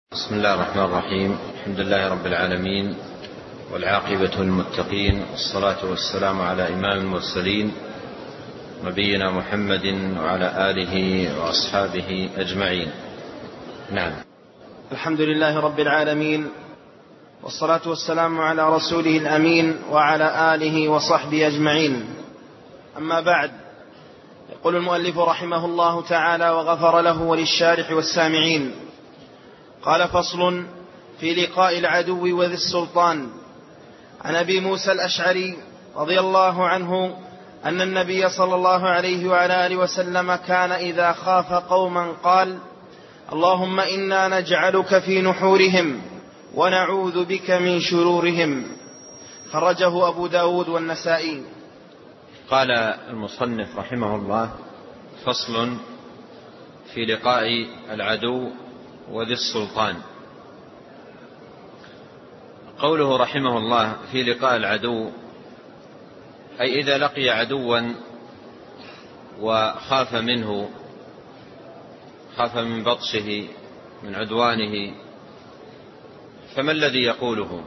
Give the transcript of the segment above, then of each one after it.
بسم الله الرحمن الرحيم. الحمد لله رب العالمين، والعاقبة للمتقين، والصلاة والسلام على إمام المرسلين نبينا محمد وعلى آله وأصحابه أجمعين. نعم. الحمد لله رب العالمين، والصلاة والسلام على رسوله الأمين وعلى آله وصحبه أجمعين. أما بعد، يقول المؤلف رحمه الله تعالى وغفر له وللشارح والسامعين: قال: فصل في لقاء العدو وذي السلطان. عن أبي موسى الأشعري رضي الله عنه أن النبي صلى الله عليه وعلى آله وسلم كان إذا خاف قوما قال: اللهم إنا نجعلك في نحورهم ونعوذ بك من شرورهم. خرجه أبو داود والنسائي. قال المصنف رحمه الله: فصل في لقاء العدو وذي السلطان. قوله رحمه الله في لقاء العدو، أي إذا لقي عدوا وخاف منه، خاف من بطشه، من عدوانه، فما الذي يقوله؟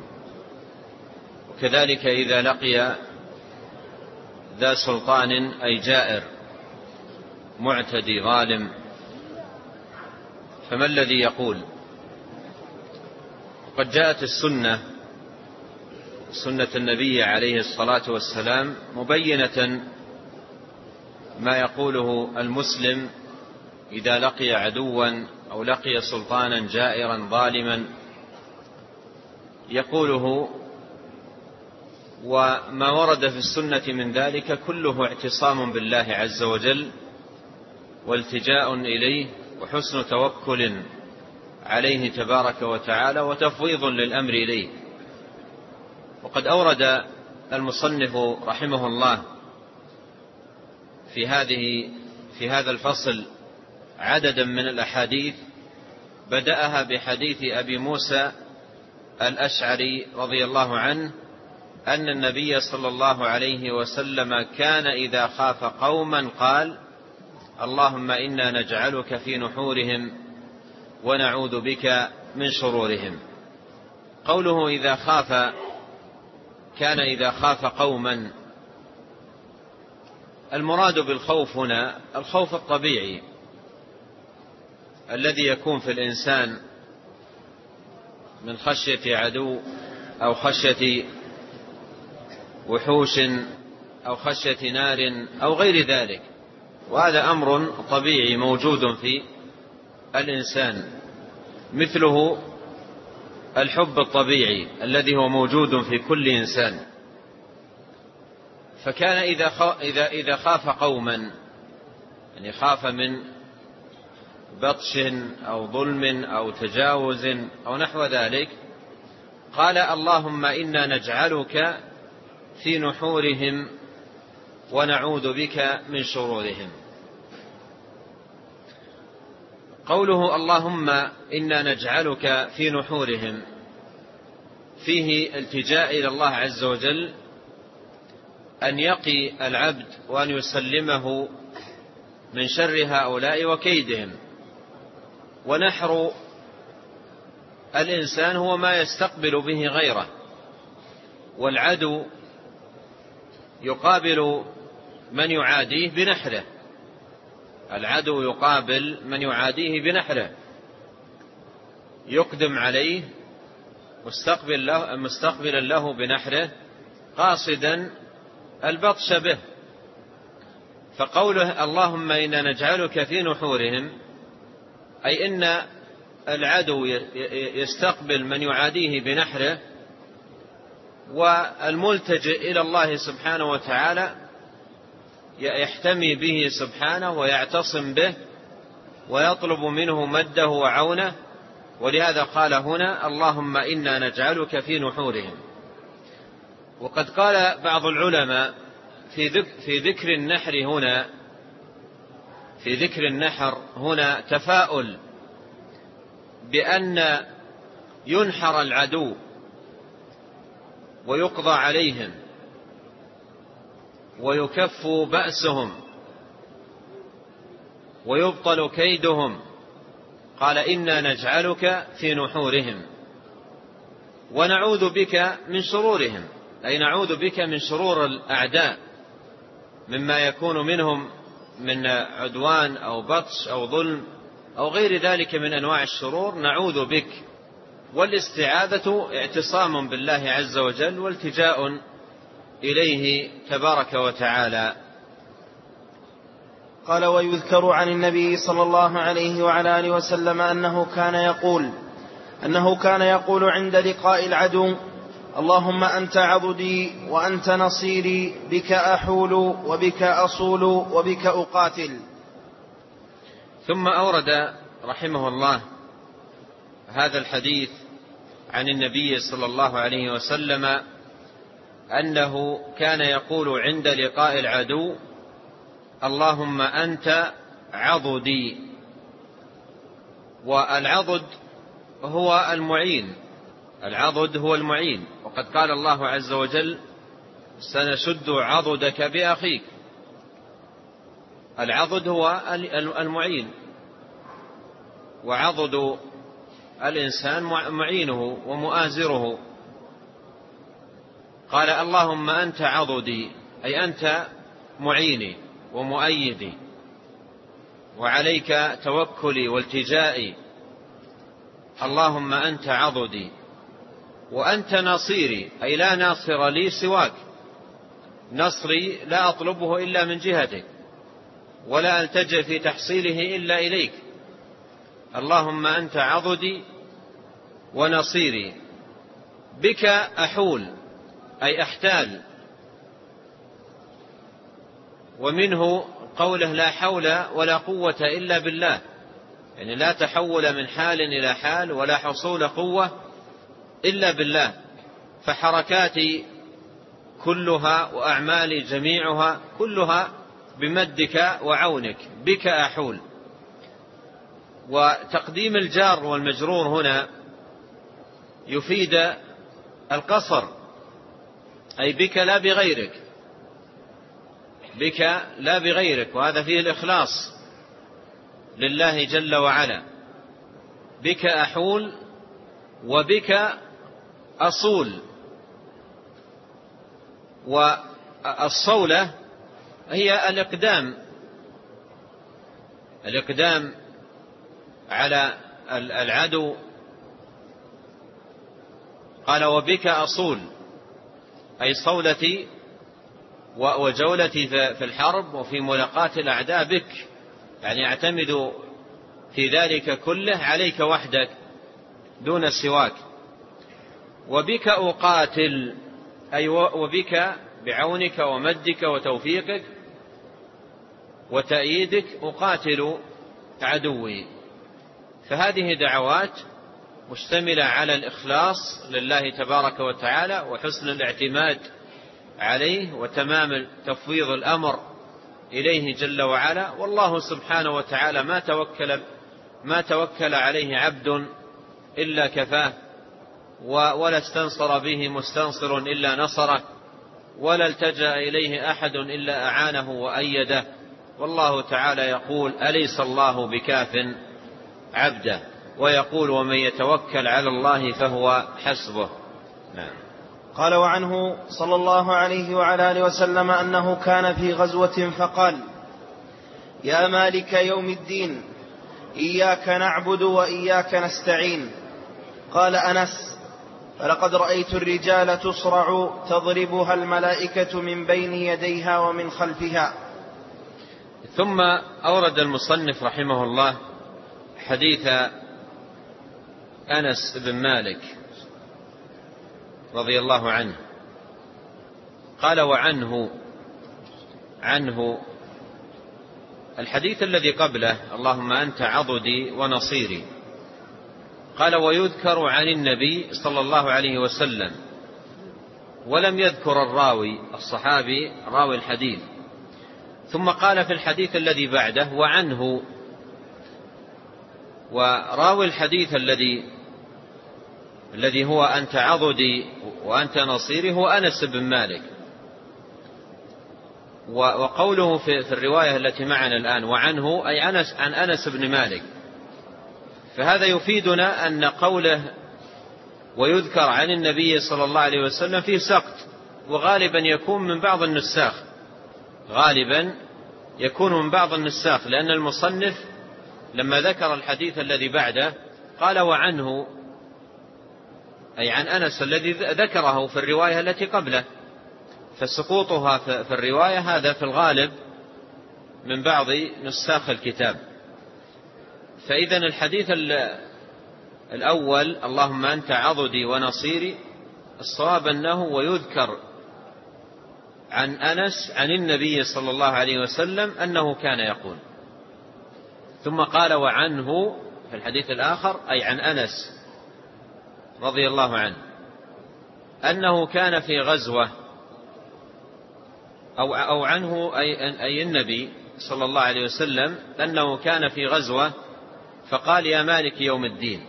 وكذلك إذا لقي ذا سلطان، أي جائر معتدي ظالم، فما الذي يقول؟ وقد جاءت سنة النبي عليه الصلاة والسلام مبينة ما يقوله المسلم إذا لقي عدوا أو لقي سلطانا جائرا ظالما يقوله. وما ورد في السنة من ذلك كله اعتصام بالله عز وجل، والتجاء إليه، وحسن توكل عليه تبارك وتعالى، وتفويض للأمر إليه. وقد أورد المصنف رحمه الله في هذا الفصل عددا من الأحاديث، بدأها بحديث أبي موسى الأشعري رضي الله عنه أن النبي صلى الله عليه وسلم كان إذا خاف قوما قال: اللهم إنا نجعلك في نحورهم ونعوذ بك من شرورهم. قوله كان إذا خاف قوما، المراد بالخوف هنا الخوف الطبيعي الذي يكون في الإنسان من خشية عدو، أو خشية وحوش، أو خشية نار، أو غير ذلك. وهذا أمر طبيعي موجود في الإنسان، مثله الحب الطبيعي الذي هو موجود في كل إنسان. فكان إذا خاف قوما، يعني خاف من بطش أو ظلم أو تجاوز أو نحو ذلك، قال: اللهم إنا نجعلك في نحورهم ونعوذ بك من شرورهم. قوله اللهم إنا نجعلك في نحورهم فيه التجاء إلى الله عز وجل أن يقي العبد وأن يسلمه من شر هؤلاء وكيدهم. ونحر الإنسان هو ما يستقبل به غيره، والعدو يقابل من يعاديه بنحره. العدو يقابل من يعاديه بنحره، يقدم عليه مستقبلا له بنحره، قاصدا البطش به. فقوله اللهم إنا نجعلك في نحورهم، أي إن العدو يستقبل من يعاديه بنحره، والملتجئ إلى الله سبحانه وتعالى يحتمي به سبحانه ويعتصم به ويطلب منه مده وعونه. ولهذا قال هنا اللهم إنا نجعلك في نحورهم. وقد قال بعض العلماء في ذكر النحر هنا تفاؤل بأن ينحر العدو ويقضى عليهم ويكف بأسهم ويبطل كيدهم قال إنا نجعلك في نحورهم ونعوذ بك من شرورهم، أي نعوذ بك من شرور الأعداء مما يكون منهم من عدوان أو بطش أو ظلم أو غير ذلك من أنواع الشرور، نعوذ بك. والاستعاذة اعتصام بالله عز وجل والتجاء إليه تبارك وتعالى. قال: ويذكر عن النبي صلى الله عليه وعلى آله وسلم أنه كان يقول عند لقاء العدو: اللهم أنت عضدي وأنت نصيري، بك أحول وبك أصول وبك أقاتل. ثم أورد رحمه الله هذا الحديث عن النبي صلى الله عليه وسلم أنه كان يقول عند لقاء العدو: اللهم أنت عضدي. والعضد هو المعين، العضد هو المعين، وقد قال الله عز وجل: سنشد عضدك بأخيك. العضد هو المعين، وعضد الإنسان معينه ومؤازره. قال: اللهم أنت عضدي، أي أنت معيني ومؤيدي، وعليك توكلي والتجائي. اللهم أنت عضدي وأنت نصيري، أي لا ناصر لي سواك، نصري لا أطلبه إلا من جهتك، ولا ألتجئ في تحصيله إلا إليك. اللهم أنت عضدي ونصيري، بك أحول، أي أحتال. ومنه قوله: لا حول ولا قوة إلا بالله، يعني لا تحول من حال إلى حال ولا حصول قوة إلا بالله. فحركاتي كلها وأعمالي جميعها كلها بمدك وعونك، بك أحول. وتقديم الجار والمجرور هنا يفيد القصر، أي بك لا بغيرك، بك لا بغيرك، وهذا فيه الإخلاص لله جل وعلا. بك أحول وبك أصول. والصولة هي الإقدام على العدو. قال: وبك أصول، أي صولتي وجولتي في الحرب وفي ملاقاة الأعداء بك، يعني أعتمد في ذلك كله عليك وحدك دون سواك. وبك أقاتل، أي وبك بعونك ومدك وتوفيقك وتأييدك أقاتل عدوي. فهذه دعوات مشتملة على الإخلاص لله تبارك وتعالى وحسن الاعتماد عليه وتمام تفويض الأمر إليه جل وعلا. والله سبحانه وتعالى ما توكل عليه عبد إلا كفاه، ولا استنصر به مستنصر إلا نصره، ولا التجأ إليه أحد إلا أعانه وأيده. والله تعالى يقول: أليس الله بكاف عبده، ويقول: ومن يتوكل على الله فهو حسبه. نعم. قال: وعنه صلى الله عليه وعلى آله وسلم أنه كان في غزوة فقال: يا مالك يوم الدين، إياك نعبد وإياك نستعين. قال أنس: فلقد رأيت الرجال تصرع تضربها الملائكة من بين يديها ومن خلفها. ثم أورد المصنف رحمه الله حديث أنس بن مالك رضي الله عنه. قال: عنه الحديث الذي قبله: اللهم أنت عضدي ونصيري. قال: ويذكر عن النبي صلى الله عليه وسلم، ولم يذكر الراوي الصحابي راوي الحديث. ثم قال في الحديث الذي بعده: وعنه. وراوي الحديث الذي هو أنت عضدي وأنت نصيري هو أنس بن مالك. وقوله في الرواية التي معنا الآن: وعنه، أي عن أنس بن مالك. فهذا يفيدنا أن قوله ويذكر عن النبي صلى الله عليه وسلم فيه سقط، وغالبا يكون من بعض النساخ، غالبا يكون من بعض النساخ، لأن المصنف لما ذكر الحديث الذي بعده قال وعنه، أي عن أنس الذي ذكره في الرواية التي قبله، فسقوطها في الرواية هذا في الغالب من بعض نساخ الكتاب. فإذا الحديث الأول اللهم أنت عضدي ونصيري، الصواب أنه ويذكر عن أنس عن النبي صلى الله عليه وسلم أنه كان يقول، ثم قال وعنه في الحديث الآخر أي عن أنس رضي الله عنه أنه كان في غزوة، أو عنه أي النبي صلى الله عليه وسلم أنه كان في غزوة فقال يا مالك يوم الدين.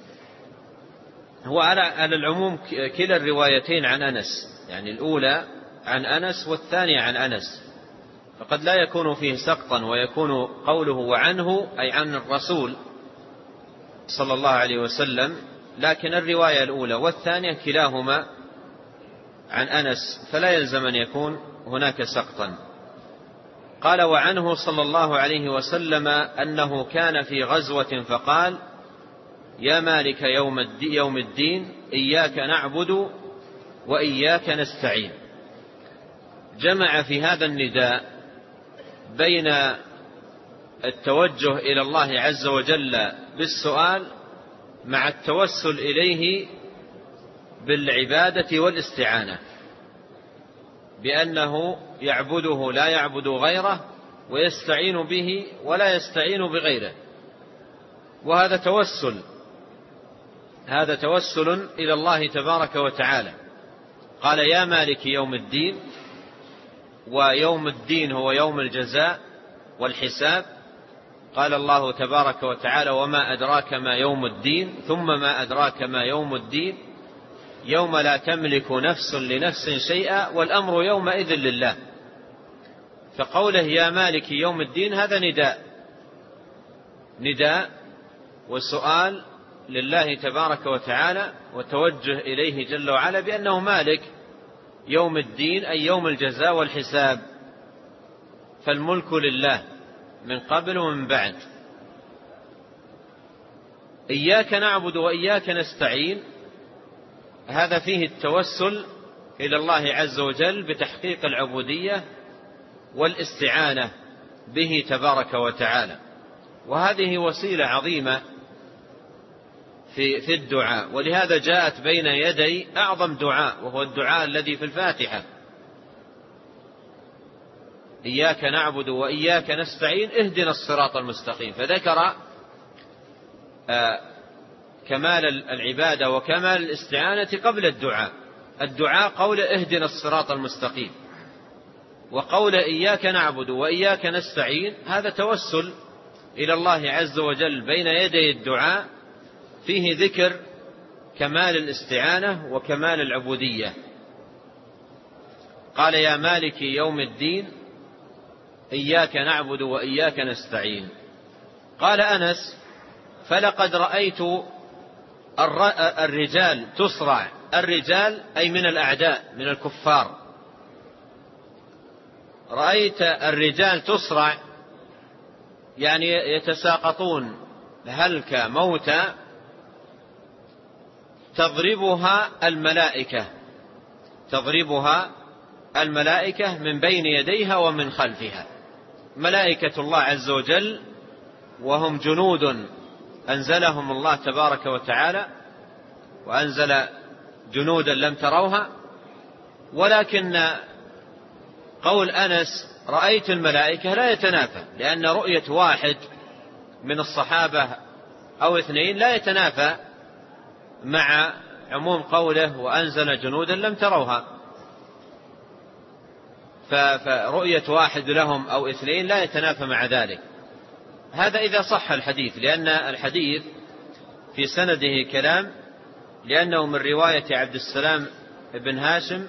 هو على العموم كلا الروايتين عن أنس، يعني الأولى عن أنس والثانية عن أنس، فقد لا يكون فيه سقطا ويكون قوله وعنه أي عن الرسول صلى الله عليه وسلم، لكن الرواية الأولى والثانية كلاهما عن أنس، فلا يلزم أن يكون هناك سقطا. قال وعنه صلى الله عليه وسلم أنه كان في غزوة فقال يا مالك يوم الدين إياك نعبد وإياك نستعين. جمع في هذا النداء بين التوجه إلى الله عز وجل بالسؤال مع التوسل إليه بالعبادة والاستعانة، بأنه يعبده لا يعبد غيره ويستعين به ولا يستعين بغيره، وهذا توسل إلى الله تبارك وتعالى. قال يا مالك يوم الدين، ويوم الدين هو يوم الجزاء والحساب. قال الله تبارك وتعالى وما أدراك ما يوم الدين، ثم ما أدراك ما يوم الدين يوم لا تملك نفس لنفس شيئا والأمر يومئذ لله. فقوله يا مالك يوم الدين هذا نداء وسؤال لله تبارك وتعالى، وتوجه إليه جل وعلا بأنه مالك يوم الدين أي يوم الجزاء والحساب، فالملك لله من قبل ومن بعد. إياك نعبد وإياك نستعين، هذا فيه التوسل إلى الله عز وجل بتحقيق العبودية والاستعانة به تبارك وتعالى، وهذه وسيلة عظيمة في الدعاء، ولهذا جاءت بين يدي أعظم دعاء وهو الدعاء الذي في الفاتحة إياك نعبد وإياك نستعين اهدنا الصراط المستقيم، فذكر كمال العبادة وكمال الاستعانة قبل الدعاء قول اهدنا الصراط المستقيم، وقول إياك نعبد وإياك نستعين هذا توسل إلى الله عز وجل بين يدي الدعاء، فيه ذكر كمال الاستعانة وكمال العبودية. قال يا مالك يوم الدين إياك نعبد وإياك نستعين. قال أنس فلقد رأيت الرجال تصرع، الرجال أي من الأعداء من الكفار، رأيت الرجال تصرع يعني يتساقطون هلك موتى، تضربها الملائكة من بين يديها ومن خلفها، ملائكة الله عز وجل وهم جنود أنزلهم الله تبارك وتعالى، وأنزل جنودا لم تروها. ولكن قول أنس رأيت الملائكة لا يتنافى، لأن رؤية واحد من الصحابة أو اثنين لا يتنافى مع عموم قوله وأنزل جنودا لم تروها، فرؤية واحد لهم أو اثنين لا يتنافى مع ذلك. هذا إذا صح الحديث، لأن الحديث في سنده كلام، لأنه من رواية عبد السلام بن هاشم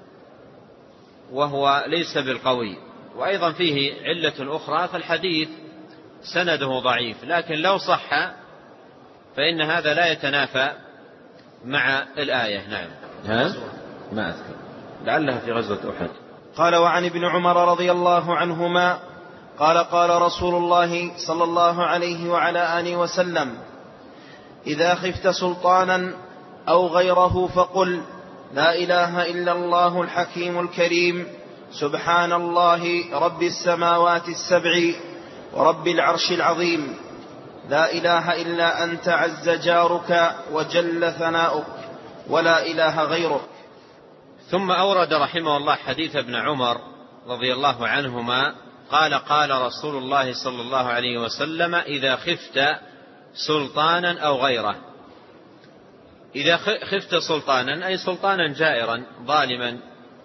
وهو ليس بالقوي، وأيضا فيه علة أخرى، فالحديث سنده ضعيف. لكن لو صح فإن هذا لا يتنافى مع الآية. نعم. ها؟ ما أذكر، لعلها في غزوة أحد. قال: وعن ابن عمر رضي الله عنهما قال: قال رسول الله صلى الله عليه وعلى آله وسلم: إذا خفت سلطانا أو غيره فقل: لا إله إلا الله الحكيم الكريم، سبحان الله رب السماوات السبع ورب العرش العظيم، لا إله إلا أنت عز جارك وجل ثناؤك، ولا إله غيرك. ثم أورد رحمه الله حديث ابن عمر رضي الله عنهما قال: قال رسول الله صلى الله عليه وسلم: إذا خفت سلطانا أو غيره. إذا خفت سلطانا أي سلطانا جائرا ظالما.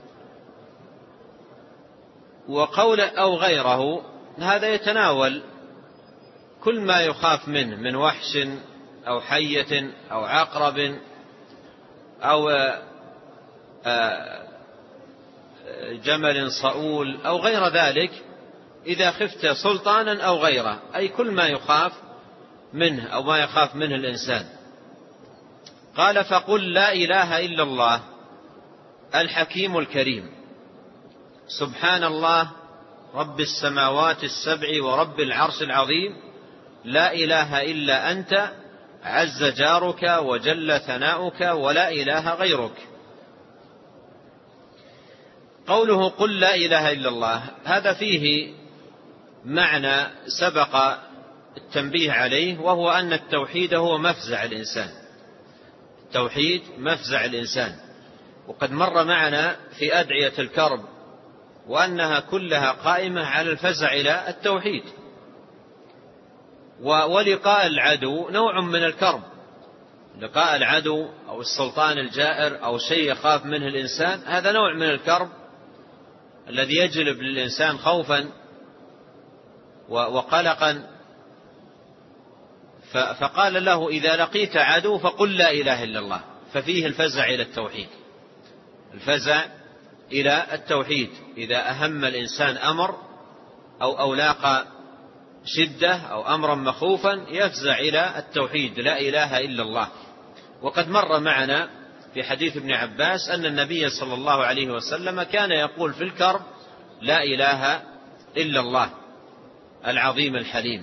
وقول أو غيره هذا يتناول كل ما يخاف منه من وحش أو حية أو عقرب أو جمل صؤول أو غير ذلك. إذا خفت سلطانا أو غيره أي كل ما يخاف منه أو ما يخاف منه الإنسان. قال: فقل لا إله إلا الله الحكيم الكريم، سبحان الله رب السماوات السبع ورب العرش العظيم، لا إله إلا أنت عز جارك وجل ثناؤك، ولا إله غيرك. قوله قل لا إله إلا الله هذا فيه معنى سبق التنبيه عليه، وهو أن التوحيد هو مفزع الإنسان. التوحيد مفزع الإنسان، وقد مر معنا في أدعية الكرب وأنها كلها قائمة على الفزع إلى التوحيد. ولقاء العدو نوع من الكرب، لقاء العدو أو السلطان الجائر أو شيء يخاف منه الإنسان، هذا نوع من الكرب الذي يجلب للإنسان خوفا وقلقا. فقال له: إذا لقيت عدو فقل لا إله إلا الله، ففيه الفزع إلى التوحيد. الفزع إلى التوحيد إذا أهم الإنسان أمر أو لاقى شدة أو أمرا مخوفا يفزع إلى التوحيد، لا إله إلا الله. وقد مر معنا في حديث ابن عباس أن النبي صلى الله عليه وسلم كان يقول في الكرب: لا إله إلا الله العظيم الحليم.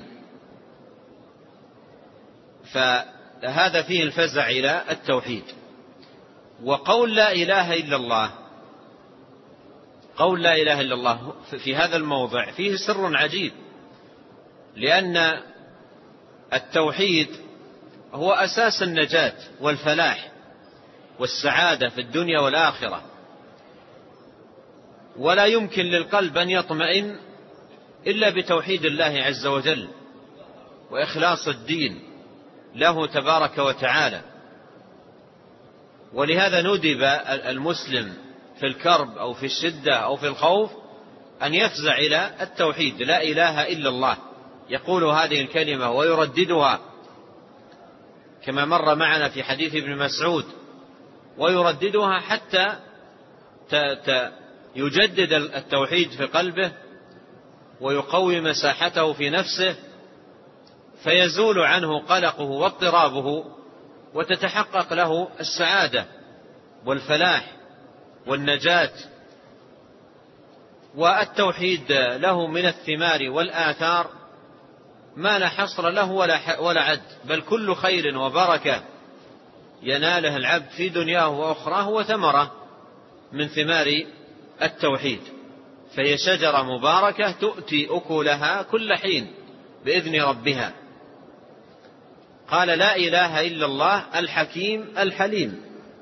فهذا فيه الفزع إلى التوحيد. وقول لا إله إلا الله، قول لا إله إلا الله في هذا الموضع فيه سر عجيب، لأن التوحيد هو أساس النجاة والفلاح والسعادة في الدنيا والآخرة، ولا يمكن للقلب أن يطمئن إلا بتوحيد الله عز وجل وإخلاص الدين له تبارك وتعالى. ولهذا ندب المسلم في الكرب أو في الشدة أو في الخوف أن يفزع إلى التوحيد، لا إله إلا الله، يقول هذه الكلمة ويرددها كما مر معنا في حديث ابن مسعود، ويرددها حتى يجدد التوحيد في قلبه ويقوي مساحته في نفسه، فيزول عنه قلقه واضطرابه، وتتحقق له السعادة والفلاح والنجاة. والتوحيد له من الثمار والآثار ما لا حصر له ولا عد، بل كل خير وبركة يناله العبد في دنياه وأخراه هو ثمرة من ثمار التوحيد. فهي شجرة مباركة تؤتي أكلها كل حين بإذن ربها. قال: لا إله إلا الله الحكيم الحليم.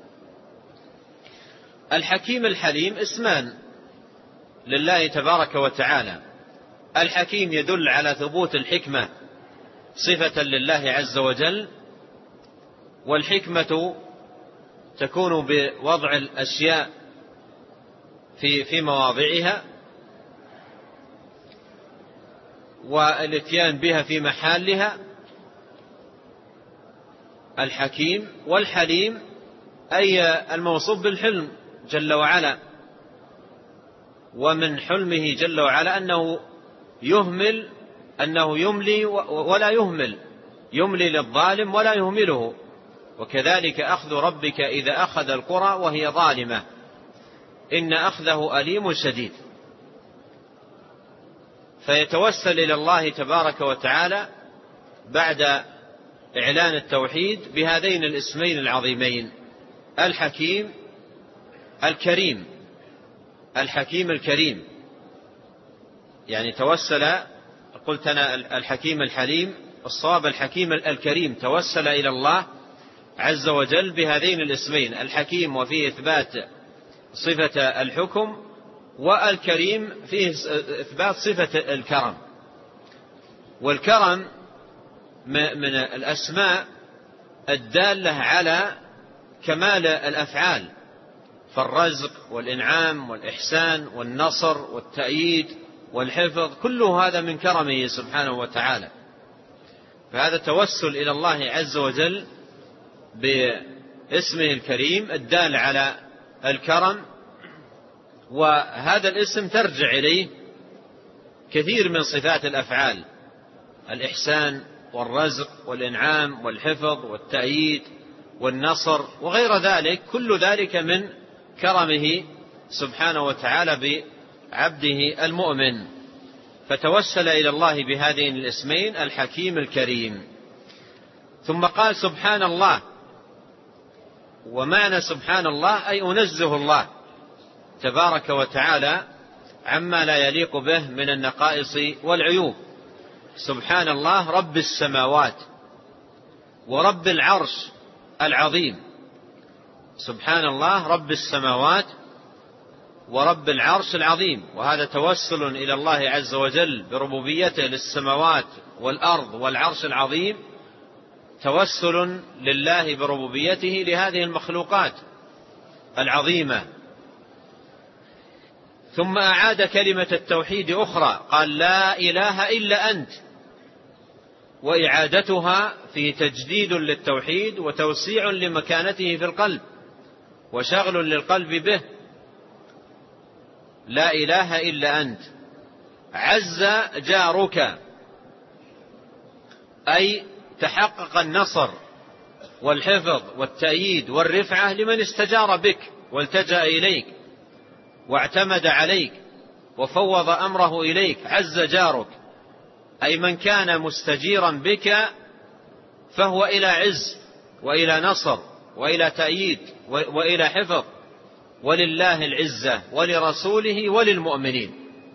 الحكيم الحليم اسمان لله تبارك وتعالى. الحكيم يدل على ثبوت الحكمة صفة لله عز وجل، والحكمة تكون بوضع الأشياء في مواضعها والاتيان بها في محلها. الحكيم والحليم أي الموصوف بالحلم جل وعلا، ومن حلمه جل وعلا أنه يملي ولا يهمل، يملي للظالم ولا يهمله، وكذلك أخذ ربك إذا أخذ القرى وهي ظالمة إن أخذه أليم شديد. فيتوسل إلى الله تبارك وتعالى بعد إعلان التوحيد بهذين الاسمين العظيمين، الحكيم الكريم. الحكيم الكريم يعني توسل، قلت أنا الحكيم الحليم، الصواب الحكيم الكريم، توسل إلى الله عز وجل بهذين الاسمين، الحكيم وفيه إثبات صفة الحكم، والكريم فيه إثبات صفة الكرم. والكرم من الأسماء الدالة على كمال الأفعال، فالرزق والإنعام والإحسان والنصر والتأييد والحفظ كل هذا من كرمه سبحانه وتعالى. فهذا توسل إلى الله عز وجل باسمه الكريم الدال على الكرم، وهذا الاسم ترجع إليه كثير من صفات الأفعال، الإحسان والرزق والإنعام والحفظ والتأييد والنصر وغير ذلك، كل ذلك من كرمه سبحانه وتعالى بعبده المؤمن. فتوسل إلى الله بهذين الاسمين الحكيم الكريم. ثم قال سبحان الله، ومعنى سبحان الله أي أنزه الله تبارك وتعالى عما لا يليق به من النقائص والعيوب. سبحان الله رب السماوات ورب العرش العظيم. سبحان الله رب السماوات ورب العرش العظيم، وهذا توسل إلى الله عز وجل بربوبيته للسماوات والأرض والعرش العظيم، توسل لله بربوبيته لهذه المخلوقات العظيمة. ثم أعاد كلمة التوحيد أخرى، قال لا إله إلا أنت، وإعادتها في تجديد للتوحيد وتوسيع لمكانته في القلب وشغل للقلب به. لا إله إلا أنت. عز جارك، أي تحقق النصر والحفظ والتأييد والرفعة لمن استجار بك والتجأ إليك واعتمد عليك وفوض أمره إليك. عز جارك أي من كان مستجيرا بك فهو إلى عز وإلى نصر وإلى تأييد وإلى حفظ، ولله العزة ولرسوله وللمؤمنين.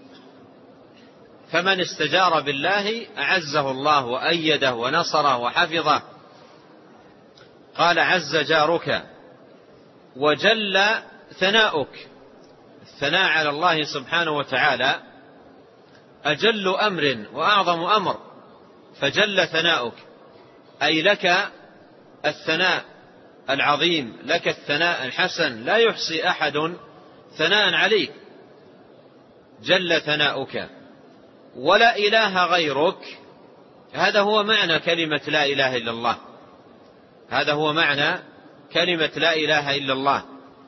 فمن استجار بالله أعزه الله وأيده ونصره وحفظه. قال عز جارك وجل ثناؤك. الثناء على الله سبحانه وتعالى أجل أمر وأعظم أمر، فجل ثناؤك أي لك الثناء العظيم، لك الثناء الحسن، لا يحصي أحد ثناء عليك. جل ثناؤك ولا إله غيرك. هذا هو معنى كلمة لا إله إلا الله. هذا هو معنى كلمة لا إله إلا الله.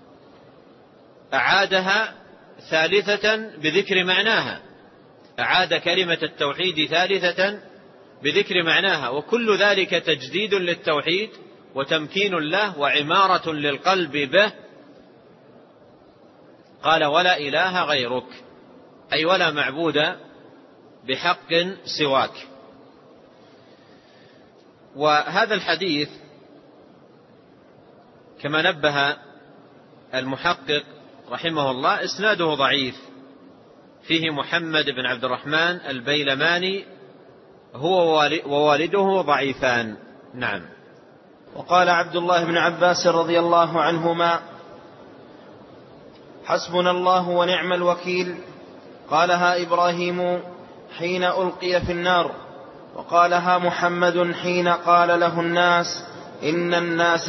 أعادها ثالثة بذكر معناها، أعاد كلمة التوحيد ثالثة بذكر معناها، وكل ذلك تجديد للتوحيد وتمكين له وعمارة للقلب به. قال ولا إله غيرك، أي ولا معبود بحق سواك. وهذا الحديث كما نبه المحقق رحمه الله إسناده ضعيف، فيه محمد بن عبد الرحمن البيلماني هو ووالده ضعيفان. نعم. وقال عبد الله بن عباس رضي الله عنهما حسبنا الله ونعم الوكيل، قالها إبراهيم حين ألقي في النار، وقالها محمد حين قال له الناس إن الناس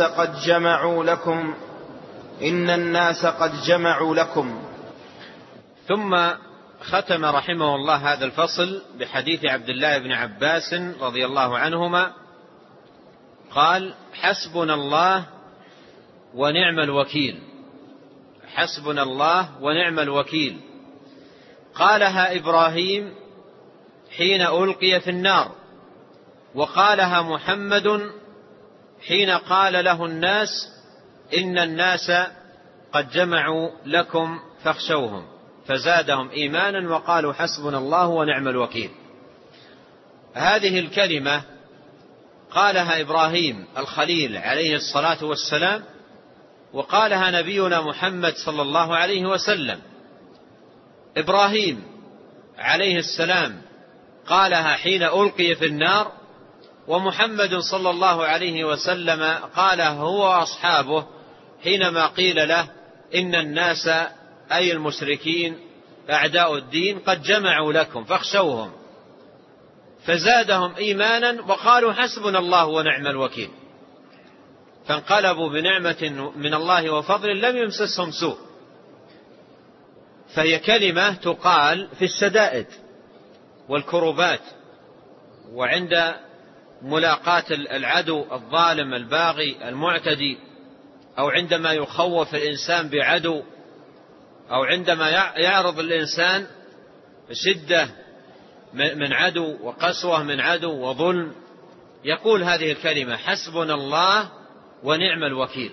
قد جمعوا لكم. ثم ختم رحمه الله هذا الفصل بحديث عبد الله بن عباس رضي الله عنهما قال حسبنا الله ونعم الوكيل. حسبنا الله ونعم الوكيل. قالها إبراهيم حين ألقي في النار، وقالها محمد حين قال له الناس إن الناس قد جمعوا لكم فاخشوهم فزادهم إيمانا وقالوا حسبنا الله ونعم الوكيل. هذه الكلمة قالها إبراهيم الخليل عليه الصلاة والسلام، وقالها نبينا محمد صلى الله عليه وسلم. إبراهيم عليه السلام قالها حين ألقي في النار، ومحمد صلى الله عليه وسلم قالها هو وأصحابه حينما قيل له إن الناس أي المشركين أعداء الدين قد جمعوا لكم فاخشوهم فزادهم إيمانا وقالوا حسبنا الله ونعم الوكيل، فانقلبوا بنعمة من الله وفضل لم يمسسهم سوء. فهي كلمة تقال في الشدائد والكروبات، وعند ملاقاة العدو الظالم الباغي المعتدي، أو عندما يخوف الإنسان بعدو، أو عندما يعرض الإنسان شدة من عدو وقسوة من عدو وظلم، يقول هذه الكلمة حسبنا الله ونعم الوكيل.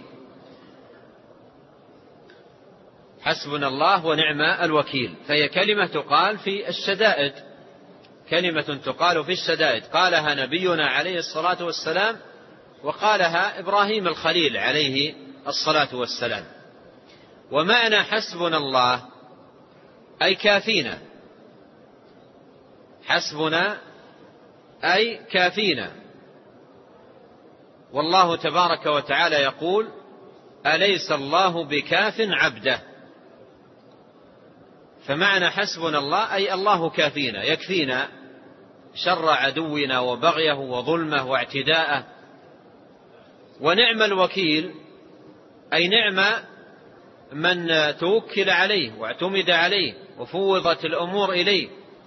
حسبنا الله ونعم الوكيل. فهي كلمة تقال في الشدائد، كلمة تقال في الشدائد، قالها نبينا عليه الصلاة والسلام، وقالها إبراهيم الخليل عليه الصلاة والسلام. ومعنى حسبنا الله أي كافينا، حسبنا أي كافينا. والله تبارك وتعالى يقول أليس الله بكاف عبده، فمعنى حسبنا الله أي الله كافينا، يكفينا شر عدونا وبغيه وظلمه واعتداءه. ونعم الوكيل أي نعم من توكل عليه واعتمد عليه وفوضت الأمور إليه،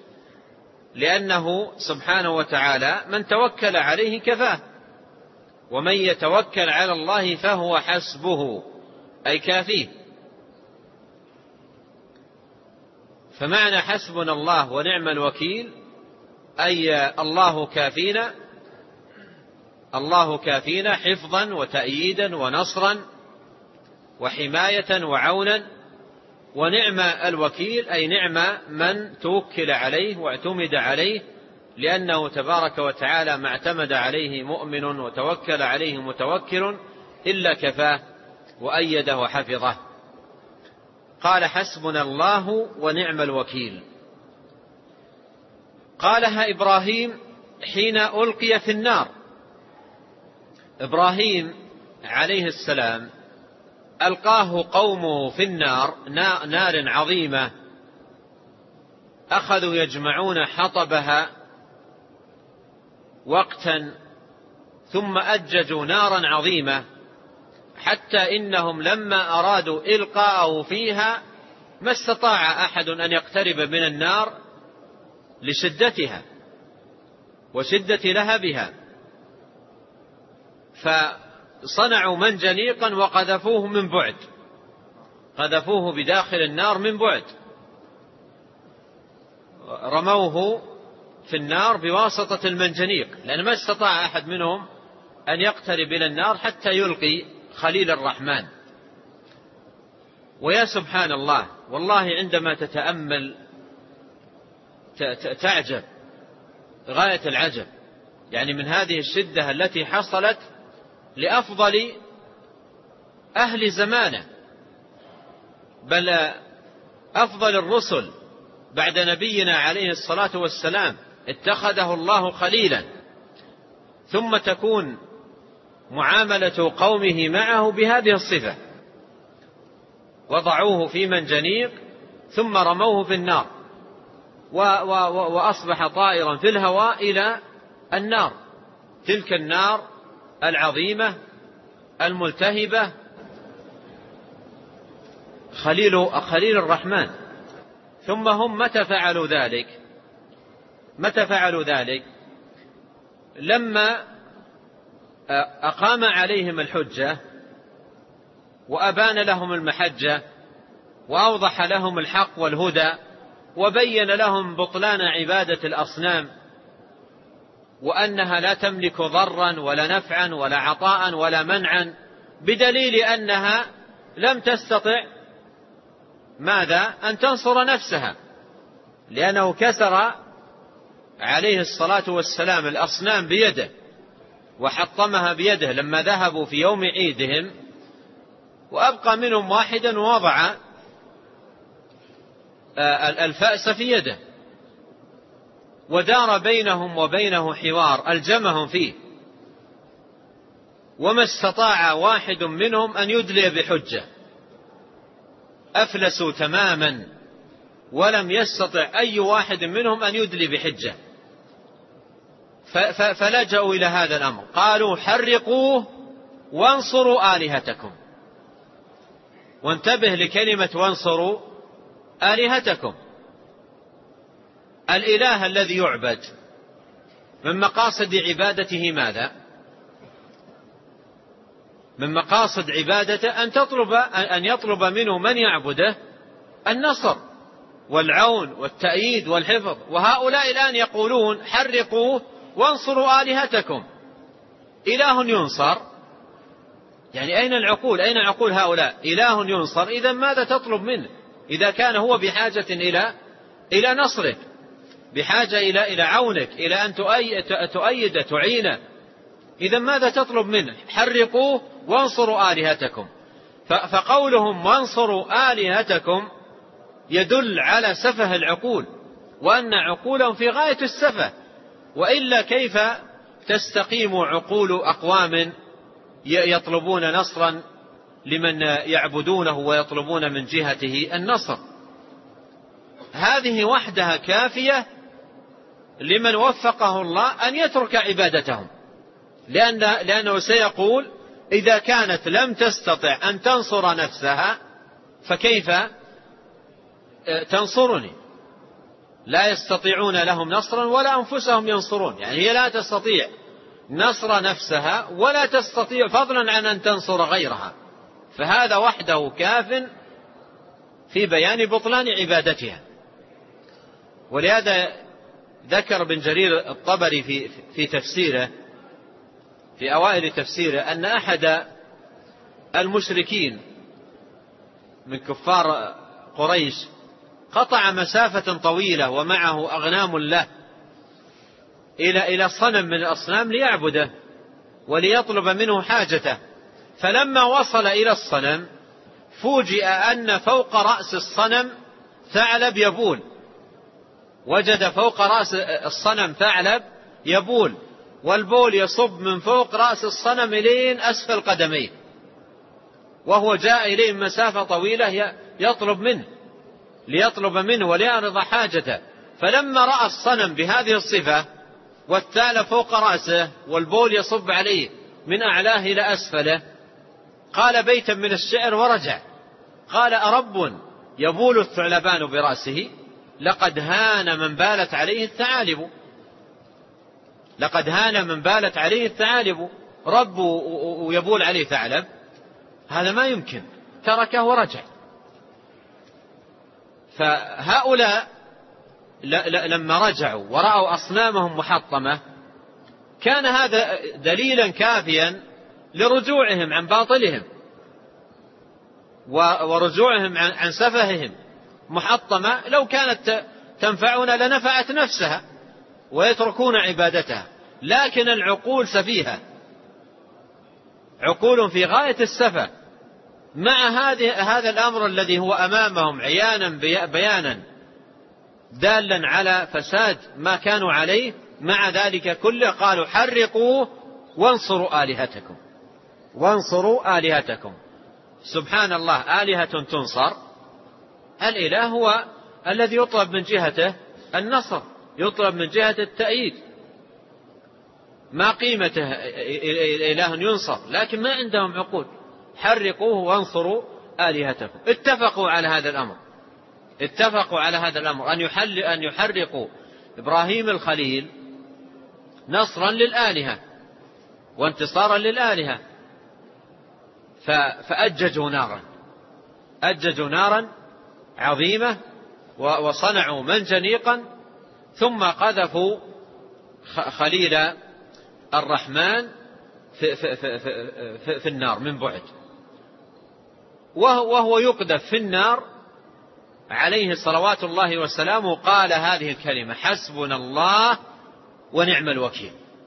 لأنه سبحانه وتعالى من توكل عليه كفاه، ومن يتوكل على الله فهو حسبه أي كافيه. فمعنى حسبنا الله ونعم الوكيل أي الله كافينا، الله كافينا حفظا وتأييدا ونصرا وحماية وعونا. ونعم الوكيل أي نعم من توكل عليه واعتمد عليه، لأنه تبارك وتعالى ما اعتمد عليه مؤمن وتوكل عليه متوكل إلا كفاه وأيده وحفظه. قال حسبنا الله ونعم الوكيل. قالها إبراهيم حين ألقي في النار. إبراهيم عليه السلام ألقاه قومه في النار، نار عظيمة، أخذوا يجمعون حطبها وقتا، ثم أججوا نارا عظيمة، حتى إنهم لما أرادوا إلقاءه فيها ما استطاع أحد أن يقترب من النار لشدتها وشدة لهبها، فصنعوا منجنيقا وقذفوه من بعد، قذفوه بداخل النار من بعد، رموه في النار بواسطة المنجنيق، لأن ما استطاع أحد منهم أن يقترب إلى النار حتى يلقي خليل الرحمن. ويا سبحان الله، والله عندما تتأمل تعجب غاية العجب، يعني من هذه الشدة التي حصلت لأفضل أهل زمانه، بل أفضل الرسل بعد نبينا عليه الصلاة والسلام اتخذه الله خليلا، ثم تكون معاملة قومه معه بهذه الصفة، وضعوه في منجنيق ثم رموه في النار، وأصبح طائرا في الهواء إلى النار، تلك النار العظيمة الملتهبة خليل الرحمن. ثم هم متى فعلوا ذلك؟ لما أقام عليهم الحجة وأبان لهم المحجة وأوضح لهم الحق والهدى وبين لهم بطلان عبادة الأصنام وأنها لا تملك ضرا ولا نفعا ولا عطاء ولا منعا، بدليل أنها لم تستطع ماذا؟ أن تنصر نفسها، لأنه كسر عليه الصلاة والسلام الأصنام بيده وحطمها بيده لما ذهبوا في يوم عيدهم، وأبقى منهم واحدا ووضع الفأس في يده، ودار بينهم وبينه حوار ألجمهم فيه، وما استطاع واحد منهم أن يدلي بحجة، أفلسوا تماما، ولم يستطع أي واحد منهم أن يدلي بحجة. فلجأوا إلى هذا الأمر، قالوا حرقوه وانصروا آلهتكم. وانتبه لكلمة وانصروا آلهتكم. الإله الذي يعبد من مقاصد عبادته ماذا؟ من مقاصد عبادته أن يطلب منه من يعبده النصر والعون والتأييد والحفظ. وهؤلاء الآن يقولون حرقوه وانصروا آلهتكم. إله ينصر، يعني أين العقول؟ أين عقول هؤلاء؟ إله ينصر، إذا ماذا تطلب منه؟ إذا كان هو بحاجة إلى نصرك، بحاجة إلى عونك، إلى أن تؤيد تعينه، إذا ماذا تطلب منه؟ حرقوه وانصروا آلهتكم. فقولهم وانصروا آلهتكم يدل على سفه العقول، وأن عقولهم في غاية السفه، وإلا كيف تستقيم عقول أقوام يطلبون نصرا لمن يعبدونه ويطلبون من جهته النصر؟ هذه وحدها كافية لمن وفقه الله أن يترك عبادتهم، لأنه سيقول إذا كانت لم تستطع أن تنصر نفسها فكيف تنصرني؟ لا يستطيعون لهم نصرا ولا أنفسهم ينصرون، يعني هي لا تستطيع نصر نفسها ولا تستطيع فضلا عن أن تنصر غيرها، فهذا وحده كاف في بيان بطلان عبادتها. ولهذا ذكر ابن جرير الطبري في تفسيره، في أوائل تفسيره، أن أحد المشركين من كفار قريش قطع مسافة طويلة ومعه أغنام له إلى صنم من الأصنام ليعبده وليطلب منه حاجته، فلما وصل إلى الصنم فوجئ أن فوق رأس الصنم ثعلب يبول، وجد فوق رأس الصنم ثعلب يبول، والبول يصب من فوق رأس الصنم إلين أسفل قدميه، وهو جاء إليه مسافة طويلة ليطلب منه وليعرض حاجته. فلما رأى الصنم بهذه الصفة والثعلب فوق رأسه والبول يصب عليه من أعلاه إلى أسفله، قال بيتا من الشعر ورجع، قال أرب يبول الثعلبان برأسه؟ لقد هان من بالت عليه الثعالب. لقد هان من بالت عليه الثعالب، رب ويبول عليه ثعلب، هذا ما يمكن، تركه ورجع. فهؤلاء لما رجعوا ورأوا أصنامهم محطمة كان هذا دليلا كافيا لرجوعهم عن باطلهم ورجوعهم عن سفههم. محطمة لو كانت تنفعنا لنفعت نفسها ويتركون عبادتها، لكن العقول سفيهة، عقول في غاية السفة، مع هذا الأمر الذي هو أمامهم عيانا بيانا دالا على فساد ما كانوا عليه، مع ذلك كله قالوا حرقوه وانصروا آلهتكم. وانصروا آلهتكم، سبحان الله، آلهة تنصر؟ الإله هو الذي يطلب من جهته النصر، يطلب من جهة التأييد، ما قيمته إله ينصر، لكن ما عندهم عقول. حرقوه وانصروا آلهتكم. اتفقوا على هذا الأمر، اتفقوا على هذا الأمر أن يحرقوا إبراهيم الخليل نصرا للآلهة وانتصارا للآلهة، فأججوا نارا، أججوا نارا عظيمة وصنعوا منجنيقا، ثم قذفوا خليل الرحمن في النار من بعد، وهو يقذف في النار عليه صلوات الله وسلامه قال هذه الكلمة: حسبنا الله ونعم الوكيل.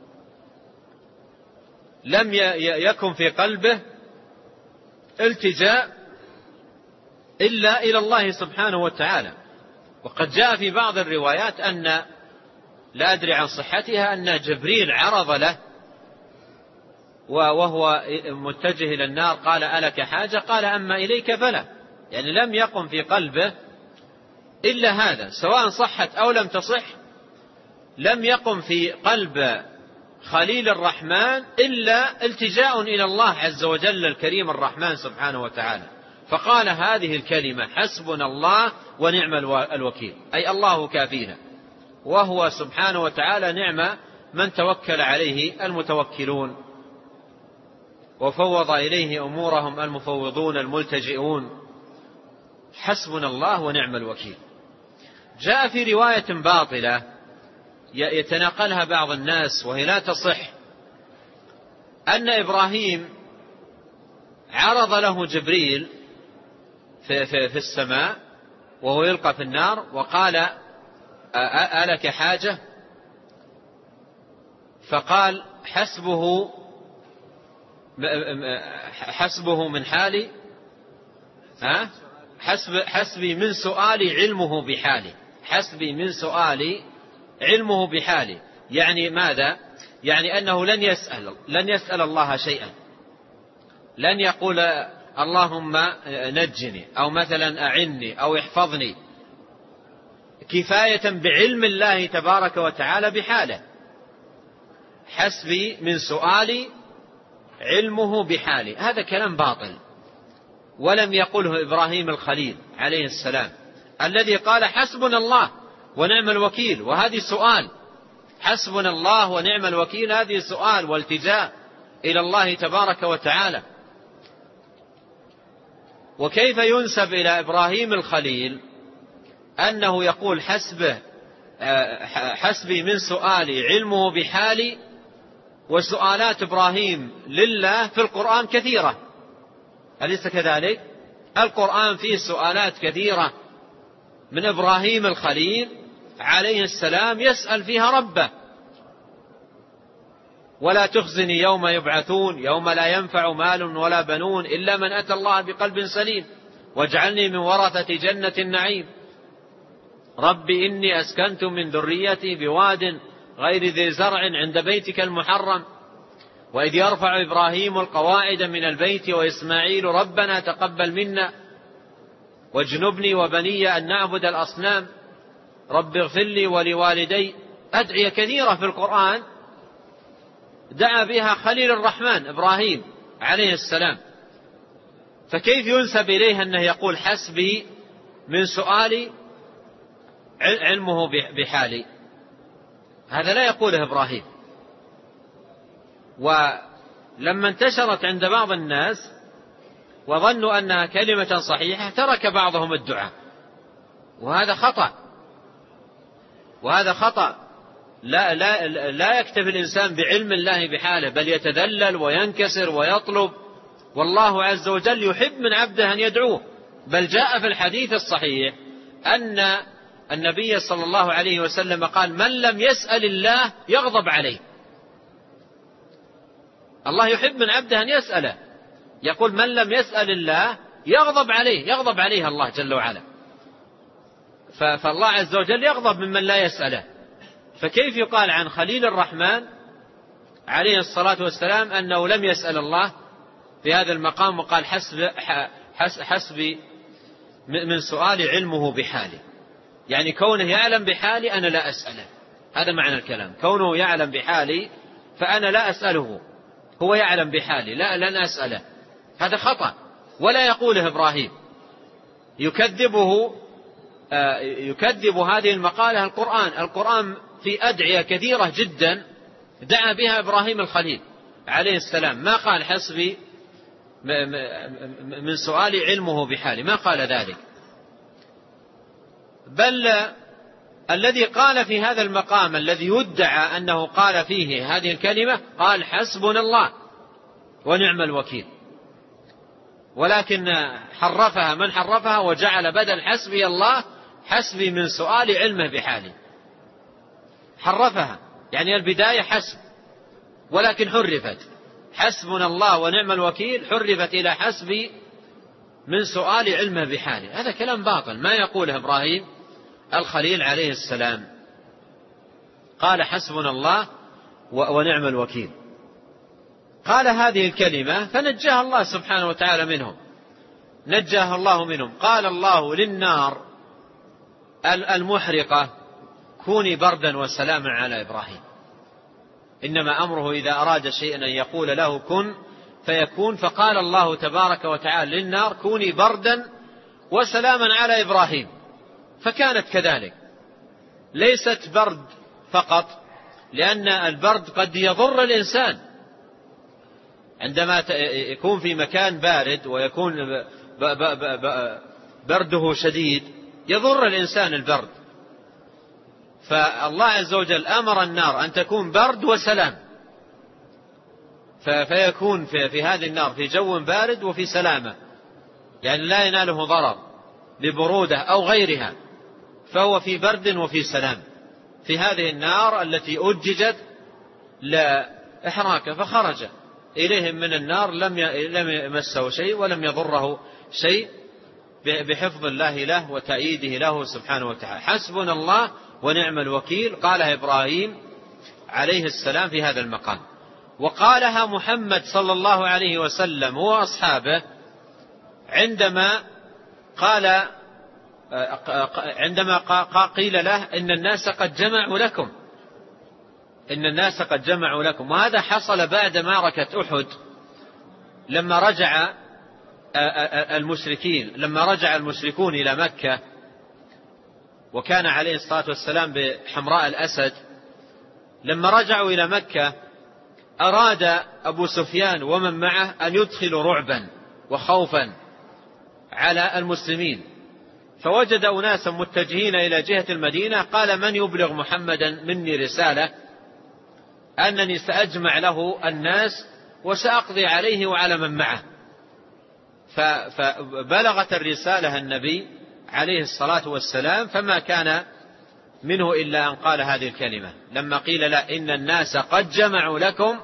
لم يكن في قلبه التجاء إلا إلى الله سبحانه وتعالى. وقد جاء في بعض الروايات أن، لا أدري عن صحتها، أن جبريل عرض له وهو متجه إلى النار قال: ألك حاجة؟ قال: أما إليك فلا. يعني لم يقم في قلبه إلا هذا، سواء صحت أو لم تصح. لم يقم في قلب خليل الرحمن إلا التجاء إلى الله عز وجل الكريم الرحمن سبحانه وتعالى، فقال هذه الكلمة: حسبنا الله ونعم الوكيل، أي الله كافينا، وهو سبحانه وتعالى نعم من توكل عليه المتوكلون، وفوض إليه أمورهم المفوضون الملتجئون. حسبنا الله ونعم الوكيل. جاء في رواية باطلة يتناقلها بعض الناس وهي لا تصح، أن إبراهيم عرض له جبريل في السماء وهو يلقى في النار وقال: ألك حاجة؟ فقال: حسبه من حالي، حسبي من سؤالي علمه بحالي، حسبي من سؤالي علمه بحالي. يعني ماذا؟ يعني أنه لن يسأل الله شيئا، لن يقول اللهم نجني أو مثلا أعني أو احفظني، كفاية بعلم الله تبارك وتعالى بحاله. حسبي من سؤالي علمه بحالي، هذا كلام باطل، ولم يقله إبراهيم الخليل عليه السلام الذي قال: حسبنا الله ونعم الوكيل، وهذه سؤال. حسبنا الله ونعم الوكيل هذه سؤال والتجاء إلى الله تبارك وتعالى. وكيف ينسب إلى إبراهيم الخليل أنه يقول حسبي من سؤالي علمه بحالي، وسؤالات إبراهيم لله في القرآن كثيرة، أليس كذلك؟ القرآن فيه سؤالات كثيرة من إبراهيم الخليل عليه السلام يسأل فيها ربه: ولا تخزني يوم يبعثون يوم لا ينفع مال ولا بنون إلا من أتى الله بقلب سليم واجعلني من ورثة جنة النعيم رب إني أسكنت من ذريتي بواد غير ذي زرع عند بيتك المحرم وإذ يرفع إبراهيم القواعد من البيت وإسماعيل ربنا تقبل منا واجنبني وبني أن نعبد الأصنام رب اغفر لي ولوالدي. أدعية كثيرة في القرآن دعا بها خليل الرحمن إبراهيم عليه السلام، فكيف ينسب إليه أنه يقول حسبي من سؤالي علمه بحالي؟ هذا لا يقوله إبراهيم. ولما انتشرت عند بعض الناس وظنوا أنها كلمة صحيحة ترك بعضهم الدعاء، وهذا خطأ. لا يكتفي الإنسان بعلم الله بحاله، بل يتذلل وينكسر ويطلب، والله عز وجل يحب من عبده أن يدعوه. بل جاء في الحديث الصحيح أن النبي صلى الله عليه وسلم قال: من لم يسأل الله يغضب عليه. الله يحب من عبده أن يسأله، يقول: من لم يسأل الله يغضب عليه الله جل وعلا. فالله عز وجل يغضب ممن لا يسأله، فكيف يقال عن خليل الرحمن عليه الصلاة والسلام أنه لم يسأل الله في هذا المقام وقال حسبي من سؤالي علمه بحالي؟ يعني كونه يعلم بحالي أنا لا أسأله، هذا معنى الكلام. كونه يعلم بحالي فأنا لا أسأله، هو يعلم بحالي لن أسأله، هذا خطأ ولا يقوله إبراهيم. يكذب هذه المقالة القرآن في أدعية كثيرة جدا دعا بها إبراهيم الخليل عليه السلام، ما قال حسبي من سؤالي علمه بحالي، ما قال ذلك. بل الذي قال في هذا المقام الذي يدعى أنه قال فيه هذه الكلمة قال حسبنا الله ونعم الوكيل، ولكن حرفها من حرفها وجعل بدل حسبي الله حسبي من سؤال علمه بحالي. حرفها، يعني البداية حسب، ولكن حرفت حسبنا الله ونعم الوكيل، حرفت إلى حسبي من سؤال علمه بحالي. هذا كلام باطل ما يقوله إبراهيم الخليل عليه السلام. قال حسبنا الله ونعم الوكيل، قال هذه الكلمة فنجاه الله سبحانه وتعالى منهم، نجاه الله منهم. قال الله للنار المحرقة كوني بردا وسلاما على إبراهيم، إنما أمره إذا أراد شيئا أن يقول له كن فيكون. فقال الله تبارك وتعالى للنار كوني بردا وسلاما على إبراهيم، فكانت كذلك. ليست برد فقط، لأن البرد قد يضر الإنسان عندما يكون في مكان بارد ويكون برده شديد، يضر الإنسان البرد. فالله عز وجل أمر النار أن تكون برد وسلام، فيكون في هذه النار في جو بارد وفي سلامة، يعني لا يناله ضرر ببرودة أو غيرها، فهو في برد وفي سلام في هذه النار التي أججت لإحراقه. فخرج إليهم من النار لم يمسه شيء ولم يضره شيء بحفظ الله له وتأييده له سبحانه وتعالى. حسبنا الله ونعم الوكيل قالها إبراهيم عليه السلام في هذا المقام، وقالها محمد صلى الله عليه وسلم وأصحابه عندما قيل له إن الناس قد جمعوا لكم، إن الناس قد جمعوا لكم. وهذا حصل بعد معركة أحد، لما رجع المشركون إلى مكة، وكان عليه الصلاة والسلام بحمراء الأسد. لما رجعوا إلى مكة أراد أبو سفيان ومن معه أن يدخلوا رعبا وخوفا على المسلمين، فوجد أناسا متجهين إلى جهة المدينة. قال من يبلغ محمدا مني رسالة أنني سأجمع له الناس وسأقضي عليه وعلى من معه. فبلغت الرسالة النبي عليه الصلاة والسلام، فما كان منه إلا أن قال هذه الكلمة لما قيل لا إن الناس قد جمعوا لكم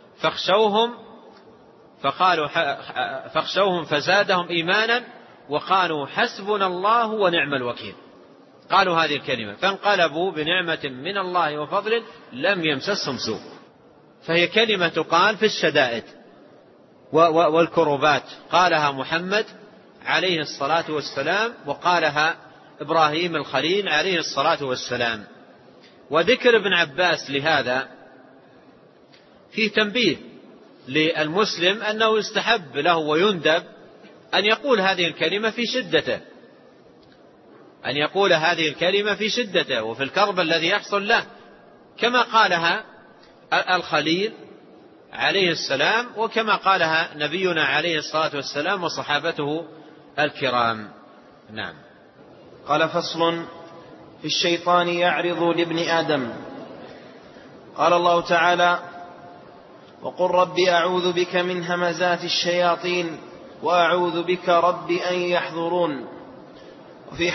فاخشوهم فزادهم إيمانا وقالوا حسبنا الله ونعم الوكيل. قالوا هذه الكلمة فانقلبوا بنعمة من الله وفضل لم يمسسهم سوء. فهي كلمة تقال في الشدائد والكربات، قالها محمد عليه الصلاة والسلام وقالها إبراهيم الخليل عليه الصلاة والسلام. وذكر ابن عباس لهذا في تنبيه للمسلم أنه يستحب له ويندب أن يقول هذه الكلمة في شدته، أن يقول هذه الكلمة في شدته وفي الكرب الذي يحصل له، كما قالها الخليل عليه السلام وكما قالها نبينا عليه الصلاة والسلام وصحابته الكرام. نعم. قال فصل في الشيطان يعرض لابن آدم. قال الله تعالى وقل رب أعوذ بك من همزات الشياطين وأعوذ بك رب أن يحضرون. وفي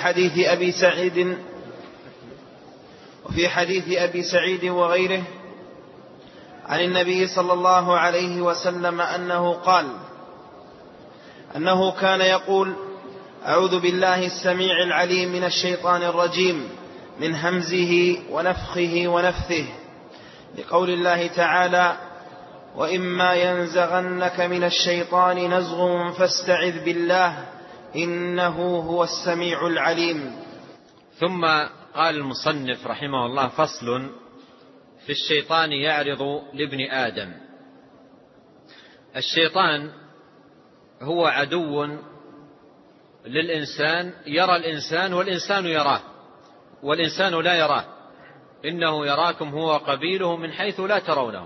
حديث أبي سعيد وغيره عن النبي صلى الله عليه وسلم أنه قال أنه كان يقول أعوذ بالله السميع العليم من الشيطان الرجيم من همزه ونفخه ونفثه، لقول الله تعالى وإما ينزغنك من الشيطان نزغ فاستعذ بالله إنه هو السميع العليم. ثم قال المصنف رحمه الله فصل في الشيطان يعرض لابن آدم. الشيطان هو عدو للإنسان، يرى الإنسان والإنسان يراه والإنسان لا يراه، إنه يراكم هو قبيله من حيث لا ترونه.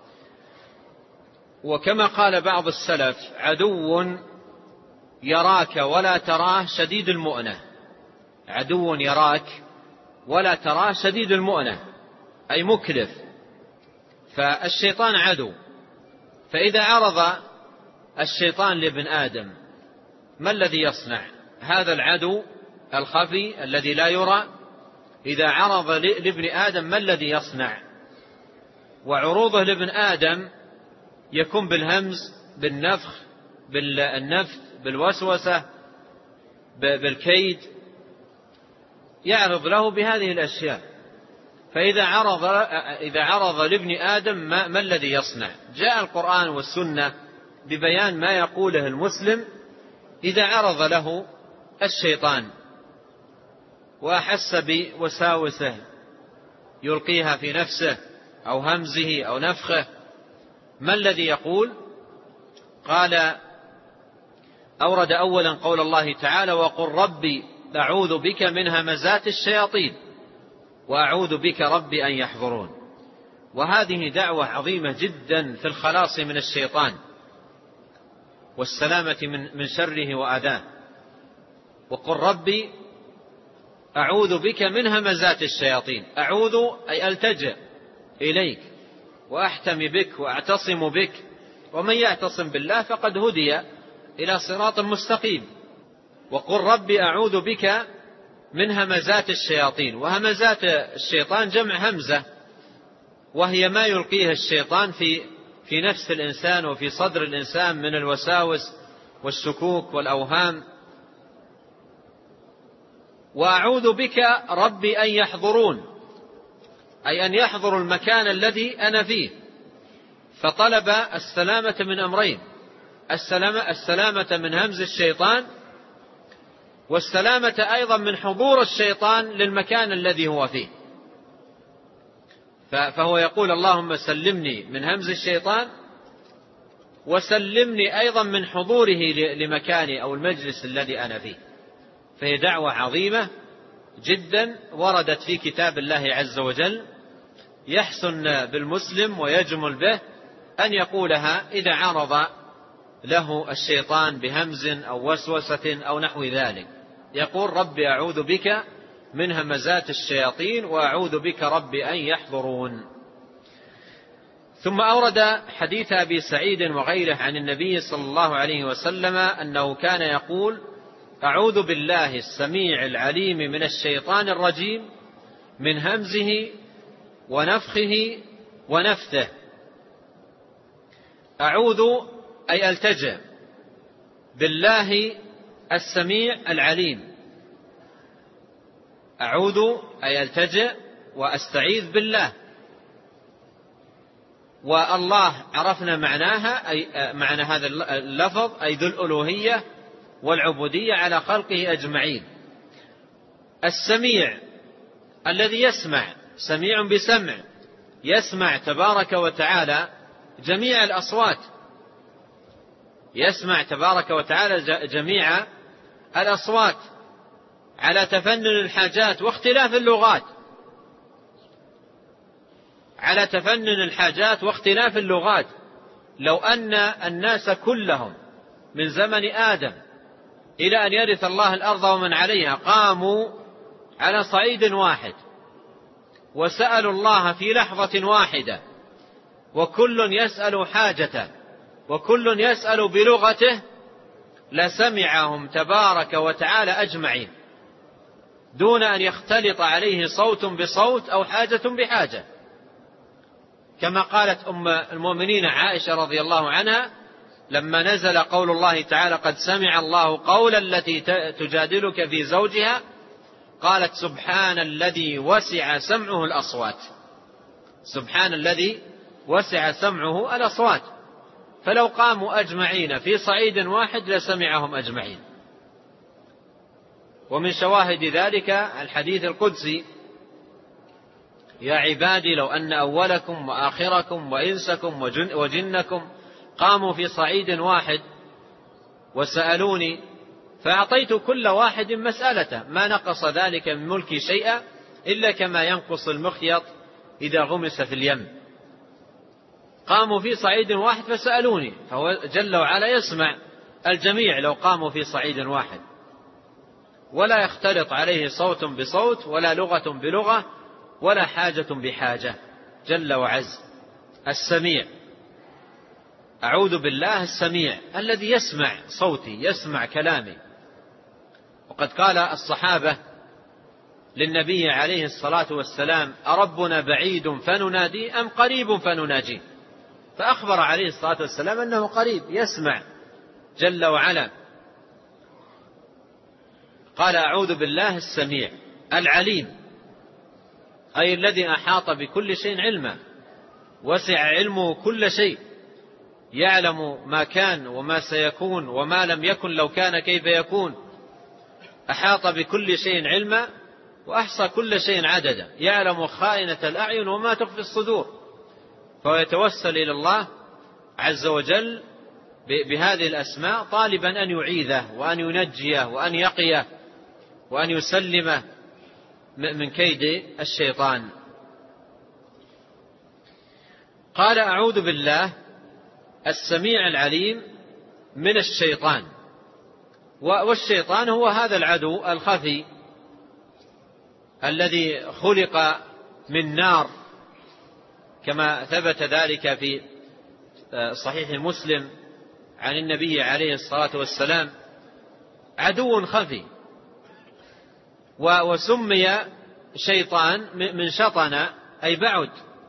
وكما قال بعض السلف عدو يراك ولا تراه شديد المؤنة. عدو يراك ولا تراه شديد المؤنة أي مكلف. فالشيطان عدو، فإذا عرض الشيطان لابن آدم ما الذي يصنع؟ هذا العدو الخفي الذي لا يرى إذا عرض لابن آدم ما الذي يصنع؟ وعروضه لابن آدم يكون بالهمز، بالنفخ، بالنفث، بالوسوسة، بالكيد، يعرض له بهذه الأشياء. فإذا عرض لابن آدم ما الذي يصنع؟ جاء القرآن والسنة ببيان ما يقوله المسلم إذا عرض له الشيطان وأحس بوساوسه يلقيها في نفسه أو همزه أو نفخه، ما الذي يقول؟ قال أورد أولا قول الله تعالى: وقل ربي أعوذ بك من همزات الشياطين وأعوذ بك ربي أن يحضرون. وهذه دعوة عظيمة جدا في الخلاص من الشيطان والسلامة من شره وأذاه. وقل ربي أعوذ بك من همزات الشياطين، أعوذ أي ألتجئ إليك وأحتمي بك وأعتصم بك، ومن يعتصم بالله فقد هدي إلى صراط مستقيم. وقل ربي أعوذ بك من همزات الشياطين. وهمزات الشيطان جمع همزة، وهي ما يلقيه الشيطان في نفس الإنسان وفي صدر الإنسان من الوساوس والشكوك والأوهام. وأعوذ بك ربي أن يحضرون، أي أن يحضروا المكان الذي أنا فيه. فطلب السلامة من أمرين: السلامة من همز الشيطان، والسلامة أيضا من حضور الشيطان للمكان الذي هو فيه. فهو يقول: اللهم سلمني من همز الشيطان، وسلمني أيضا من حضوره لمكاني أو المجلس الذي أنا فيه. فهي دعوة عظيمة جدا وردت في كتاب الله عز وجل، يحسن بالمسلم ويجمل به أن يقولها إذا عرض له الشيطان بهمز أو وسوسة أو نحو ذلك. يقول: ربي أعوذ بك من همزات الشياطين وأعوذ بك ربي أن يحضرون. ثم أورد حديث أبي سعيد وغيره عن النبي صلى الله عليه وسلم أنه كان يقول: أعوذ بالله السميع العليم من الشيطان الرجيم من همزه ونفخه ونفثه. أعوذ أي ألتجئ بالله السميع العليم، أعوذ أي ألتجئ وأستعيذ بالله. والله عرفنا معناها، أي معنى هذا اللفظ أي ذو الألوهية والعبودية على خلقه أجمعين. السميع الذي يسمع، سميع بسمع، يسمع تبارك وتعالى جميع الأصوات، يسمع تبارك وتعالى جميع الأصوات على تفنن الحاجات واختلاف اللغات، على تفنن الحاجات واختلاف اللغات. لو أن الناس كلهم من زمن آدم إلى أن يرث الله الأرض ومن عليها قاموا على صعيد واحد وسألوا الله في لحظة واحدة، وكل يسأل حاجته وكل يسأل بلغته، لسمعهم تبارك وتعالى أجمعين دون أن يختلط عليه صوت بصوت أو حاجة بحاجة. كما قالت أم المؤمنين عائشة رضي الله عنها لما نزل قول الله تعالى: قد سمع الله قول التي تجادلك في زوجها، قالت: سبحان الذي وسع سمعه الأصوات. سبحان الذي وسع سمعه الأصوات. فلو قاموا أجمعين في صعيد واحد لسمعهم أجمعين. ومن شواهد ذلك الحديث القدسي: يا عبادي لو أن أولكم وآخركم وإنسكم وجنكم قاموا في صعيد واحد وسألوني فأعطيت كل واحد مسألته ما نقص ذلك من ملكي شيئا إلا كما ينقص المخيط إذا غمس في اليم. قاموا في صعيد واحد فسألوني، فهو جل وعلا يسمع الجميع لو قاموا في صعيد واحد. ولا يختلط عليه صوت بصوت ولا لغة بلغة ولا حاجة بحاجة جل وعز. السميع، أعوذ بالله السميع الذي يسمع صوتي، يسمع كلامي. وقد قال الصحابة للنبي عليه الصلاة والسلام: أربنا بعيد فنناديه أم قريب فنناجيه؟ فأخبر عليه الصلاة والسلام أنه قريب يسمع جل وعلا. قال: أعوذ بالله السميع العليم، أي الذي أحاط بكل شيء علما، وسع علمه كل شيء، يعلم ما كان وما سيكون وما لم يكن لو كان كيف يكون. أحاط بكل شيء علما وأحصى كل شيء عددا، يعلم خائنة الأعين وما تخفي الصدور. فهو يتوسل إلى الله عز وجل بهذه الأسماء طالبا أن يعيذه وأن ينجيه وأن يقيه وأن يسلمه من كيد الشيطان. قال: أعوذ بالله السميع العليم من الشيطان. والشيطان هو هذا العدو الخفي الذي خلق من نار، كما ثبت ذلك في صحيح مسلم عن النبي عليه الصلاة والسلام: عدو خفي. وسمي شيطان من شطن أي بعد،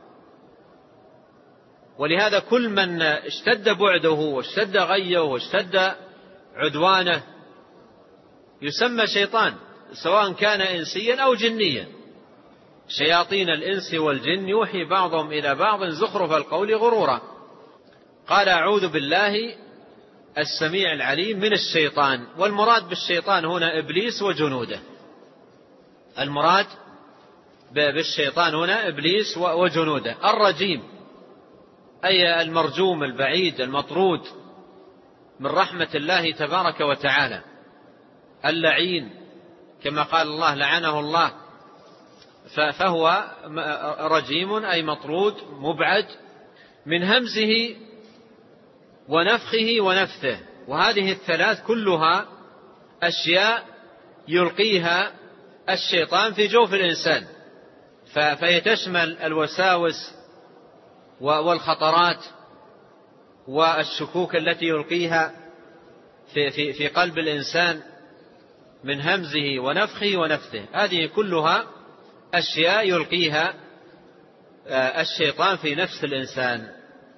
ولهذا كل من اشتد بعده واشتد غيه واشتد عدوانه يسمى شيطان، سواء كان إنسيا أو جنيا. شياطين الإنس والجن يوحي بعضهم إلى بعض زخرف القول غرورا. قال: أعوذ بالله السميع العليم من الشيطان. والمراد بالشيطان هنا إبليس وجنوده. المراد بالشيطان هنا إبليس وجنوده. الرجيم أي المرجوم البعيد المطرود من رحمة الله تبارك وتعالى. اللعين كما قال الله: لعنه الله. فهو رجيم أي مطرود مبعد من همزه ونفخه ونفثه. وهذه الثلاث كلها أشياء يلقيها الشيطان في جوف الإنسان، فهي تشمل الوساوس والخطرات والشكوك التي يلقيها في قلب الإنسان من همزه ونفخه ونفثه. هذه كلها أشياء يلقيها الشيطان في نفس الإنسان.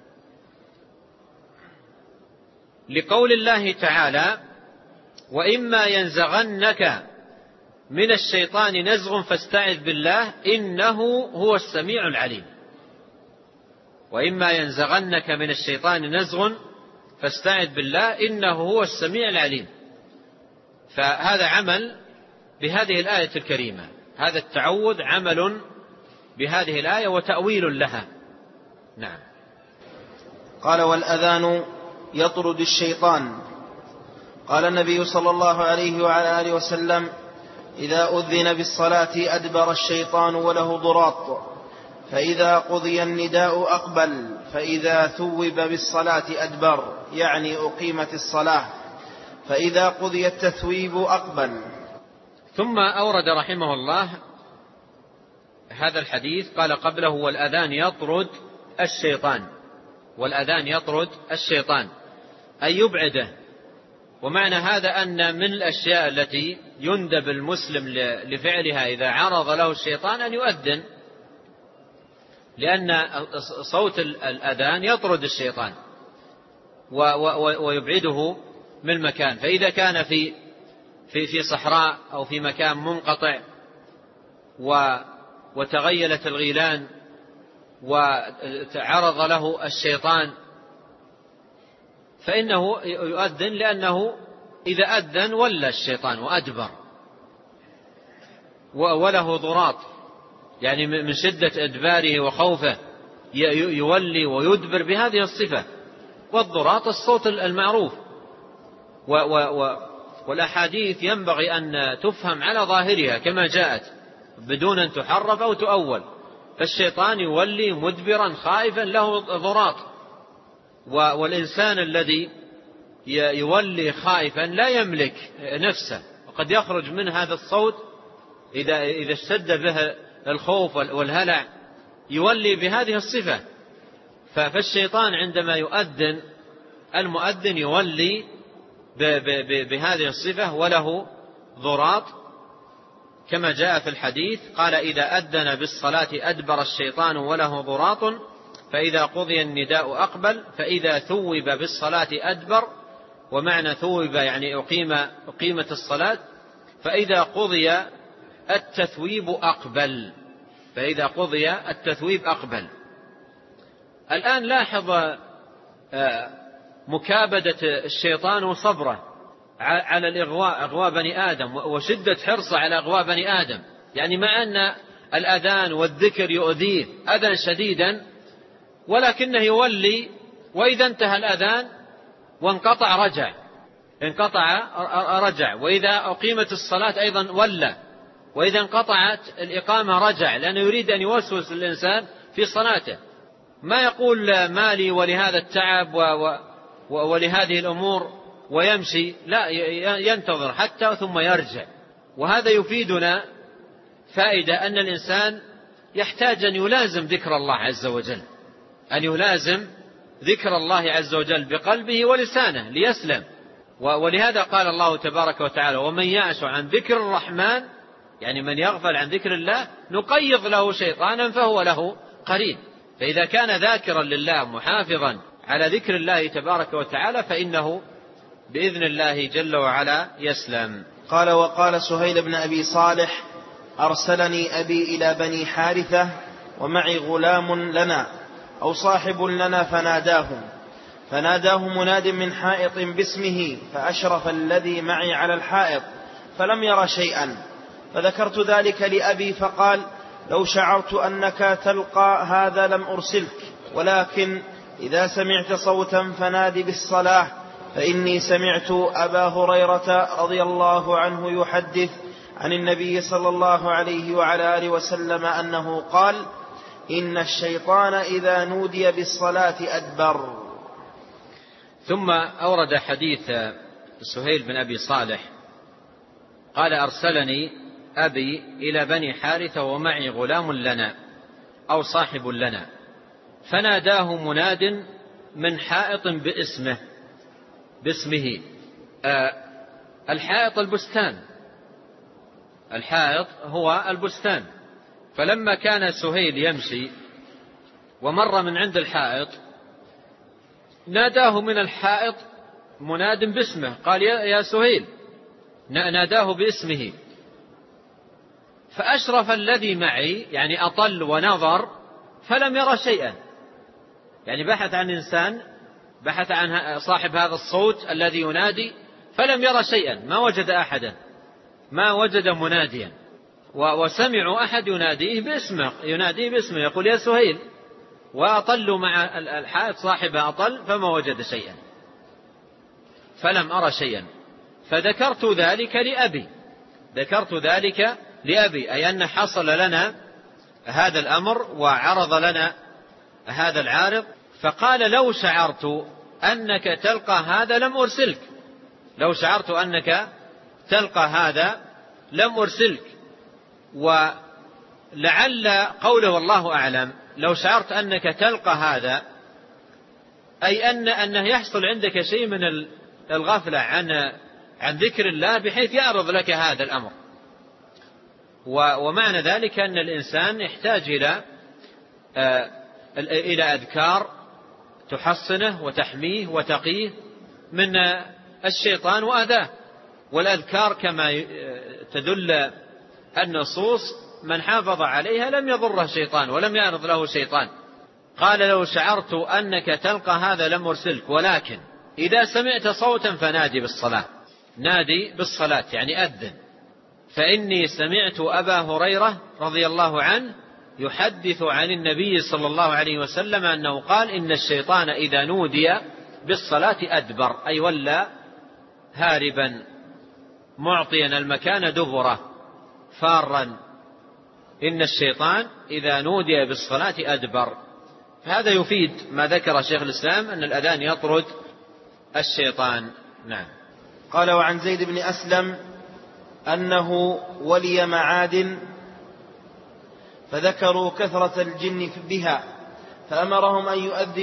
لقول الله تعالى: وإما ينزغنك من الشيطان نزغ فاستعذ بالله إنه هو السميع العليم. وإما ينزغنك من الشيطان نزغ فاستعذ بالله إنه هو السميع العليم. فهذا عمل بهذه الآية الكريمة، هذا التعوذ عمل بهذه الآية وتأويل لها. نعم. قال: والأذان يطرد الشيطان. قال النبي صلى الله عليه وعلى آله وسلم: إذا أذن بالصلاة أدبر الشيطان وله ضراط، فإذا قضي النداء أقبل، فإذا ثوب بالصلاة أدبر، يعني أقيمت الصلاة، فإذا قضي التثويب أقبل. ثم أورد رحمه الله هذا الحديث، قال قبله: والأذان يطرد الشيطان. والأذان يطرد الشيطان أي يبعده. ومعنى هذا أن من الأشياء التي يندب المسلم لفعلها إذا عرض له الشيطان أن يؤذن، لأن صوت الأذان يطرد الشيطان ويبعده من المكان. فإذا كان في صحراء أو في مكان منقطع وتغيلت الغيلان وعرض له الشيطان فإنه يؤذن، لأنه إذا أذن ولى الشيطان وأدبر وله ضراط، يعني من شدة إدباره وخوفه يولي ويدبر بهذه الصفة. والضراط الصوت المعروف. والأحاديث ينبغي أن تفهم على ظاهرها كما جاءت بدون أن تحرف أو تؤول. فالشيطان يولي مدبرا خائفا له ضراط، والإنسان الذي يولي خائفا لا يملك نفسه. قد يخرج من هذا الصوت إذا اشتد به الخوف والهلع يولي بهذه الصفة. فالشيطان عندما يؤذن المؤذن يولي بهذه الصفة وله ضراط، كما جاء في الحديث قال: إذا أذن بالصلاة أدبر الشيطان وله ضراط، فإذا قضي النداء أقبل، فإذا ثوب بالصلاة أدبر. ومعنى ثوب يعني أقيمت الصلاة، فإذا قضي التثويب أقبل. فإذا قضي التثويب أقبل. الآن لاحظ مكابدة الشيطان وصبره على أغواء بني آدم، وشدة حرصه على أغواء بني آدم. يعني مع أن الأذان والذكر يؤذيه أذى شديدا، ولكنه يولي، وإذا انتهى الأذان وانقطع رجع، وإذا أقيمت الصلاة أيضا ولى، وإذا انقطعت الإقامة رجع، لأنه يريد أن يوسوس الإنسان في صلاته. ما يقول مالي ولهذا التعب ولهذه الأمور ويمشي، لا، ينتظر حتى ثم يرجع. وهذا يفيدنا فائدة أن الإنسان يحتاج أن يلازم ذكر الله عز وجل، أن يلازم ذكر الله عز وجل بقلبه ولسانه ليسلم. ولهذا قال الله تبارك وتعالى: ومن يعش عن ذكر الرحمن، يعني من يغفل عن ذكر الله نقيض له شيطانا فهو له قرين. فإذا كان ذاكرا لله محافظا على ذكر الله تبارك وتعالى فإنه بإذن الله جل وعلا يسلم. قال: وقال سهيل بن أبي صالح: أرسلني أبي إلى بني حارثة ومعي غلام لنا أو صاحب لنا فناداه مناد من حائط باسمه، فأشرف الذي معي على الحائط فلم ير شيئا، فذكرت ذلك لأبي فقال: لو شعرت أنك تلقى هذا لم أرسلك، ولكن إذا سمعت صوتا فنادي بالصلاة، فإني سمعت أبا هريرة رضي الله عنه يحدث عن النبي صلى الله عليه وعلى آله وسلم أنه قال: إن الشيطان إذا نودي بالصلاة أدبر. ثم أورد حديث سهيل بن أبي صالح قال: أرسلني أبي إلى بني حارثة ومعي غلام لنا أو صاحب لنا، فناداه مناد من حائط باسمه. الحائط البستان، الحائط هو البستان. فلما كان سهيل يمشي ومر من عند الحائط ناداه من الحائط مناد باسمه، قال: يا سهيل، ناداه باسمه. فأشرف الذي معي، يعني أطل ونظر، فلم يرى شيئا. يعني بحث عن إنسان، بحث عن صاحب هذا الصوت الذي ينادي، فلم يرى شيئا، ما وجد أحدا، ما وجد مناديا. وسمعوا أحد يناديه باسمه يقول: يا سهيل، وأطلوا مع الحائط صاحبه أطل فما وجد شيئا، فلم أرى شيئا. فذكرت ذلك لأبي، أي أن حصل لنا هذا الأمر وعرض لنا هذا العارض. فقال: لو شعرت أنك تلقى هذا لم أرسلك، لو شعرت أنك تلقى هذا لم أرسلك. ولعل قوله والله أعلم لو شعرت أنك تلقى هذا، أي أنه يحصل عندك شيء من الغفلة عن ذكر الله بحيث يعرض لك هذا الأمر. ومعنى ذلك أن الإنسان يحتاج إلى أذكار تحصنه وتحميه وتقيه من الشيطان وأذاه. والأذكار كما تدل النصوص من حافظ عليها لم يضره شيطان ولم يعرض له شيطان. قال: لو شعرت أنك تلقى هذا لم أرسلك، ولكن إذا سمعت صوتا فنادي بالصلاة. نادي بالصلاة يعني أذن. فإني سمعت أبا هريرة رضي الله عنه يحدث عن النبي صلى الله عليه وسلم أنه قال: إن الشيطان إذا نودي بالصلاة أدبر، أي ولى هاربا معطيا المكان دبره فارا. إن الشيطان إذا نودي بالصلاة أدبر. هذا يفيد ما ذكر شيخ الإسلام أن الأذان يطرد الشيطان. نعم. قال: وعن زيد بن أسلم أنه ولي معاد فذكروا كثرة الجن بها فأمرهم أن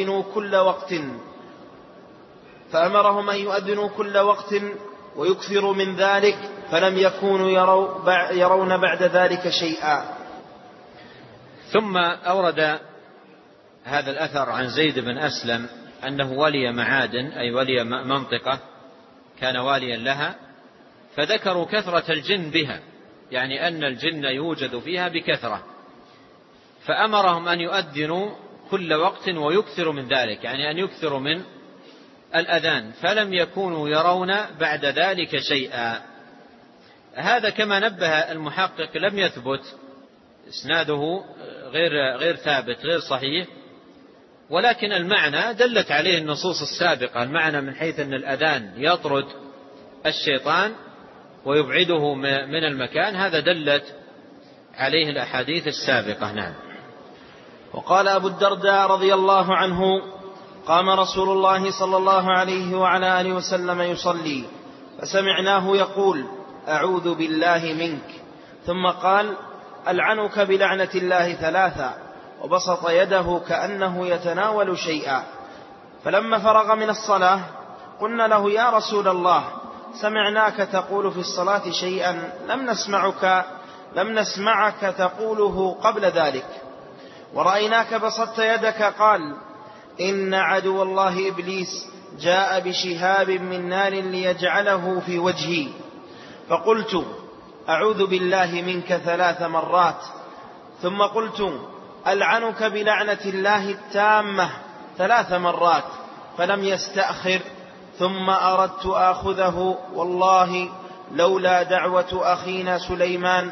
يؤذنوا كل وقت ويكثروا من ذلك فلم يكونوا يرون بعد ذلك شيئا. ثم أورد هذا الأثر عن زيد بن أسلم أنه ولي معادن أي ولي منطقة كان واليا لها، فذكروا كثرة الجن بها، يعني أن الجن يوجد فيها بكثرة، فأمرهم أن يؤذنوا كل وقت ويكثروا من ذلك، يعني أن يكثروا من الأذان، فلم يكونوا يرون بعد ذلك شيئا. هذا كما نبه المحقق لم يثبت، إسناده غير ثابت غير صحيح، ولكن المعنى دلت عليه النصوص السابقة، المعنى من حيث أن الأذان يطرد الشيطان ويبعده من المكان، هذا دلت عليه الأحاديث السابقة. نعم. وقال أبو الدرداء رضي الله عنه: قام رسول الله صلى الله عليه وعلى آله وسلم يصلي فسمعناه يقول: أعوذ بالله منك، ثم قال: ألعنك بلعنة الله ثلاثا، وبسط يده كأنه يتناول شيئا. فلما فرغ من الصلاة قلنا له: يا رسول الله، سمعناك تقول في الصلاة شيئا لم نسمعك تقوله قبل ذلك، ورأيناك بسطت يدك. قال: إن عدو الله إبليس جاء بشهاب من نار ليجعله في وجهي، فقلت: أعوذ بالله منك 3 مرات، ثم قلت: ألعنك بلعنة الله التامة 3 مرات، فلم يستأخر، ثم أردت آخذه، والله لولا دعوة أخينا سليمان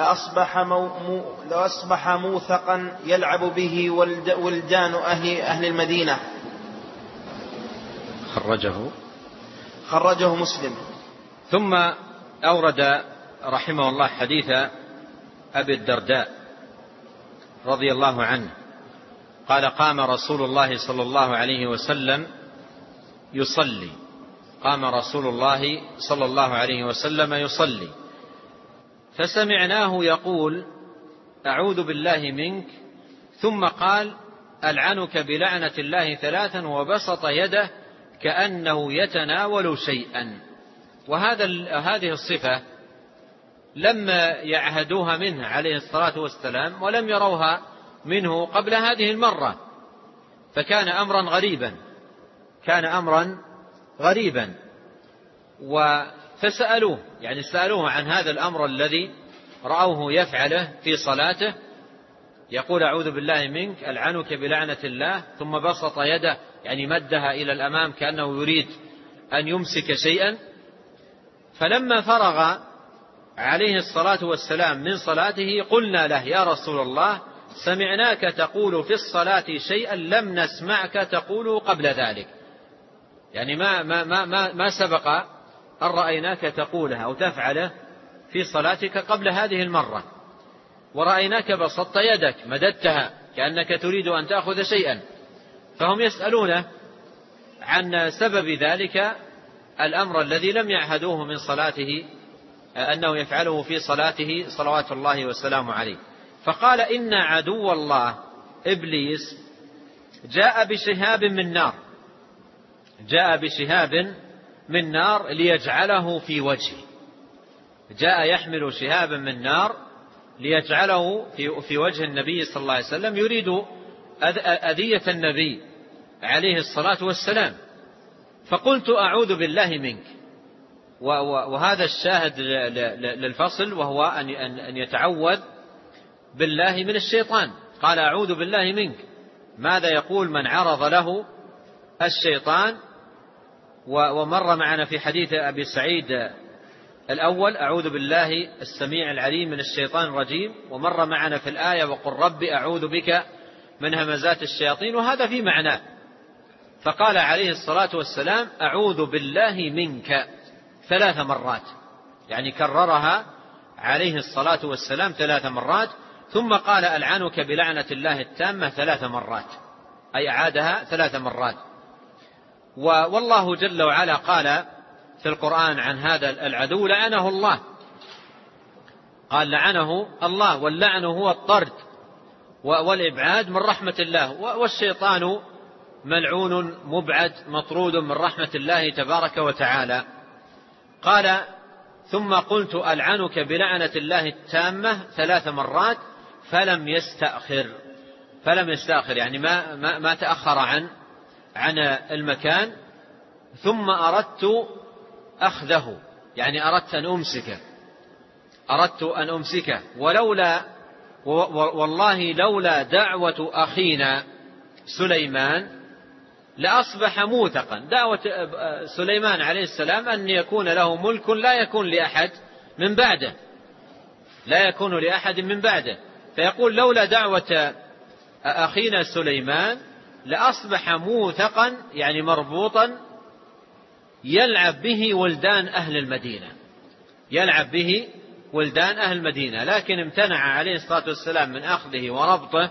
لأصبح موثقا يلعب به ولدان أهل المدينة. خرجه مسلم. ثم أورد رحمه الله حديث أبي الدرداء رضي الله عنه قال: قام رسول الله صلى الله عليه وسلم يصلي، قام رسول الله صلى الله عليه وسلم يصلي، فسمعناه يقول: أعوذ بالله منك، ثم قال: ألعنك بلعنة الله ثلاثا، وبسط يده كأنه يتناول شيئا. وهذه الصفة لم يعهدوها منه عليه الصلاة والسلام، ولم يروها منه قبل هذه المرة، فكان أمرا غريبا، فسألوه، يعني سألوه عن هذا الأمر الذي رأوه يفعله في صلاته، يقول: أعوذ بالله منك، ألعنك بلعنة الله، ثم بسط يده، يعني مدها إلى الأمام كأنه يريد أن يمسك شيئا. فلما فرغ عليه الصلاة والسلام من صلاته قلنا له: يا رسول الله، سمعناك تقول في الصلاة شيئا لم نسمعك تقوله قبل ذلك، يعني ما سبق أن رأيناك تقولها أو تفعله في صلاتك قبل هذه المرة، ورأيناك بسطت يدك مددتها كأنك تريد أن تأخذ شيئا. فهم يسألونه عن سبب ذلك الأمر الذي لم يعهدوه من صلاته أنه يفعله في صلاته صلوات الله وسلامه عليه. فقال: إن عدو الله إبليس جاء بشهاب من نار ليجعله في وجهه، جاء يحمل شهابا من نار ليجعله في وجه النبي صلى الله عليه وسلم، يريد أذية النبي عليه الصلاة والسلام. فقلت: أعوذ بالله منك. وهذا الشاهد للفصل، وهو أن يتعوذ بالله من الشيطان. قال: أعوذ بالله منك. ماذا يقول من عرض له الشيطان؟ ومر معنا في حديث أبي سعيد الأول: أعوذ بالله السميع العليم من الشيطان الرجيم، ومر معنا في الآية: وقل رب أعوذ بك من همزات الشياطين، وهذا في معناه. فقال عليه الصلاة والسلام: أعوذ بالله منك 3 مرات، يعني كررها عليه الصلاة والسلام 3 مرات، ثم قال: ألعنك بلعنة الله التامة 3 مرات، أي أعادها 3 مرات. والله جل وعلا قال في القرآن عن هذا العدو: لعنه الله قال لعنه الله، واللعن هو الطرد والإبعاد من رحمة الله، والشيطان ملعون مبعد مطرود من رحمة الله تبارك وتعالى. قال ثم قلت ألعنك بلعنة الله التامة 3 مرات فلم يستأخر يعني ما تأخر عن المكان. ثم أردت أخذه يعني أردت أن أمسكه والله لولا دعوة أخينا سليمان لأصبح موثقا. دعوة سليمان عليه السلام أن يكون له ملك لا يكون لأحد من بعده، فيقول لولا دعوة أخينا سليمان لأصبح موثقا يعني مربوطا يلعب به ولدان أهل المدينة، لكن امتنع عليه الصلاة والسلام من أخذه وربطه.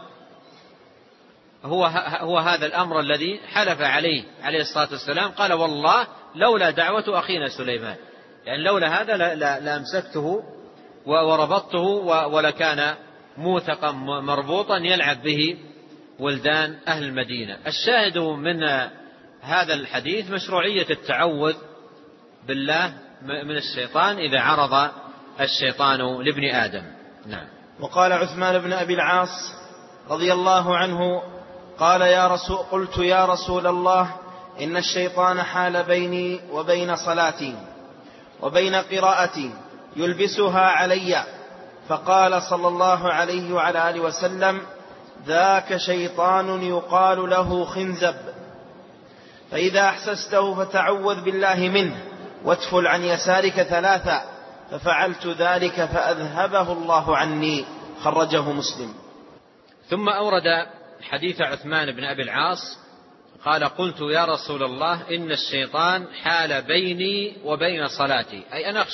هو هذا الأمر الذي حلف عليه الصلاة والسلام، قال والله لولا دعوة أخينا سليمان، يعني لولا هذا لأمسكته وربطته ولكان موثقا مربوطا يلعب به ولدان أهل المدينة. الشاهد من هذا الحديث مشروعية التعوذ بالله من الشيطان إذا عرض الشيطان لابن آدم. نعم. وقال عثمان بن أبي العاص رضي الله عنه قلت يا رسول الله إن الشيطان حال بيني وبين صلاتي وبين قراءتي يلبسها علي، فقال صلى الله عليه وعلى آله وسلم ذاك شيطان يقال له خنزب، فإذا أحسسته فتعوذ بالله منه واتفل عن يسارك 3، ففعلت ذلك فأذهبه الله عني. خرجه مسلم. ثم أورد حديث عثمان بن أبي العاص قال قلت يا رسول الله إن الشيطان حال بيني وبين صلاتي، أي أن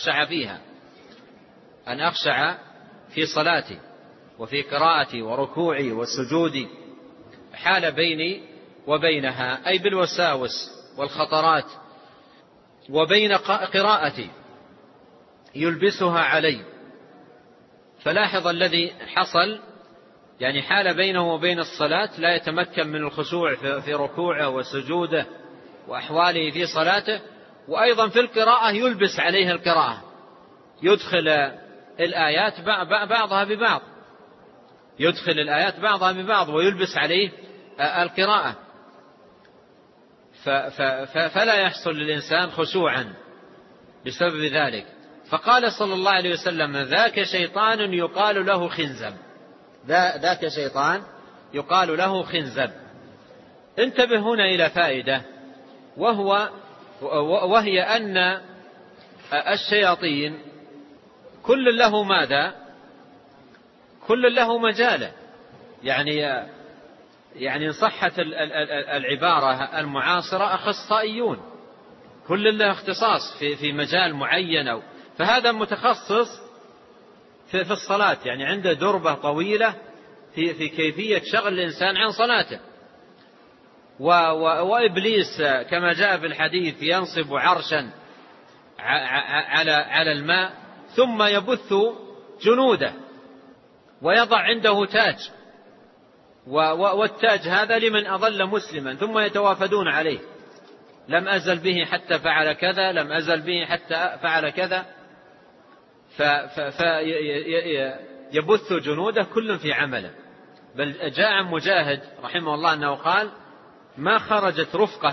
أخشع في صلاتي وفي قراءتي وركوعي وسجودي، حال بيني وبينها أي بالوساوس والخطرات، وبين قراءتي يلبسها علي. فلاحظ الذي حصل، يعني حال بينه وبين الصلاة لا يتمكن من الخشوع في ركوعه وسجوده وأحواله في صلاته، وأيضا في القراءة يلبس عليه القراءة، يدخل الآيات بعضها ببعض ويلبس عليه القراءة، فلا يحصل للإنسان خشوعا بسبب ذلك. فقال صلى الله عليه وسلم ذاك شيطان يقال له خنزب. انتبه هنا إلى فائدة، وهي أن الشياطين كل له ماذا؟ كل له مجاله، يعني إن صحت العبارة المعاصرة أخصائيون، كل له اختصاص في مجال معين، فهذا متخصص في الصلاة، يعني عنده دربة طويلة في كيفية شغل الإنسان عن صلاته. وإبليس كما جاء في الحديث ينصب عرشا على الماء ثم يبث جنوده ويضع عنده تاج، والتاج هذا لمن أضل مسلما، ثم يتوافدون عليه، لم أزل به حتى فعل كذا، لم أزل به حتى فعل كذا، فيبث جنوده كل في عمله. بل جاء عن مجاهد رحمه الله أنه قال ما خرجت رفقة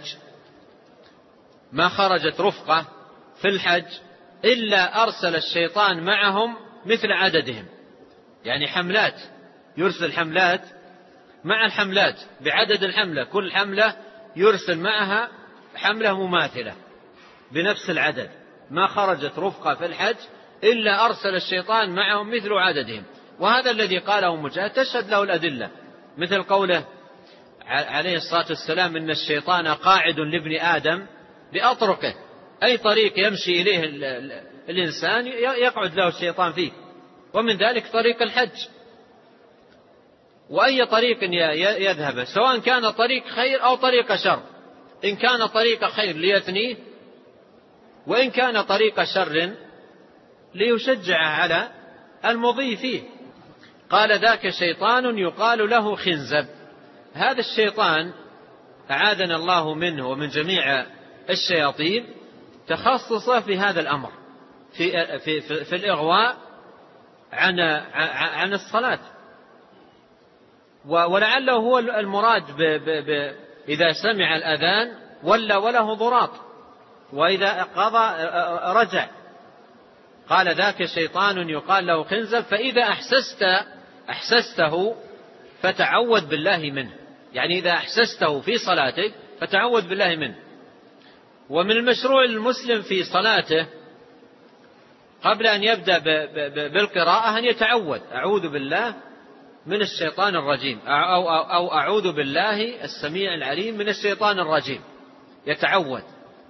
في الحج إلا أرسل الشيطان معهم مثل عددهم، يعني حملات، يرسل حملات مع الحملات بعدد الحملة، كل حملة يرسل معها حملة مماثلة بنفس العدد. ما خرجت رفقة في الحج إلا أرسل الشيطان معهم مثل عددهم. وهذا الذي قاله مجاهد تشهد له الأدلة، مثل قوله عليه الصلاة والسلام إن الشيطان قاعد لابن آدم بأطرقه، أي طريق يمشي إليه الإنسان يقعد له الشيطان فيه، ومن ذلك طريق الحج. وأي طريق يذهب، سواء كان طريق خير أو طريق شر، إن كان طريق خير ليثنيه، وإن كان طريق شر ليشجع المضي فيه. قال ذاك شيطان يقال له خنزب. هذا الشيطان أعاذنا الله منه ومن جميع الشياطين تخصص في هذا الأمر، في الإغواء عن الصلاة. ولعله هو المراد إذا سمع الأذان وله ضراط، وإذا قضى رجع. قال ذاك شيطان يقال له خنزب، فإذا أحسسته فتعوذ بالله منه. يعني إذا أحسسته في صلاتك فتعوذ بالله منه. ومن المشروع للمسلم في صلاته قبل أن يبدأ بالقراءة أن يتعوذ: أعوذ بالله من الشيطان الرجيم، أو أعوذ بالله السميع العليم من الشيطان الرجيم، يتعوذ.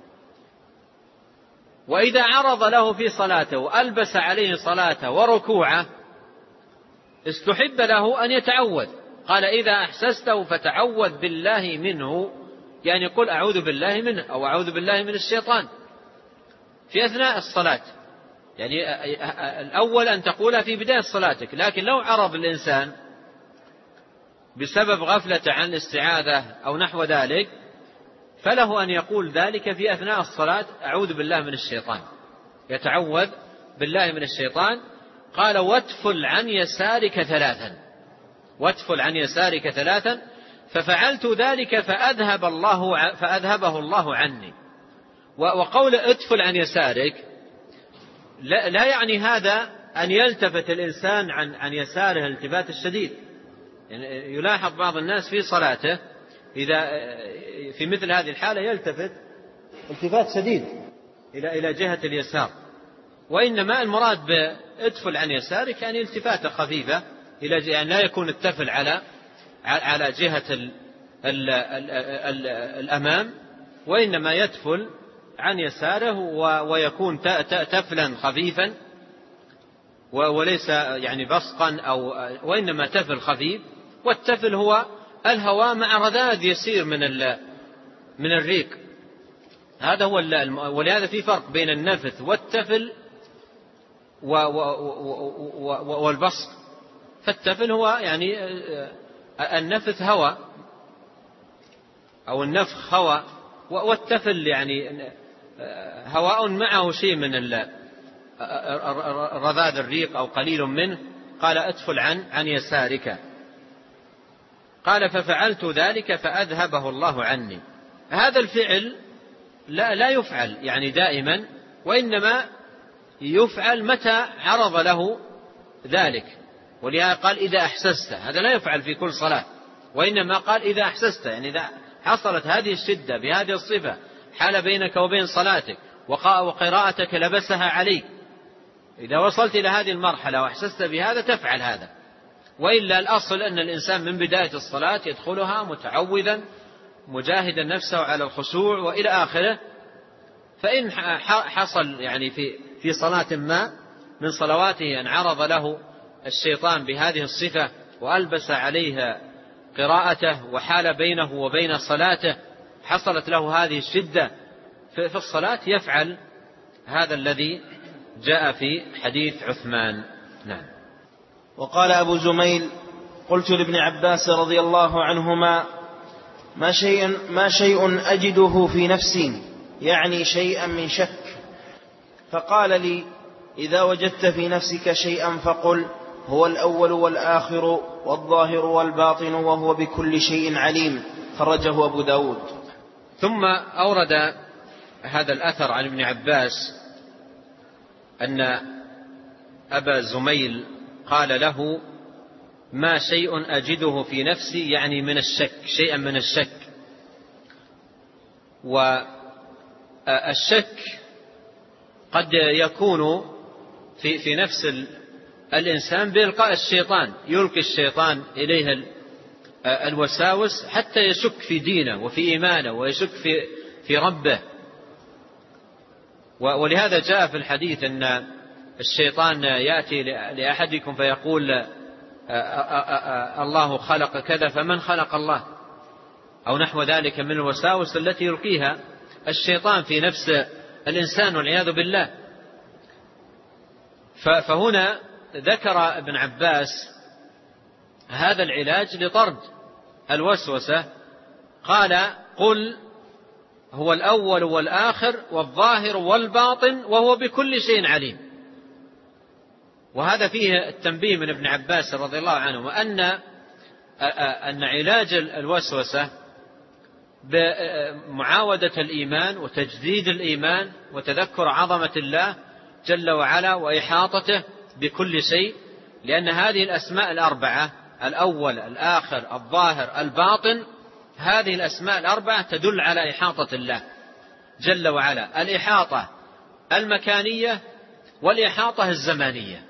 وإذا عرض له في صلاته وألبس عليه صلاته وركوعه استحب له أن يتعوذ. قال: إذا أحسسته فتعوذ بالله منه، يعني قل أعوذ بالله منه أو أعوذ بالله من الشيطان في أثناء الصلاة. يعني الأول أن تقولها في بداية صلاتك، لكن لو عرض الإنسان بسبب غفلة عن الاستعاذة أو نحو ذلك فله أن يقول ذلك في أثناء الصلاة: أعوذ بالله من الشيطان، يتعوذ بالله من الشيطان. قال: واتفل عن يسارك ثلاثا، واتفل عن يسارك ثلاثا، ففعلت ذلك فأذهبه الله عني. وقول اتفل عن يسارك لا يعني هذا أن يلتفت الإنسان عن يساره الالتفات الشديد. يعني يلاحظ بعض الناس في صلاته إذا في مثل هذه الحالة يلتفت التفات شديد إلى جهة اليسار، وإنما المراد باتفل عن يسارك يعني التفاتة خفيفة يعني لا يكون التفل على جهة الأمام، وإنما يتفل عن يساره ويكون تفلا خفيفا وليس يعني بصقا وإنما تفل خفيف. والتفل هو الهواء مع رذاذ يسير من الريق. هذا هو ولهذا في فرق بين النفث والتفل والبصق. فالتفل هو يعني النفث هواء أو النفخ هواء، والتفل يعني هواء معه شيء من رذاذ الريق أو قليل منه. قال: اتفل عن يسارك. قال: ففعلت ذلك فأذهبه الله عني. هذا الفعل لا يفعل يعني دائما، وإنما يفعل متى عرض له ذلك. ولهذا قال: إذا أحسست. هذا لا يفعل في كل صلاة، وإنما قال: إذا أحسست، يعني إذا حصلت هذه الشدة بهذه الصفة حال بينك وبين صلاتك وقراءتك لبسها عليك، إذا وصلت إلى هذه المرحلة وأحسست بهذا تفعل هذا. وإلا الأصل أن الإنسان من بداية الصلاة يدخلها متعوذا مجاهدا نفسه على الخشوع وإلى آخره. فإن حصل يعني في صلاة ما من صلواته أن عرض له الشيطان بهذه الصفة وألبس عليها قراءته وحال بينه وبين صلاته، حصلت له هذه الشدة في الصلاة، يفعل هذا الذي جاء في حديث عثمان. نعم. وقال أبو زميل: قلت لابن عباس رضي الله عنهما: ما شيء أجده في نفسي، يعني شيئا من شك. فقال لي: إذا وجدت في نفسك شيئا فقل: هو الأول والآخر والظاهر والباطن وهو بكل شيء عليم. خرجه أبو داود. ثم أورد هذا الأثر عن ابن عباس أن أبا زميل قال له: ما شيء أجده في نفسي، يعني من الشك، شيئا من الشك. والشك قد يكون في نفس الإنسان بإلقاء الشيطان، يلقي الشيطان إليه الوساوس حتى يشك في دينه وفي إيمانه ويشك في ربه. ولهذا جاء في الحديث أن الشيطان يأتي لأحدكم فيقول: الله خلق كذا، فمن خلق الله؟ أو نحو ذلك من الوساوس التي يلقيها الشيطان في نفس الإنسان والعياذ بالله. فهنا ذكر ابن عباس هذا العلاج لطرد الوسوسة قال: قل هو الأول والآخر والظاهر والباطن وهو بكل شيء عليم. وهذا فيه التنبيه من ابن عباس رضي الله عنه أن علاج الوسوسة بمعاودة الإيمان وتجديد الإيمان وتذكر عظمة الله جل وعلا وإحاطته بكل شيء، لأن هذه الأسماء الأربعة، الأول الآخر الظاهر الباطن، هذه الأسماء الأربعة تدل على إحاطة الله جل وعلا، الإحاطة المكانية والإحاطة الزمانية.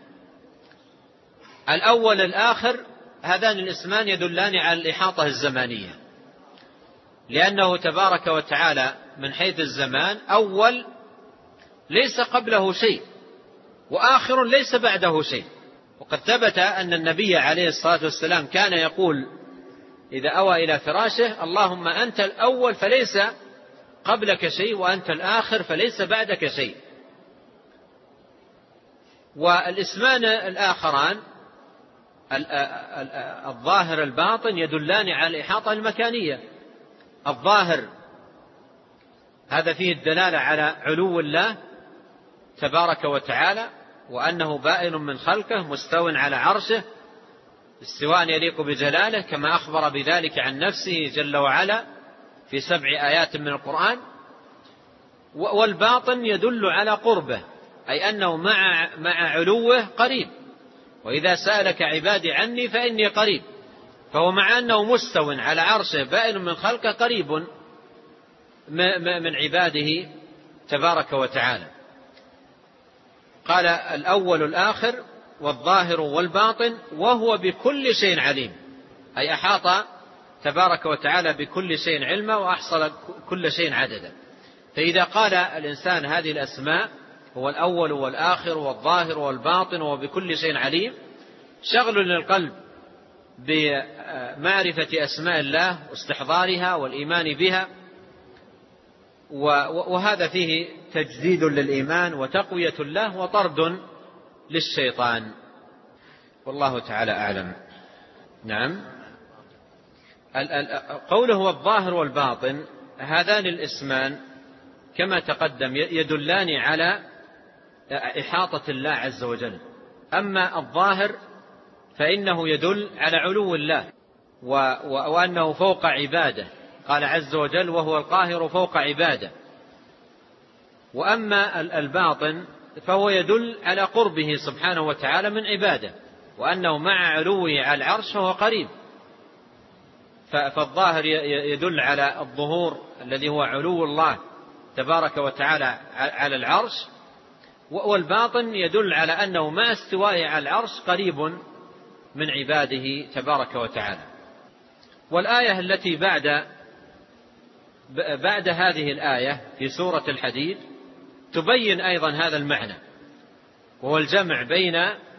الأول الآخر هذان الاسمان يدلان على الإحاطة الزمانية، لأنه تبارك وتعالى من حيث الزمان أول ليس قبله شيء، وآخر ليس بعده شيء. وقد ثبت أن النبي عليه الصلاة والسلام كان يقول إذا أوى إلى فراشه: اللهم أنت الأول فليس قبلك شيء، وأنت الآخر فليس بعدك شيء. والاسمان الآخران الظاهر الباطن يدلان على الإحاطة المكانية. الظاهر هذا فيه الدلالة على علو الله تبارك وتعالى، وأنه بائن من خلقه مستو على عرشه استواء يليق بجلاله، كما أخبر بذلك عن نفسه جل وعلا في 7 آيات من القرآن. والباطن يدل على قربه، أي أنه مع علوه قريب. وإذا سألك عبادي عني فإني قريب، فهو مع أنه مستو على عرشه بائن من خلقه قريب من عباده تبارك وتعالى. قال: الأول الآخر والظاهر والباطن وهو بكل شيء عليم، أي أحاط تبارك وتعالى بكل شيء علما وأحصل كل شيء عددا. فإذا قال الإنسان هذه الأسماء، هو الأول والآخر والظاهر والباطن وهو بكل شيء عليم، شغل للقلب بمعرفة أسماء الله واستحضارها والإيمان بها، وهذا فيه تجديد للإيمان وتقوية له وطرد للشيطان، والله تعالى أعلم. نعم. قوله هو الظاهر والباطن، هذان الاسمان كما تقدم يدلان على إحاطة الله عز وجل. أما الظاهر فإنه يدل على علو الله وأنه فوق عباده، قال عز وجل: وهو القاهر فوق عباده. وأما الباطن فهو يدل على قربه سبحانه وتعالى من عباده، وأنه مع علوه على العرش فهو قريب. فالظاهر يدل على الظهور الذي هو علو الله تبارك وتعالى على العرش، والباطن يدل على أنه مع استوائه على العرش قريب من عباده تبارك وتعالى. والآية التي بعد هذه الآية في سورة الحديد تبين أيضا هذا المعنى، وهو الجمع بين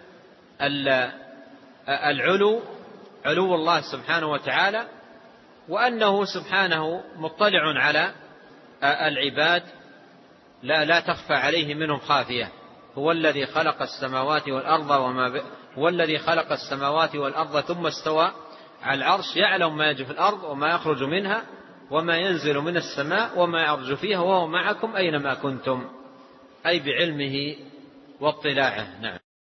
علو الله سبحانه وتعالى، وأنه سبحانه مطلع على العباد لا تخفى عليه منهم خافية. هو الذي خلق السماوات والأرض هو الذي خلق السماوات والأرض ثم استوى على العرش، يعلم ما يجري في الأرض وما يخرج منها وما ينزل من السماء وما يعرج فيها وهو معكم أينما كنتم، أي بعلمه واطلاعه. نعم.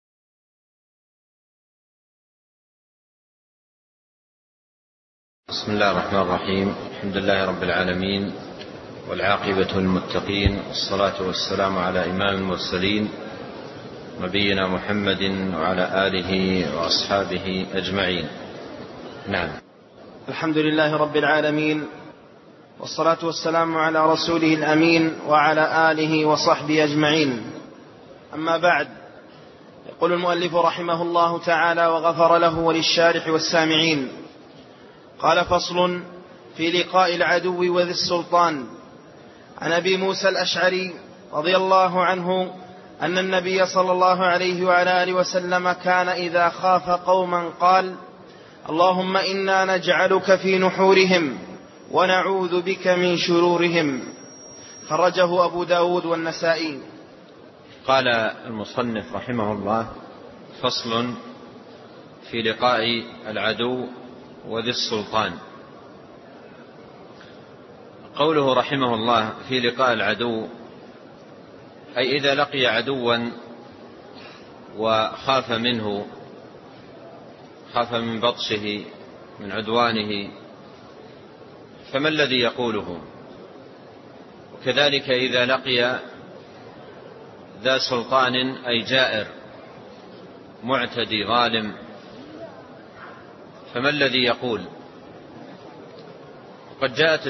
بسم الله الرحمن الرحيم. الحمد لله رب العالمين، والعاقبة للمتقين، والصلاة والسلام على إمام المرسلين نبينا محمد وعلى آله وأصحابه أجمعين. نعم. الحمد لله رب العالمين، والصلاة والسلام على رسوله الأمين وعلى آله وصحبه أجمعين. أما بعد، يقول المؤلف رحمه الله تعالى وغفر له وللشارح والسامعين: قال: فصل في لقاء العدو وذي السلطان. عن أبي موسى الأشعري رضي الله عنه أن النبي صلى الله عليه وعلى آله وسلم كان إذا خاف قوما قال: اللهم إنا نجعلك في نحورهم ونعوذ بك من شرورهم. خرجه أبو داود والنسائي. قال المصنف رحمه الله: فصل في لقاء العدو وذي السلطان. قوله رحمه الله في لقاء العدو، أي إذا لقي عدوا وخاف منه، خاف من بطشه من عدوانه، فما الذي يقوله؟ وكذلك إذا لقي ذا سلطان أي جائر معتدي ظالم، فما الذي يقول؟ وقد جاءت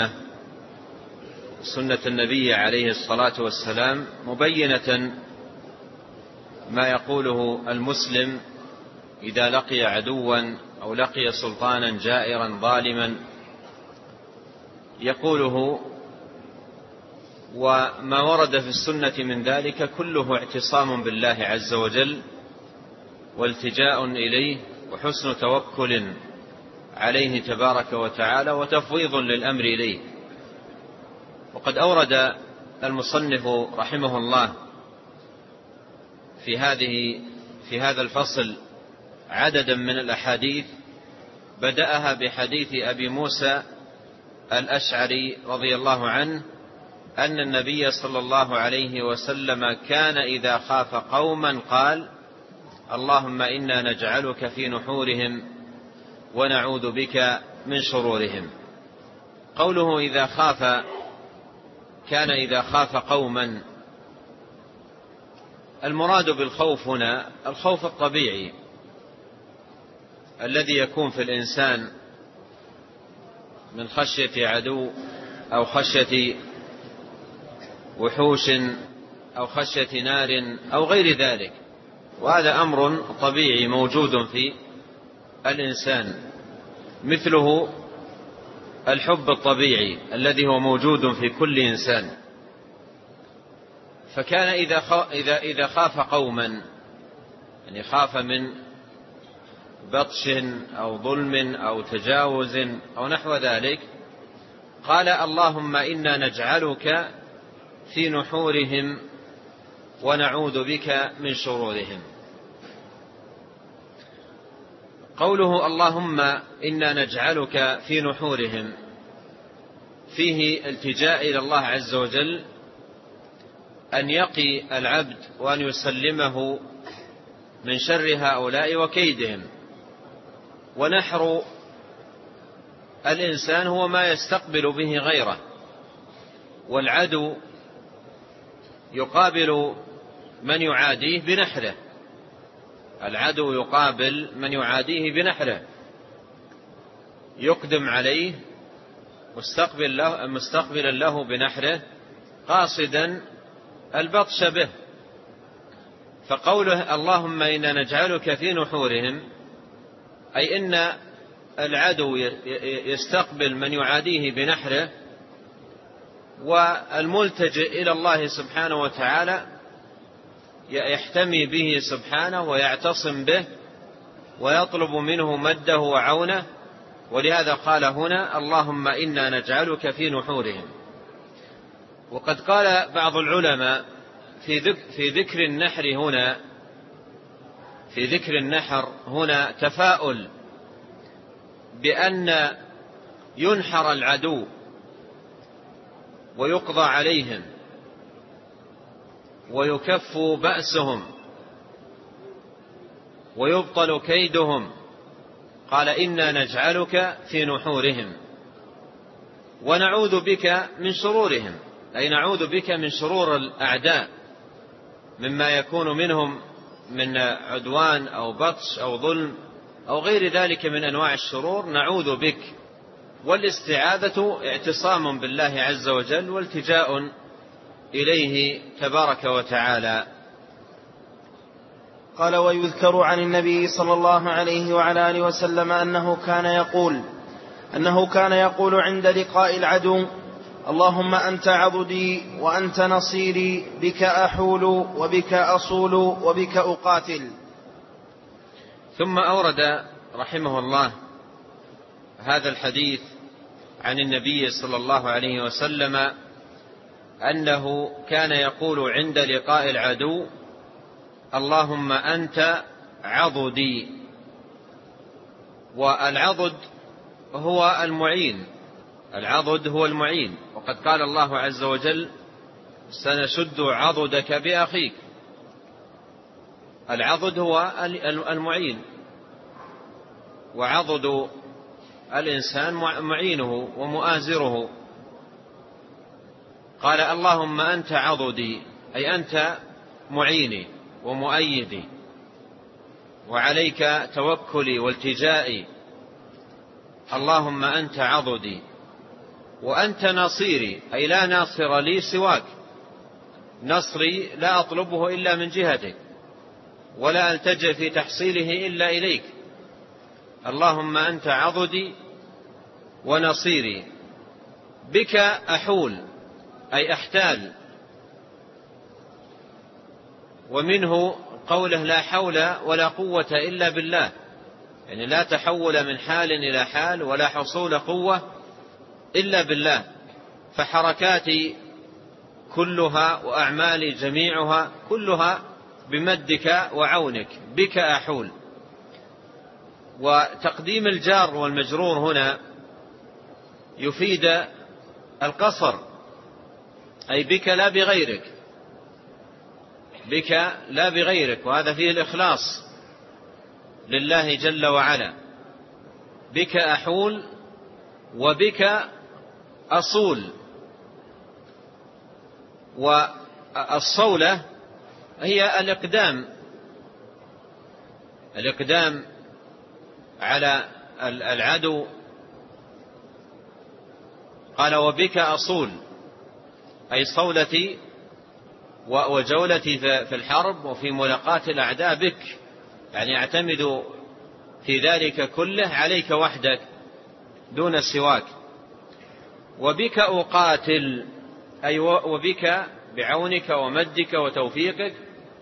سنة النبي عليه الصلاة والسلام مبينة ما يقوله المسلم إذا لقي عدوا أو لقي سلطانا جائرا ظالما يقوله. وما ورد في السنة من ذلك كله اعتصام بالله عز وجل والتجاء إليه وحسن توكل عليه تبارك وتعالى وتفويض للأمر إليه. وقد أورد المصنف رحمه الله في هذا الفصل عددا من الأحاديث، بدأها بحديث أبي موسى الأشعري رضي الله عنه أن النبي صلى الله عليه وسلم كان إذا خاف قوما قال: اللهم إنا نجعلك في نحورهم ونعوذ بك من شرورهم. قوله كان إذا خاف قوما، المراد بالخوف هنا الخوف الطبيعي الذي يكون في الإنسان من خشية عدو أو خشية وحوش أو خشية نار أو غير ذلك، وهذا أمر طبيعي موجود في الإنسان، مثله الحب الطبيعي الذي هو موجود في كل إنسان. فكان إذا خاف قوما، يعني خاف من بطش أو ظلم أو تجاوز أو نحو ذلك، قال: اللهم إنا نجعلك في نحورهم ونعوذ بك من شرورهم. قوله اللهم إنا نجعلك في نحورهم فيه التجاء إلى الله عز وجل أن يقي العبد وأن يسلمه من شر هؤلاء وكيدهم. ونحر الإنسان هو ما يستقبل به غيره، والعدو يقابل من يعاديه بنحره، العدو يقابل من يعاديه بنحره، يقدم عليه مستقبلا له بنحره قاصدا البطش به. فقوله اللهم إنا نجعلك في نحورهم أي إن العدو يستقبل من يعاديه بنحره، والملتجئ إلى الله سبحانه وتعالى يحتمي به سبحانه ويعتصم به ويطلب منه مده وعونه. ولهذا قال هنا اللهم إنا نجعلك في نحورهم. وقد قال بعض العلماء في ذكر النحر هنا تفاؤل بأن ينحر العدو ويقضى عليهم ويكف بأسهم ويبطل كيدهم. قال إنا نجعلك في نحورهم ونعوذ بك من شرورهم، أي نعوذ بك من شرور الأعداء مما يكون منهم من عدوان أو بطش أو ظلم أو غير ذلك من أنواع الشرور، نعوذ بك. والاستعاذة اعتصام بالله عز وجل والتجاء إليه تبارك وتعالى. قال: ويذكر عن النبي صلى الله عليه وعلى آله وسلم أنه كان يقول عند لقاء العدو: اللهم أنت عضدي وأنت نصيري، بك أحول وبك أصول وبك أقاتل. ثم أورد رحمه الله هذا الحديث عن النبي صلى الله عليه وسلم أنه كان يقول عند لقاء العدو: اللهم أنت عضدي. والعضد هو المعين، العضد هو المعين. وقد قال الله عز وجل: سنشد عضدك بأخيك. العضد هو المعين، وعضد الإنسان معينه ومؤازره. قال: اللهم أنت عضدي، أي أنت معيني ومؤيدي، وعليك توكلي والتجائي. اللهم أنت عضدي وأنت نصيري، أي لا ناصر لي سواك، نصري لا أطلبه إلا من جهتك، ولا ألتجئ في تحصيله إلا إليك. اللهم أنت عضدي ونصيري، بك أحول أي أحتال. ومنه قوله: لا حول ولا قوة إلا بالله، يعني لا تحول من حال إلى حال ولا حصول قوة إلا بالله. فحركاتي كلها وأعمالي جميعها كلها بمدك وعونك، بك أحول. وتقديم الجار والمجرور هنا يفيد القصر، أي بك لا بغيرك، بك لا بغيرك، وهذا فيه الإخلاص لله جل وعلا. بك أحول وبك أصول. والصولة هي الإقدام على العدو. قال: وبك أصول، أي صولتي وجولتي في الحرب وفي ملاقاة الأعداء بك، يعني أعتمد في ذلك كله عليك وحدك دون سواك. وبك أقاتل، أي وبك بعونك ومدك وتوفيقك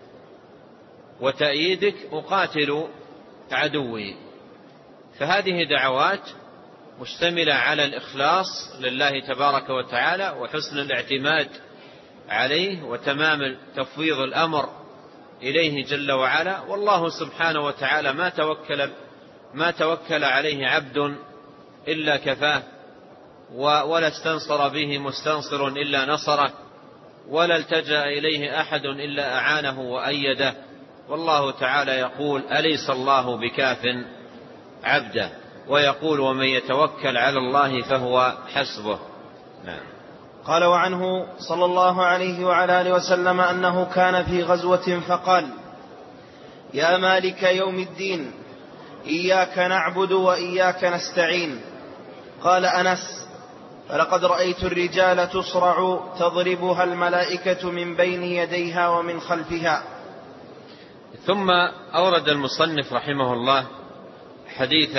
وتأييدك أقاتل عدوي. فهذه دعوات مشتملة على الإخلاص لله تبارك وتعالى وحسن الاعتماد عليه وتمام تفويض الأمر إليه جل وعلا. والله سبحانه وتعالى ما توكل عليه عبد إلا كفاه، ولا استنصر به مستنصر إلا نصره، ولا التجأ إليه أحد إلا أعانه وأيده. والله تعالى يقول: أليس الله بكاف عبده، ويقول: ومن يتوكل على الله فهو حسبه. نعم. قال: وعنه صلى الله عليه وعلى آله وسلم أنه كان في غزوة فقال: يا مالك يوم الدين، إياك نعبد وإياك نستعين. قال أنس: فلقد رأيت الرجال تصرع تضربها الملائكة من بين يديها ومن خلفها. ثم أورد المصنف رحمه الله حديث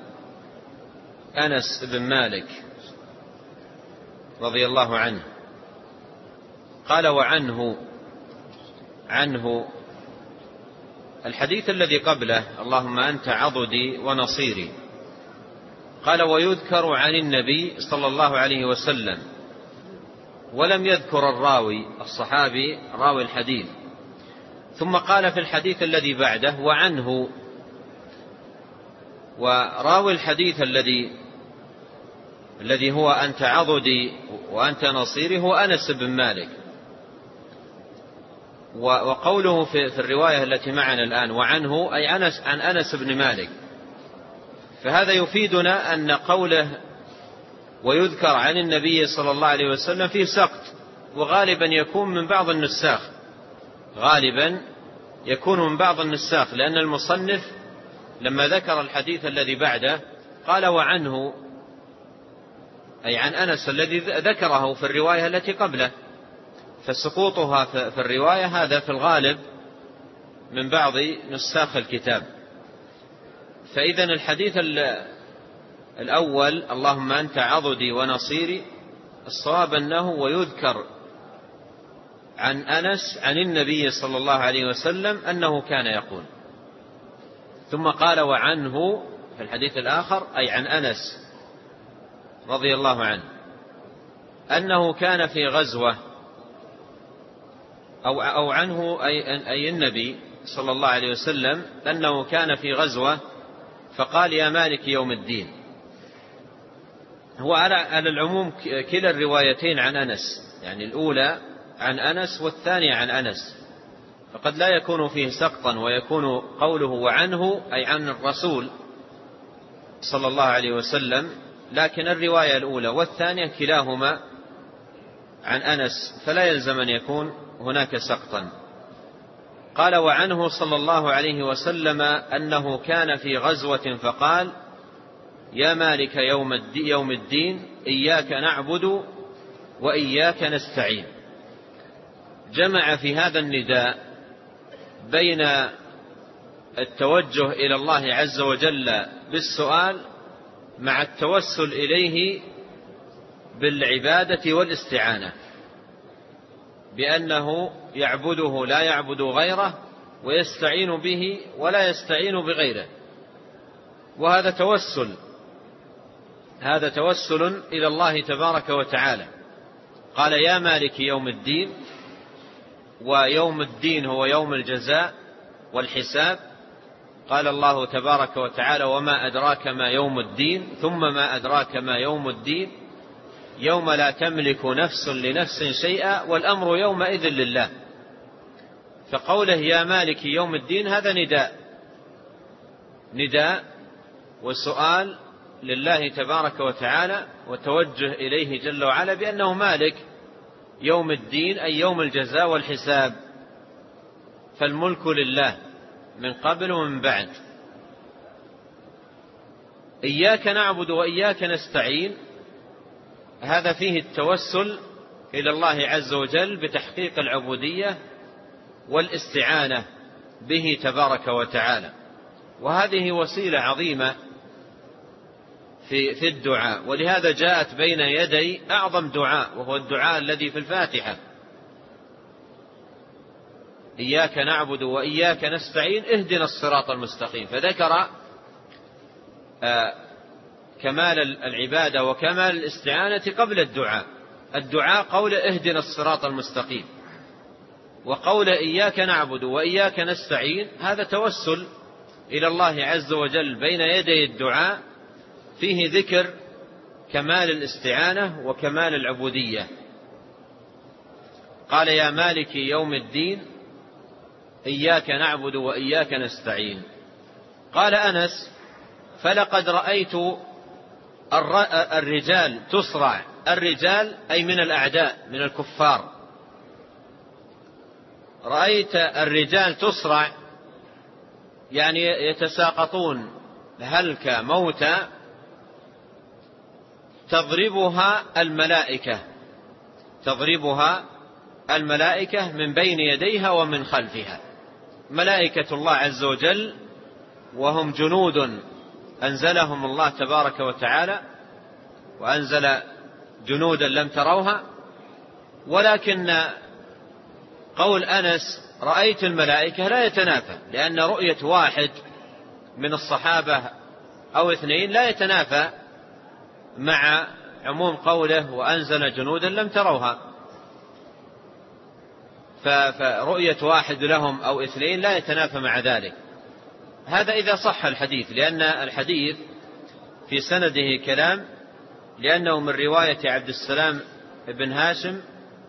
أنس بن مالك رضي الله عنه. قال: عنه الحديث الذي قبله: اللهم أنت عضدي ونصيري. قال: ويذكر عن النبي صلى الله عليه وسلم، ولم يذكر الراوي الصحابي راوي الحديث. ثم قال في الحديث الذي بعده: وعنه. وراوي الحديث الذي هو أنت عضدي وأنت نصيري هو أنس بن مالك. وقوله في الرواية التي معنا الآن: وعنه، أي عن أنس بن مالك. فهذا يفيدنا أن قوله ويذكر عن النبي صلى الله عليه وسلم فيه سقط، وغالبا يكون من بعض النساخ، لأن المصنف لما ذكر الحديث الذي بعده قال: وعنه، أي عن أنس الذي ذكره في الرواية التي قبله. فسقوطها في الرواية هذا في الغالب من بعض نساخ الكتاب. فإذا الحديث الأول: اللهم أنت عضدي ونصيري، الصواب أنه ويذكر عن أنس عن النبي صلى الله عليه وسلم أنه كان يقول. ثم قال: وعنه في الحديث الآخر، أي عن أنس رضي الله عنه، أنه كان في غزوة، أو عنه أي النبي صلى الله عليه وسلم أنه كان في غزوة فقال يا مالك يوم الدين. هو على العموم كلا الروايتين عن أنس، يعني الأولى عن أنس والثانية عن أنس، فقد لا يكون فيه سقطا ويكون قوله وعنه أي عن الرسول صلى الله عليه وسلم، لكن الرواية الأولى والثانية كلاهما عن أنس، فلا يلزم أن يكون هناك سقطا. قال وعنه صلى الله عليه وسلم أنه كان في غزوة فقال يا مالك يوم الدين إياك نعبد وإياك نستعين. جمع في هذا النداء بين التوجه إلى الله عز وجل بالسؤال مع التوسل إليه بالعبادة والاستعانة، بأنه يعبده لا يعبد غيره ويستعين به ولا يستعين بغيره، وهذا توسل إلى الله تبارك وتعالى. قال يا مالك يوم الدين، ويوم الدين هو يوم الجزاء والحساب. قال الله تبارك وتعالى وما أدراك ما يوم الدين، ثم ما أدراك ما يوم الدين يوم لا تملك نفس لنفس شيئا والأمر يومئذ لله. فقوله يا مالك يوم الدين هذا نداء وسؤال لله تبارك وتعالى، وتوجه إليه جل وعلا بأنه مالك يوم الدين أي يوم الجزاء والحساب، فالملك لله من قبل ومن بعد. إياك نعبد وإياك نستعين، هذا فيه التوسل إلى الله عز وجل بتحقيق العبودية والاستعانة به تبارك وتعالى، وهذه وسيلة عظيمة في الدعاء، ولهذا جاءت بين يدي أعظم دعاء وهو الدعاء الذي في الفاتحة إياك نعبد وإياك نستعين اهدنا الصراط المستقيم، فذكر كمال العبادة وكمال الاستعانة قبل الدعاء قول اهدنا الصراط المستقيم، وقول إياك نعبد وإياك نستعين هذا توسل إلى الله عز وجل بين يدي الدعاء، فيه ذكر كمال الاستعانة وكمال العبودية. قال يا مالك يوم الدين إياك نعبد وإياك نستعين. قال أنس فلقد رأيت الرجال تصرع، الرجال أي من الأعداء من الكفار، رأيت الرجال تصرع يعني يتساقطون هلك موتى، تضربها الملائكة من بين يديها ومن خلفها، ملائكة الله عز وجل وهم جنود أنزلهم الله تبارك وتعالى، وأنزل جنودا لم تروها. ولكن قول أنس رأيت الملائكة لا يتنافى، لأن رؤية واحد من الصحابة أو اثنين لا يتنافى مع عموم قوله وأنزل جنودا لم تروها، فرؤية واحد لهم أو اثنين لا يتنافى مع ذلك. هذا إذا صح الحديث، لأن الحديث في سنده كلام، لأنه من رواية عبد السلام بن هاشم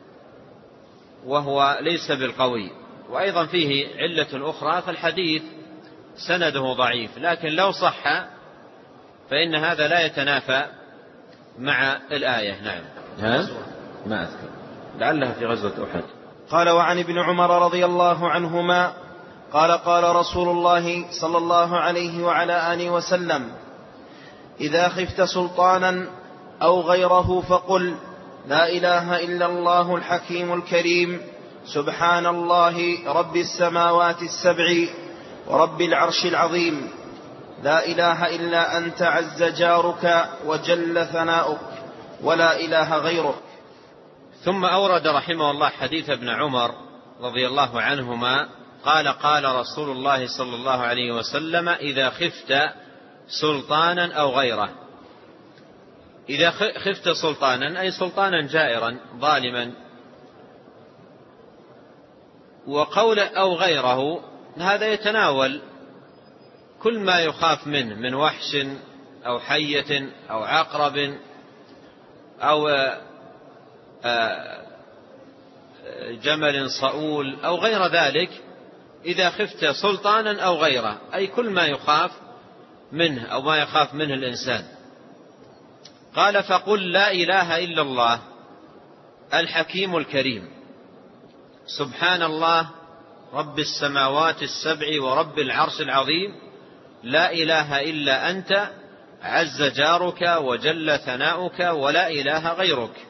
وهو ليس بالقوي، وأيضا فيه علة أخرى، فالحديث سنده ضعيف، لكن لو صح فإن هذا لا يتنافى مع الآية. نعم. ما أذكر، لعلها في غزوة أحد. قال وعن ابن عمر رضي الله عنهما قال قال رسول الله صلى الله عليه وعلى آله وسلم إذا خفت سلطانا أو غيره فقل لا إله إلا الله الحكيم الكريم سبحان الله رب السماوات السبع ورب العرش العظيم لا إله إلا أنت عز جارك وجل ثناؤك ولا إله غيرك. ثم أورد رحمه الله حديث ابن عمر رضي الله عنهما قال قال رسول الله صلى الله عليه وسلم إذا خفت سلطانا أو غيره. إذا خفت سلطانا أي سلطانا جائرا ظالما، وقول أو غيره هذا يتناول كل ما يخاف منه من وحش أو حية أو عقرب أو جمل صؤول أو غير ذلك، إذا خفت سلطانا أو غيره، أي كل ما يخاف منه أو ما يخاف منه الإنسان. قال فقل لا إله إلا الله الحكيم الكريم، سبحان الله رب السماوات السبع ورب العرش العظيم، لا إله إلا أنت عز جارك وجل ثناؤك ولا إله غيرك.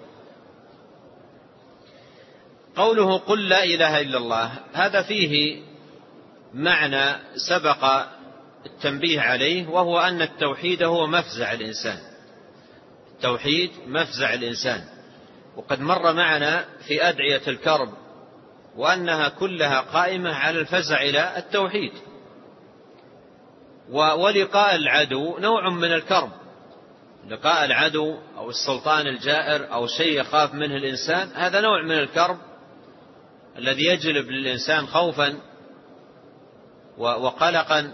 قوله قل لا إله إلا الله هذا فيه معنى سبق التنبيه عليه، وهو أن التوحيد هو مفزع الإنسان، التوحيد مفزع الإنسان، وقد مر معنا في أدعية الكرب وأنها كلها قائمة على الفزع إلى التوحيد. ولقاء العدو نوع من الكرب، لقاء العدو أو السلطان الجائر أو شيء يخاف منه الإنسان، هذا نوع من الكرب الذي يجلب للإنسان خوفا وقلقا.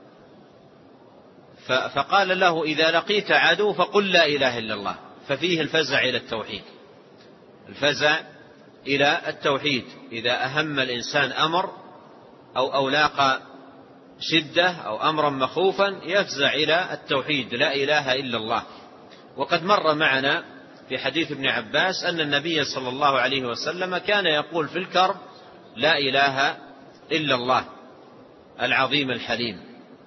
فقال له إذا لقيت عدو فقل لا إله إلا الله، ففيه الفزع إلى التوحيد، الفزع إلى التوحيد. إذا أهم الإنسان أمر أو لاقى شدة أو أمرا مخوفا يفزع إلى التوحيد، لا إله إلا الله. وقد مر معنا في حديث ابن عباس أن النبي صلى الله عليه وسلم كان يقول في الكرب لا إله إلا الله العظيم الحليم،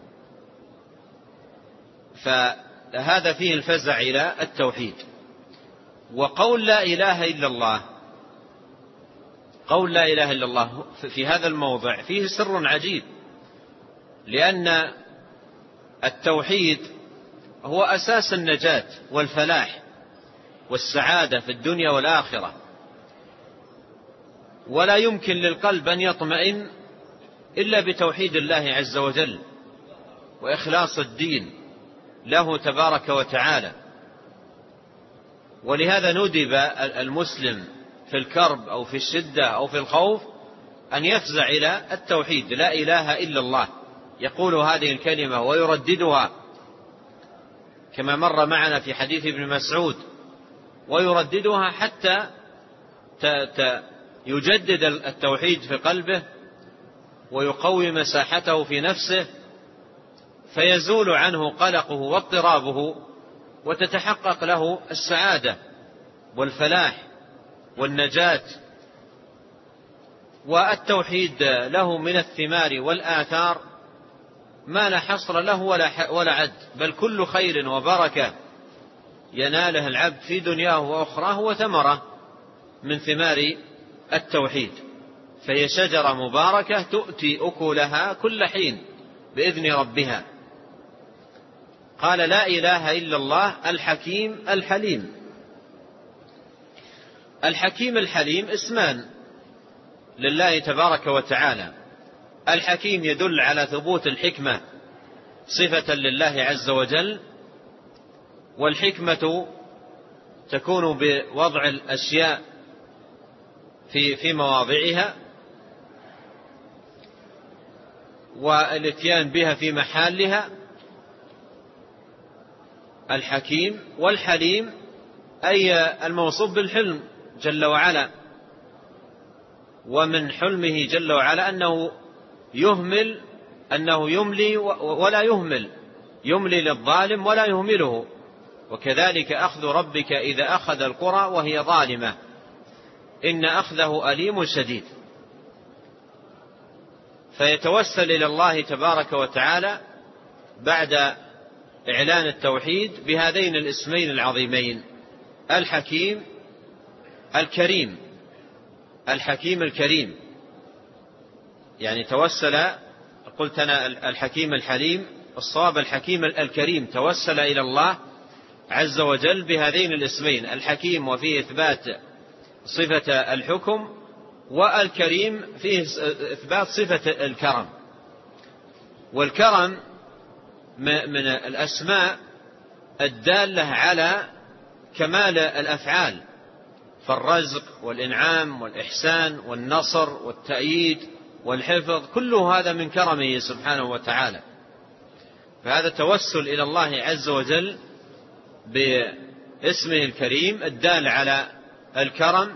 فهذا فيه الفزع إلى التوحيد. وقول لا إله إلا الله، قول لا إله إلا الله في هذا الموضع فيه سر عجيب، لأن التوحيد هو أساس النجاة والفلاح والسعادة في الدنيا والآخرة، ولا يمكن للقلب أن يطمئن إلا بتوحيد الله عز وجل وإخلاص الدين له تبارك وتعالى. ولهذا ندب المسلم في الكرب أو في الشدة أو في الخوف أن يفزع إلى التوحيد، لا إله إلا الله، يقول هذه الكلمة ويرددها كما مر معنا في حديث ابن مسعود، ويرددها حتى يجدد التوحيد في قلبه ويقوي مساحته في نفسه، فيزول عنه قلقه واضطرابه وتتحقق له السعادة والفلاح والنجاة. والتوحيد له من الثمار والآثار ما لا حصر له ولا عد، بل كل خير وبركة يناله العبد في دنياه وأخراه هو ثمرة من ثمار التوحيد، فهي شجرة مباركة تؤتي أكلها كل حين بإذن ربها. قال لا إله إلا الله الحكيم الحليم. الحكيم الحليم اسمان لله تبارك وتعالى. الحكيم يدل على ثبوت الحكمة صفة لله عز وجل، والحكمة تكون بوضع الأشياء في مواضعها والاتيان بها في محلها. الحكيم والحليم أي الموصوف بالحلم جل وعلا، ومن حلمه جل وعلا أنه يملي ولا يهمل، يملي للظالم ولا يهمله. وكذلك أخذ ربك إذا أخذ القرى وهي ظالمة إن أخذه أليم شديد. فيتوسل إلى الله تبارك وتعالى بعد إعلان التوحيد بهذين الاسمين العظيمين الحكيم الكريم. الحكيم الكريم يعني توسل، قلت أنا الحكيم الحليم، الصواب الحكيم الكريم، توسل إلى الله عز وجل بهذين الاسمين الحكيم وفيه إثبات صفة الحكم، والكريم فيه إثبات صفة الكرم. والكرم من الأسماء الدالة على كمال الأفعال، فالرزق والإنعام والإحسان والنصر والتأييد والحفظ، كل هذا من كرمه سبحانه وتعالى. فهذا توسل إلى الله عز وجل باسمه الكريم الدال على الكرم،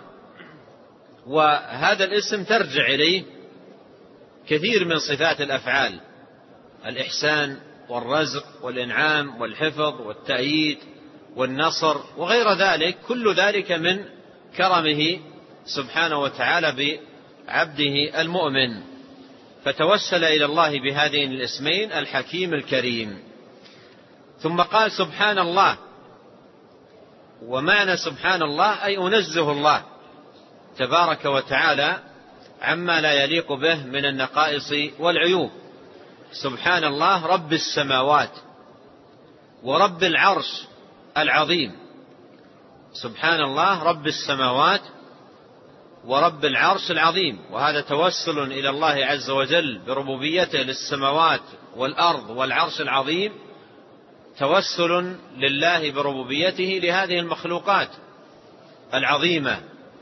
وهذا الاسم ترجع إليه كثير من صفات الأفعال: الإحسان والرزق والإنعام والحفظ والتأييد والنصر وغير ذلك، كل ذلك من كرمه سبحانه وتعالى بعبده المؤمن. فتوسل إلى الله بهذين الاسمين الحكيم الكريم. ثم قال سبحان الله، ومعنى سبحان الله أي أنزه الله تبارك وتعالى عما لا يليق به من النقائص والعيوب. سبحان الله رب السماوات ورب العرش العظيم. سبحان الله رب السماوات ورب العرش العظيم، وهذا توسل إلى الله عز وجل بربوبيته للسماوات والأرض والعرش العظيم، توسل لله بربوبيته لهذه المخلوقات العظيمة.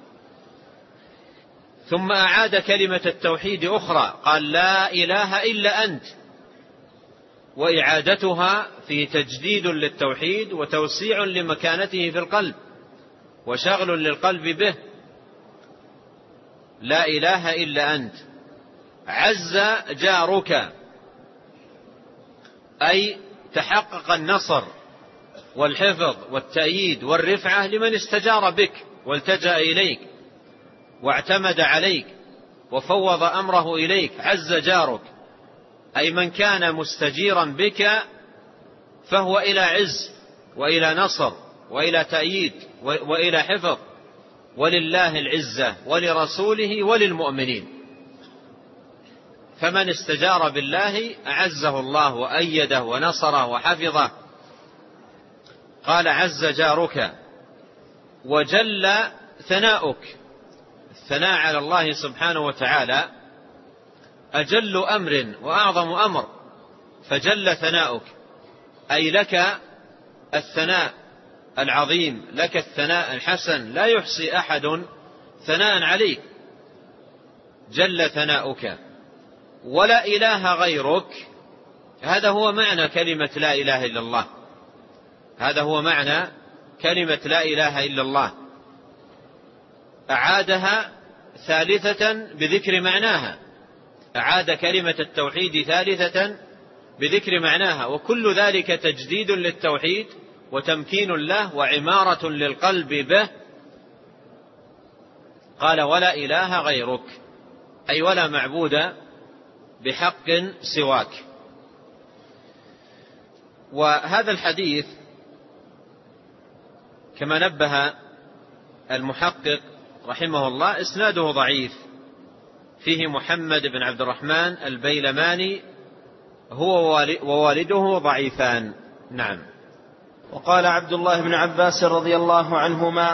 ثم أعاد كلمة التوحيد أخرى، قال لا إله إلا أنت، وإعادتها في تجديد للتوحيد وتوسيع لمكانته في القلب وشغل للقلب به. لا إله إلا أنت. عز جارك، أي تحقق النصر والحفظ والتأييد والرفعة لمن استجار بك والتجأ إليك واعتمد عليك وفوض أمره إليك. عز جارك أي من كان مستجيرا بك فهو إلى عز وإلى نصر وإلى تأييد وإلى حفظ، ولله العزة ولرسوله وللمؤمنين. فمن استجار بالله أعزه الله وأيده ونصره وحفظه. قال عز جارك وجل ثناؤك. الثناء على الله سبحانه وتعالى أجل أمر وأعظم أمر، فجل ثناؤك أي لك الثناء العظيم، لك الثناء الحسن، لا يحصي أحد ثناء عليك. جل ثناؤك ولا إله غيرك. هذا هو معنى كلمة لا إله إلا الله. هذا هو معنى كلمة لا إله إلا الله. أعادها ثالثة بذكر معناها، أعاد كلمة التوحيد ثالثة بذكر معناها، وكل ذلك تجديد للتوحيد وتمكين له وعمارة للقلب به. قال ولا إله غيرك، أي ولا معبود بحق سواك. وهذا الحديث كما نبه المحقق رحمه الله إسناده ضعيف، فيه محمد بن عبد الرحمن البيلماني هو ووالده ضعيفان. نعم. وقال عبد الله بن عباس رضي الله عنهما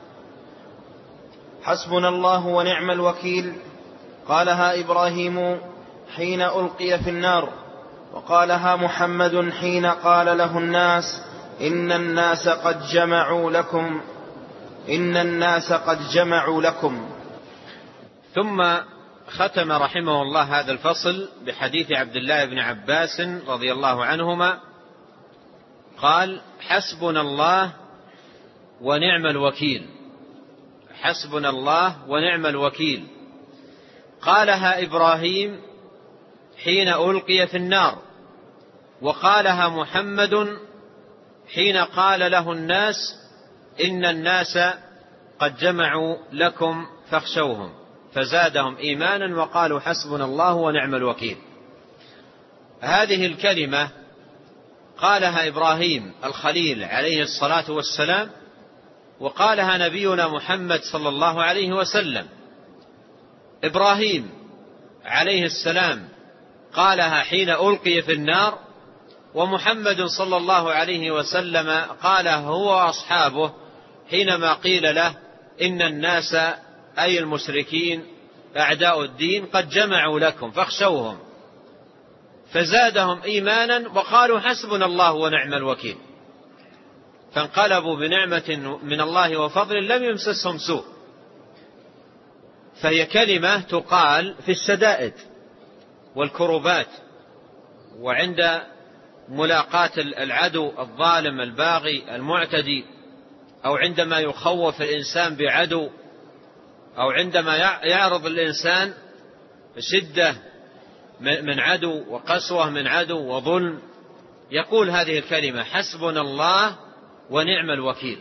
حسبنا الله ونعم الوكيل، قالها إبراهيم حين ألقي في النار، وقالها محمد حين قال له الناس إن الناس قد جمعوا لكم. ثم ختم رحمه الله هذا الفصل بحديث عبد الله بن عباس رضي الله عنهما قال حسبنا الله ونعم الوكيل. حسبنا الله ونعم الوكيل. قالها إبراهيم حين ألقي في النار، وقالها محمد حين قال له الناس إن الناس قد جمعوا لكم فاخشوهم، فزادهم إيمانا وقالوا حسبنا الله ونعم الوكيل. هذه الكلمة قالها إبراهيم الخليل عليه الصلاة والسلام، وقالها نبينا محمد صلى الله عليه وسلم. إبراهيم عليه السلام قالها حين ألقي في النار، ومحمد صلى الله عليه وسلم قالها هو وأصحابه حينما قيل له إن الناس أي المشركين أعداء الدين قد جمعوا لكم فاخشوهم، فزادهم إيمانا وقالوا حسبنا الله ونعم الوكيل. فانقلبوا بنعمة من الله وفضل لم يمسسهم سوء، فهي كلمة تقال في الشدائد والكروبات، وعند ملاقاة العدو الظالم الباغي المعتدي، أو عندما يخوف الإنسان بعدو، أو عندما يعرض الإنسان شدة من عدو وقسوة من عدو وظلم، يقول هذه الكلمة: حسبنا الله ونعم الوكيل.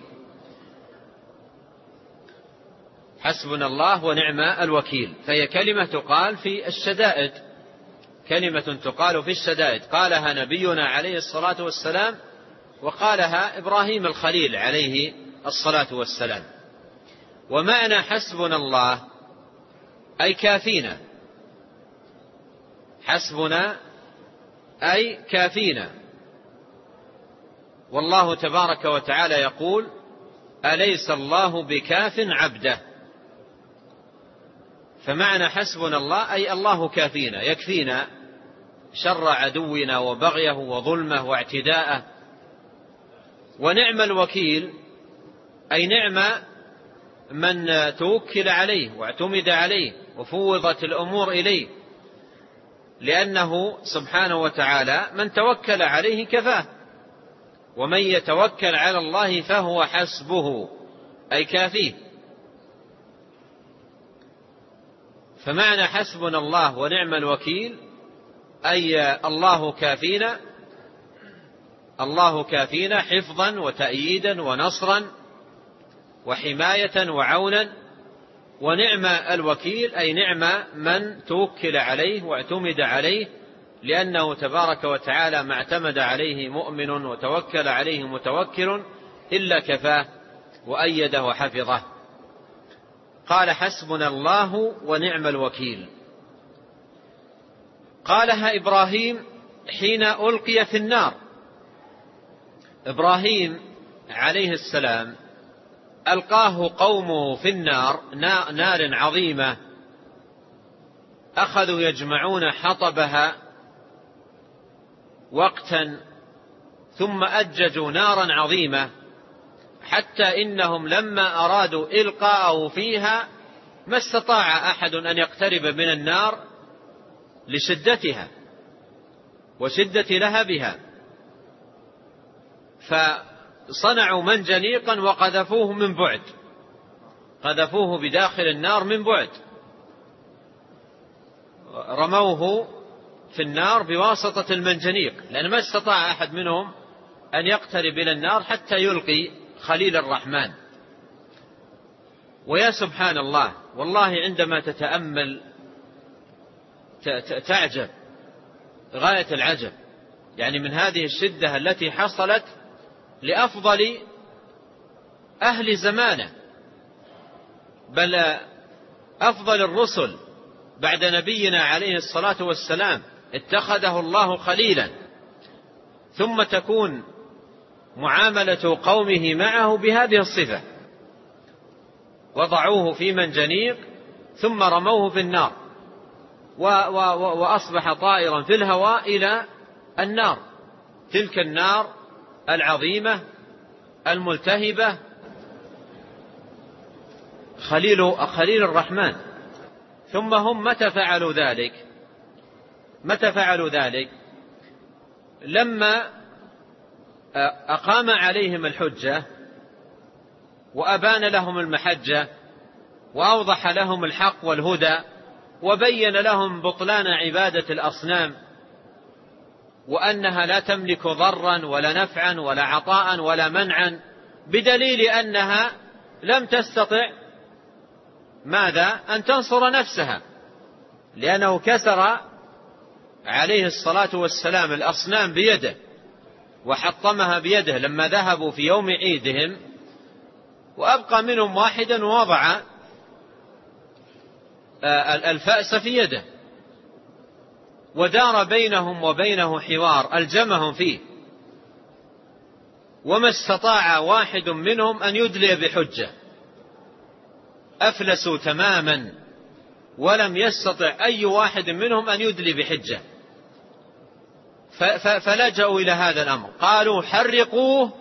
حسبنا الله ونعم الوكيل. فهي كلمة تقال في الشدائد، كلمة تقال في الشدائد، قالها نبينا عليه الصلاة والسلام، وقالها إبراهيم الخليل عليه الصلاة والسلام. ومعنى حسبنا الله أي كافينا، حسبنا أي كافينا. والله تبارك وتعالى يقول: أليس الله بكاف عبده. فمعنى حسبنا الله أي الله كافينا، يكفينا شر عدونا وبغيه وظلمه واعتداءه. ونعم الوكيل أي نعم من توكل عليه واعتمد عليه وفوضت الأمور إليه، لأنه سبحانه وتعالى من توكل عليه كفاه، ومن يتوكل على الله فهو حسبه أي كافيه. فمعنى حسبنا الله ونعم الوكيل أي الله كافينا، الله كافينا حفظا وتأييدا ونصرا وحماية وعونا. ونعم الوكيل أي نعم من توكل عليه واعتمد عليه، لأنه تبارك وتعالى ما اعتمد عليه مؤمن وتوكل عليه متوكل إلا كفاه وأيده وحفظه. قال: حسبنا الله ونعم الوكيل. قالها إبراهيم حين ألقي في النار. إبراهيم عليه السلام ألقاه قومه في النار، نار عظيمة، أخذوا يجمعون حطبها وقتا، ثم أججوا نارا عظيمة، حتى إنهم لما أرادوا إلقاءه فيها ما استطاع أحد أن يقترب من النار لشدتها وشدة لهبها، فصنعوا منجنيقا وقذفوه من بعد، قذفوه بداخل النار من بعد، رموه في النار بواسطة المنجنيق، لأن ما استطاع أحد منهم أن يقترب إلى النار حتى يلقي خليل الرحمن. ويا سبحان الله، والله عندما تتأمل تعجب غاية العجب، يعني من هذه الشدة التي حصلت لأفضل أهل زمانه، بل أفضل الرسل بعد نبينا عليه الصلاة والسلام اتخذه الله خليلا، ثم تكون معاملة قومه معه بهذه الصفة، وضعوه في منجنيق ثم رموه في النار، وأصبح طائرا في الهواء إلى النار، تلك النار العظيمة الملتهبة خليل الرحمن. ثم هم متى فعلوا ذلك؟ لما أقام عليهم الحجة وأبان لهم المحجة وأوضح لهم الحق والهدى، وبين لهم بطلان عبادة الأصنام، وأنها لا تملك ضرا ولا نفعا ولا عطاء ولا منعا، بدليل أنها لم تستطع ماذا؟ أن تنصر نفسها، لأنه كسر عليه الصلاة والسلام الأصنام بيده وحطمها بيده لما ذهبوا في يوم عيدهم، وأبقى منهم واحدا ووضع الفأس في يده، ودار بينهم وبينه حوار ألجمهم فيه، وما استطاع واحد منهم أن يدلي بحجة، أفلسوا تماما، ولم يستطع أي واحد منهم أن يدلي بحجة، فلجأوا إلى هذا الأمر، قالوا: حرقوه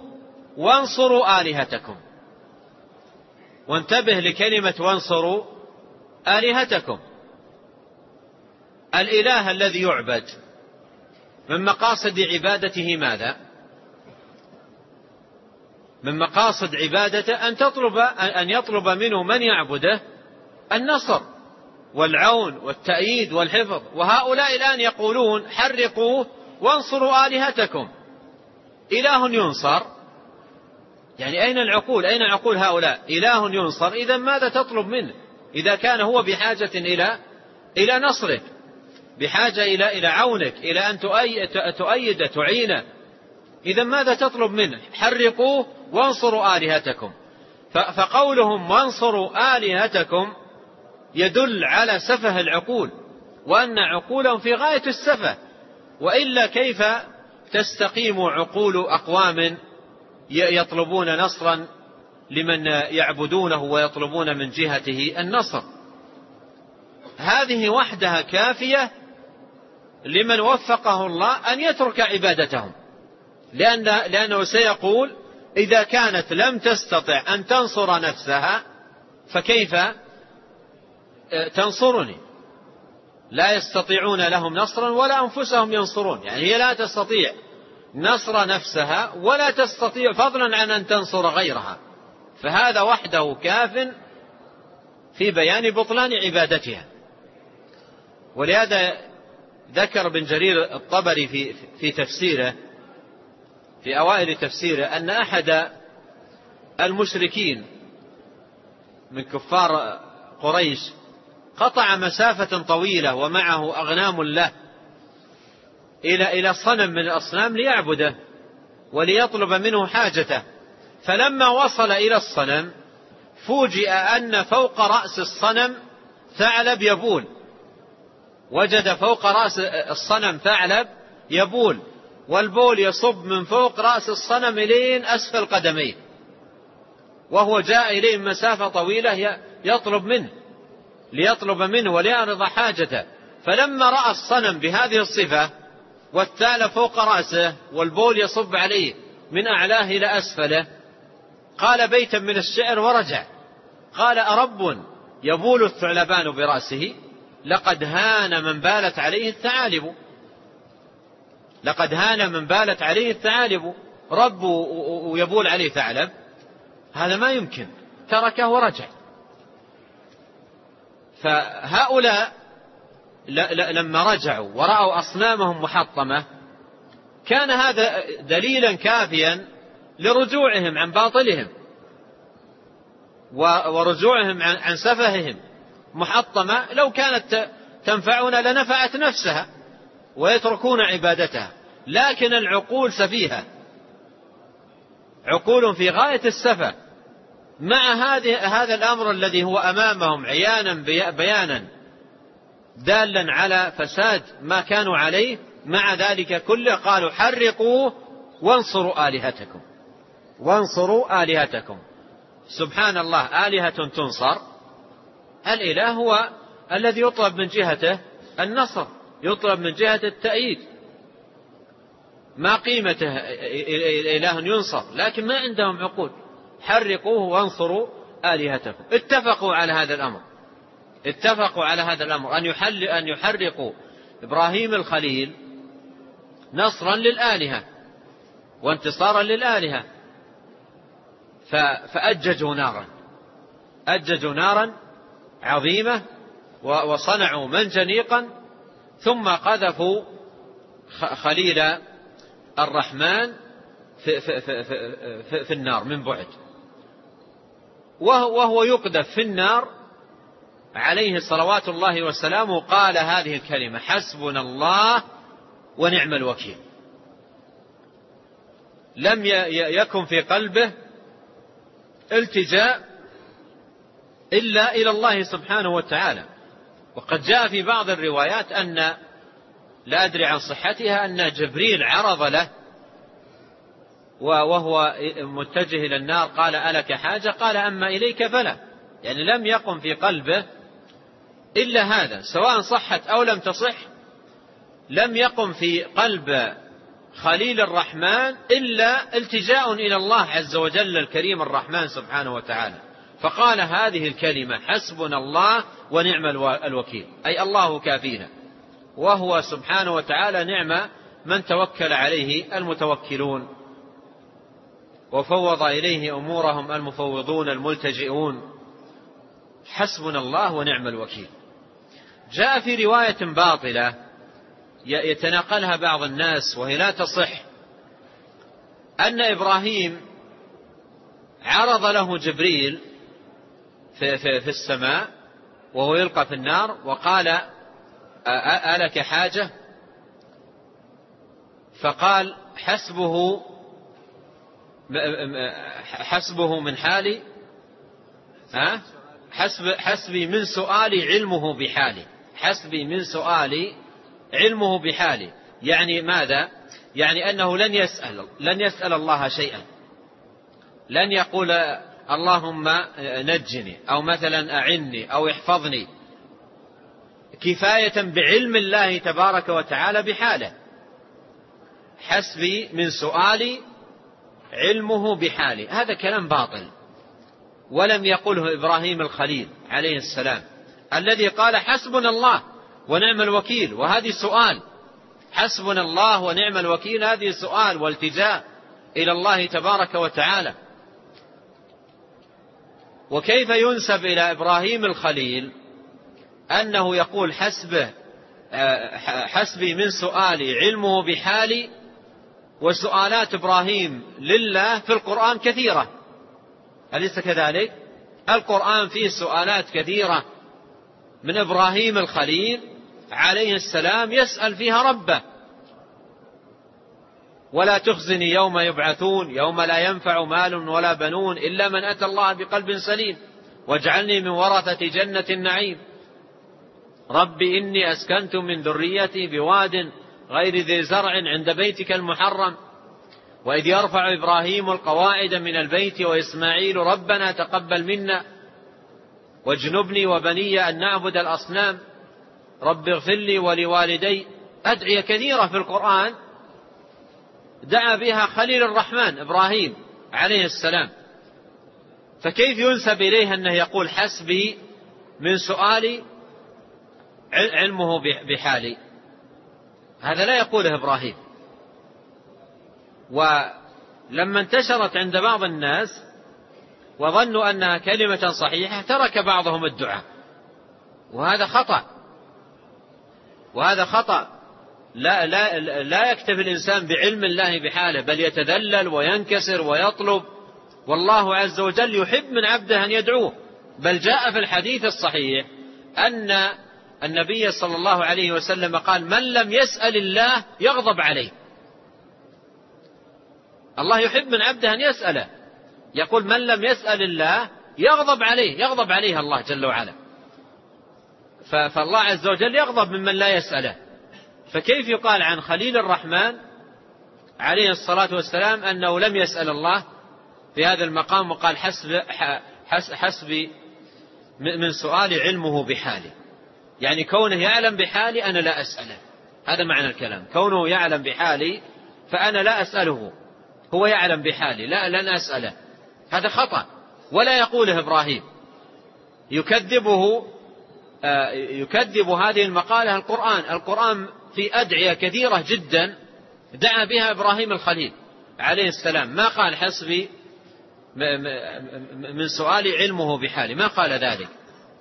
وانصروا آلهتكم. وانتبه لكلمة وانصروا آلهتكم. الإله الذي يعبد من مقاصد عبادته ماذا؟ من مقاصد عبادته أن يطلب منه من يعبده النصر والعون والتأييد والحفظ. وهؤلاء الآن يقولون حرقوه وانصروا آلهتكم. إله ينصر، يعني أين العقول؟ أين عقول هؤلاء؟ إله ينصر، إذا ماذا تطلب منه إذا كان هو بحاجة إلى نصرك، بحاجة إلى عونك، إلى أن تؤيد تعينه؟ إذا ماذا تطلب منه؟ حرقوه وانصروا آلهتكم. فقولهم وانصروا آلهتكم يدل على سفه العقول، وأن عقولهم في غاية السفه، وإلا كيف تستقيم عقول أقوام يطلبون نصرا لمن يعبدونه ويطلبون من جهته النصر؟ هذه وحدها كافية لمن وفقه الله أن يترك عبادتهم، لأنه سيقول إذا كانت لم تستطع أن تنصر نفسها فكيف تنصرني؟ لا يستطيعون لهم نصرا ولا أنفسهم ينصرون، يعني هي لا تستطيع نصر نفسها ولا تستطيع فضلا عن أن تنصر غيرها، فهذا وحده كاف في بيان بطلان عبادتها. ولهذا ذكر ابن جرير الطبري في تفسيره، في أوائل تفسيره، أن أحد المشركين من كفار قريش قطع مسافة طويلة ومعه أغنام له إلى صنم من الأصنام ليعبده وليطلب منه حاجته، فلما وصل إلى الصنم فوجئ أن فوق رأس الصنم ثعلب يبول، وجد فوق رأس الصنم ثعلب يبول، والبول يصب من فوق رأس الصنم إلين أسفل قدميه، وهو جاء إليه مسافة طويلة ليطلب منه وليعرض حاجته. فلما رأى الصنم بهذه الصفة والثعلب فوق رأسه والبول يصب عليه من أعلاه إلى أسفله، قال بيتا من الشعر ورجع، قال أرب يبول الثعلبان برأسه؟ لقد هان من بالت عليه الثعالب. لقد هان من بالت عليه الثعالب، رب ويبول عليه ثعلب؟ هذا ما يمكن، تركه ورجع. فهؤلاء لما رجعوا ورأوا أصنامهم محطمة كان هذا دليلا كافيا لرجوعهم عن باطلهم ورجوعهم عن سفههم. محطمة لو كانت تنفعنا لنفعت نفسها ويتركون عبادتها، لكن العقول سفيهة، عقول في غاية السفة، مع هذا الأمر الذي هو أمامهم عيانا بيانا دالا على فساد ما كانوا عليه، مع ذلك كله قالوا حرقوه وانصروا آلهتكم. وانصروا آلهتكم. سبحان الله، آلهة تنصر؟ الإله هو الذي يطلب من جهته النصر، يطلب من جهة التأييد. ما قيمته إله ينصر لكن ما عندهم عقول. حرقوه وانصروا آلهتكم. اتفقوا على هذا الأمر، اتفقوا على هذا الأمر أن يحرقوا إبراهيم الخليل نصرا للآلهة وانتصارا للآلهة. فأججوا نارا، أججوا نارا عظيمة وصنعوا منجنيقا، ثم قذفوا خليل الرحمن في النار من بعد، وهو يقذف في النار عليه صلوات الله وسلامه قال هذه الكلمة: حسبنا الله ونعم الوكيل. لم يكن في قلبه التجاء إلا إلى الله سبحانه وتعالى. وقد جاء في بعض الروايات أن، لا أدري عن صحتها، أن جبريل عرض له وهو متجه إلى النار قال: ألك حاجة؟ قال: أما إليك فلا. يعني لم يقم في قلبه إلا هذا، سواء صحت أو لم تصح، لم يقم في قلب خليل الرحمن إلا التجاء إلى الله عز وجل الكريم الرحمن سبحانه وتعالى. فقال هذه الكلمة حسبنا الله ونعم الوكيل، أي الله كافينا، وهو سبحانه وتعالى نعم من توكل عليه المتوكلون وفوض إليه أمورهم المفوضون الملتجئون. حسبنا الله ونعم الوكيل. جاء في رواية باطلة يتناقلها بعض الناس وهي لا تصح، أن إبراهيم عرض له جبريل في السماء وهو يلقى في النار وقال ألك حاجة؟ فقال حسبه من حالي، حسبي من سؤالي علمه بحالي، حسبي من سؤالي علمه بحالي. يعني ماذا؟ يعني أنه لن يسأل الله شيئا، لن يقول اللهم نجني أو مثلا أعني أو احفظني، كفاية بعلم الله تبارك وتعالى بحاله. حسبي من سؤالي علمه بحالي، هذا كلام باطل، ولم يقله إبراهيم الخليل عليه السلام الذي قال حسبنا الله ونعم الوكيل، وهذه سؤال. حسبنا الله ونعم الوكيل هذه سؤال والتجاء إلى الله تبارك وتعالى. وكيف ينسب إلى إبراهيم الخليل أنه يقول حسبي من سؤالي علمه بحالي، وسؤالات إبراهيم لله في القرآن كثيرة، أليس كذلك؟ القرآن فيه سؤالات كثيرة من إبراهيم الخليل عليه السلام يسأل فيها ربه. ولا تخزني يوم يبعثون يوم لا ينفع مال ولا بنون إلا من أتى الله بقلب سليم واجعلني من ورثة جنة النعيم رب إني أسكنت من ذريتي بواد غير ذي زرع عند بيتك المحرم وإذ يرفع إبراهيم القواعد من البيت وإسماعيل ربنا تقبل منا واجنبني وبني أن نعبد الأصنام رب اغفر لي ولوالدي. أدعية كثيرة في القرآن دعا بها خليل الرحمن إبراهيم عليه السلام، فكيف ينسب إليه أنه يقول حسبي من سؤالي علمه بحالي؟ هذا لا يقوله إبراهيم. ولما انتشرت عند بعض الناس وظنوا أنها كلمة صحيحة ترك بعضهم الدعاء، وهذا خطأ. لا يكتفي الإنسان بعلم الله بحاله، بل يتذلل وينكسر ويطلب، والله عز وجل يحب من عبده أن يدعوه. بل جاء في الحديث الصحيح أن النبي صلى الله عليه وسلم قال من لم يسأل الله يغضب عليه. الله يحب من عبده أن يسأله، يقول من لم يسأل الله يغضب عليه الله جل وعلا. فالله عز وجل يغضب ممن لا يسأله، فكيف يقال عن خليل الرحمن عليه الصلاة والسلام أنه لم يسأل الله في هذا المقام وقال حسبي من سؤالي علمه بحالي؟ يعني كونه يعلم بحالي أنا لا أسأله، هذا معنى الكلام. كونه يعلم بحالي فأنا لا أسأله، هو يعلم بحالي لن أسأله، هذا خطأ ولا يقوله إبراهيم. يكذب هذه المقالة القرآن في أدعية كثيرة جدا دعا بها إبراهيم الخليل عليه السلام، ما قال حسبي من سؤالي علمه بحالي، ما قال ذلك.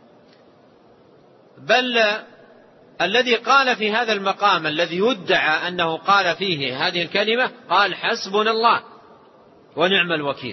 بل الذي قال في هذا المقام الذي يدعى أنه قال فيه هذه الكلمة قال حسبنا الله ونعم الوكيل،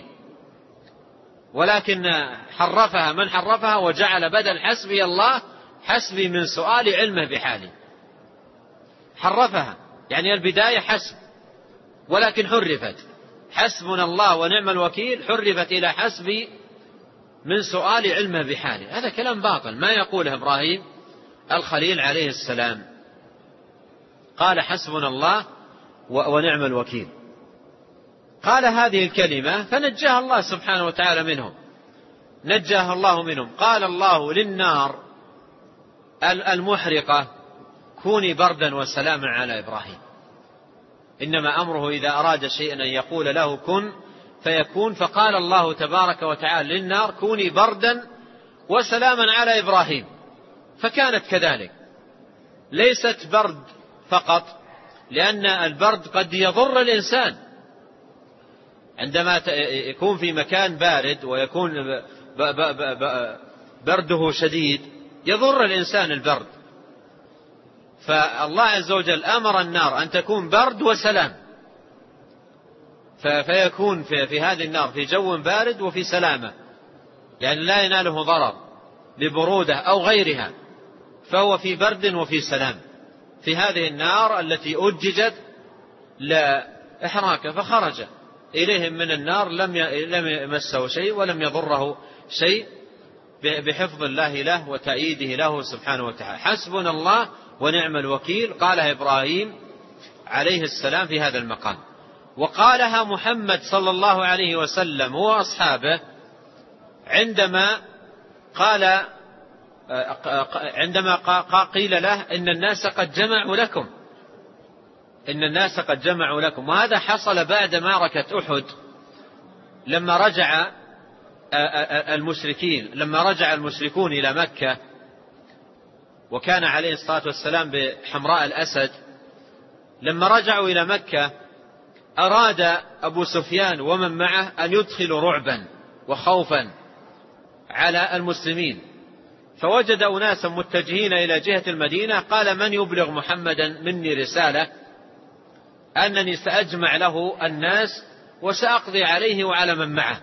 ولكن حرفها من حرفها وجعل بدل حسبي الله حسبي من سؤال علمه بحالي، حرفها. يعني البداية حسب ولكن حرفت حسبنا الله ونعم الوكيل، حرفت إلى حسبي من سؤال علمه بحالي. هذا كلام باطل ما يقوله إبراهيم الخليل عليه السلام. قال حسبنا الله ونعم الوكيل. قال هذه الكلمة فنجاها الله سبحانه وتعالى منهم، نجاها الله منهم. قال الله للنار المحرقة كوني بردا وسلاما على إبراهيم، إنما أمره إذا أراد شيئا أن يقول له كن فيكون. فقال الله تبارك وتعالى للنار كوني بردا وسلاما على إبراهيم، فكانت كذلك، ليست برد فقط، لأن البرد قد يضر الإنسان عندما يكون في مكان بارد ويكون برده شديد، يضر الإنسان البرد. فالله عز وجل أمر النار أن تكون برد وسلام، فيكون في هذه النار في جو بارد وفي سلامة، يعني لا يناله ضرر ببرودة أو غيرها، فهو في برد وفي سلام في هذه النار التي أججت لإحراقه، فخرج إليهم من النار لم يمسه شيء ولم يضره شيء بحفظ الله له وتأييده له سبحانه وتعالى. حسبنا الله ونعم الوكيل، قالها إبراهيم عليه السلام في هذا المقام، وقالها محمد صلى الله عليه وسلم وأصحابه عندما قيل له إن الناس قد جمعوا لكم. وهذا حصل بعد معركة أحد، لما رجع المشركون إلى مكة، وكان عليه الصلاة والسلام بحمراء الأسد. لما رجعوا إلى مكة أراد أبو سفيان ومن معه أن يدخلوا رعبا وخوفا على المسلمين، فوجد أناسا متجهين إلى جهة المدينة، قال من يبلغ محمدا مني رسالة أنني سأجمع له الناس وسأقضي عليه وعلى من معه.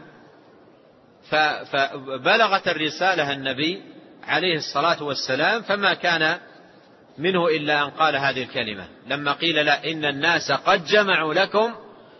فبلغت الرسالة النبي عليه الصلاة والسلام، فما كان منه إلا أن قال هذه الكلمة لما قيل لا إن الناس قد جمعوا لكم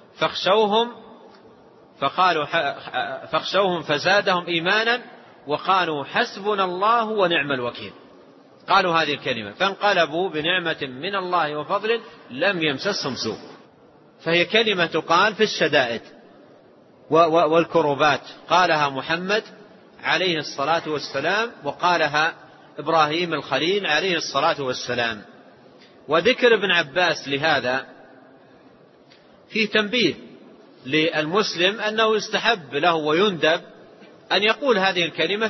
فاخشوهم فزادهم إيمانا وقالوا حسبنا الله ونعم الوكيل. قالوا هذه الكلمة فانقلبوا بنعمة من الله وفضل لم يمسسهم سوء. فهي كلمة تقال في الشدائد والكربات، قالها محمد عليه الصلاة والسلام، وقالها إبراهيم الخليل عليه الصلاة والسلام. وذكر ابن عباس لهذا في تنبيه للمسلم أنه يستحب له ويندب أن يقول هذه الكلمة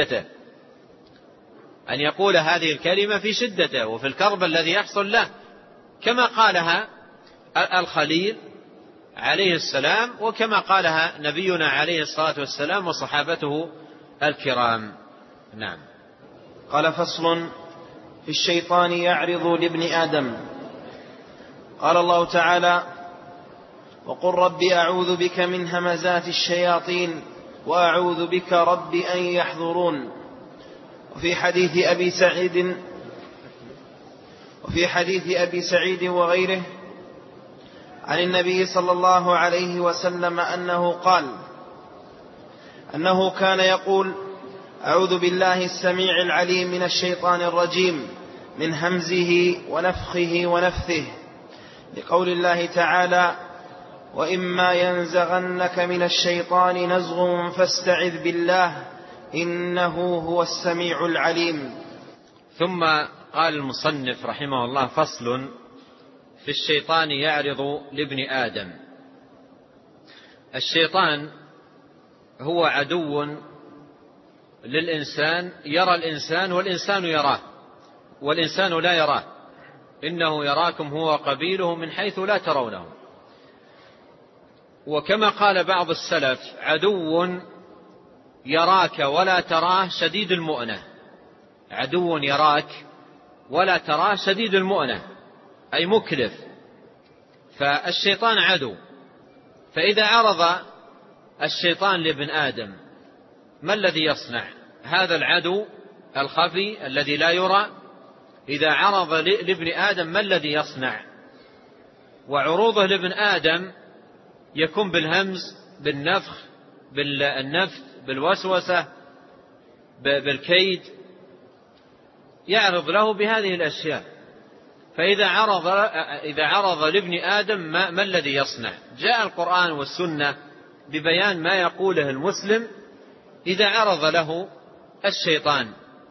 في شدته، وفي الكرب الذي يحصل له، كما قالها الخليل عليه السلام، وكما قالها نبينا عليه الصلاة والسلام وصحابته الكرام. نعم. قال فصل في الشيطان يعرض لابن آدم. قال الله تعالى وقل رب أعوذ بك من همزات الشياطين وأعوذ بك رب أن يحضرون. وفي حديث أبي سعيد وغيره عن النبي صلى الله عليه وسلم أنه قال أنه كان يقول أعوذ بالله السميع العليم من الشيطان الرجيم من همزه ونفخه ونفثه، لقول الله تعالى وإما ينزغنك من الشيطان نزغ فاستعذ بالله إنه هو السميع العليم. ثم قال المصنف رحمه الله فصل في الشيطان يعرض لابن آدم. الشيطان هو عدو للإنسان، يرى الإنسان والإنسان يراه والإنسان لا يراه، إنه يراكم هو قبيله من حيث لا ترونه. وكما قال بعض السلف عدو يراك ولا تراه شديد المؤنة، عدو يراك ولا تراه شديد المؤنة أي مكلف. فالشيطان عدو، فإذا عرض الشيطان لابن آدم ما الذي يصنع؟ هذا العدو الخفي الذي لا يرى إذا عرض لابن آدم ما الذي يصنع؟ وعروضه لابن آدم يكون بالهمز، بالنفخ، بالنفث، بالوسوسة، بالكيد، يعرض له بهذه الأشياء. فإذا عرض لابن آدم ما الذي يصنع؟ جاء القرآن والسنة ببيان ما يقوله المسلم إذا عرض له الشيطان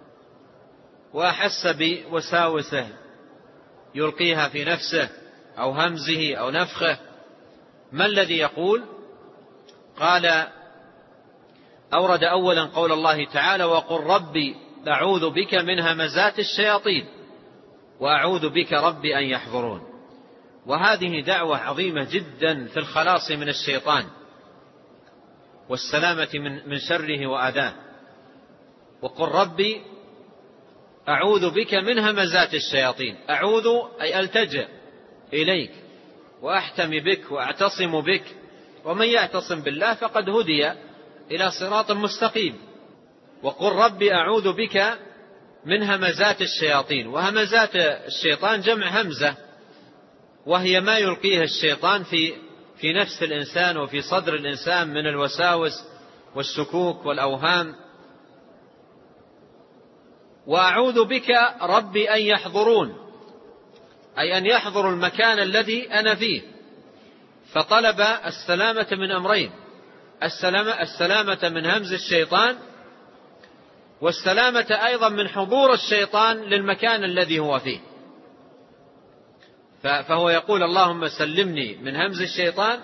وأحس بوساوسه يلقيها في نفسه أو همزه أو نفخه، ما الذي يقول؟ قال أورد أولا قول الله تعالى: وقل ربي أعوذ بك من همزات الشياطين وأعوذ بك ربي أن يحضرون. وهذه دعوة عظيمة جدا في الخلاص من الشيطان والسلامة من شره وأذاه. وقل ربي أعوذ بك من همزات الشياطين. أعوذ أي ألتجئ إليك وأحتمي بك وأعتصم بك، ومن يعتصم بالله فقد هدي إلى صراط مستقيم. وقل ربي أعوذ بك من همزات الشياطين. وهمزات الشيطان جمع همزة، وهي ما يلقيه الشيطان في نفس الإنسان وفي صدر الإنسان من الوساوس والشكوك والأوهام. وأعوذ بك ربي أن يحضرون، أي أن يحضروا المكان الذي أنا فيه. فطلب السلامة من أمرين: السلامة من همز الشيطان، والسلامة أيضا من حضور الشيطان للمكان الذي هو فيه. فهو يقول: اللهم سلمني من همز الشيطان،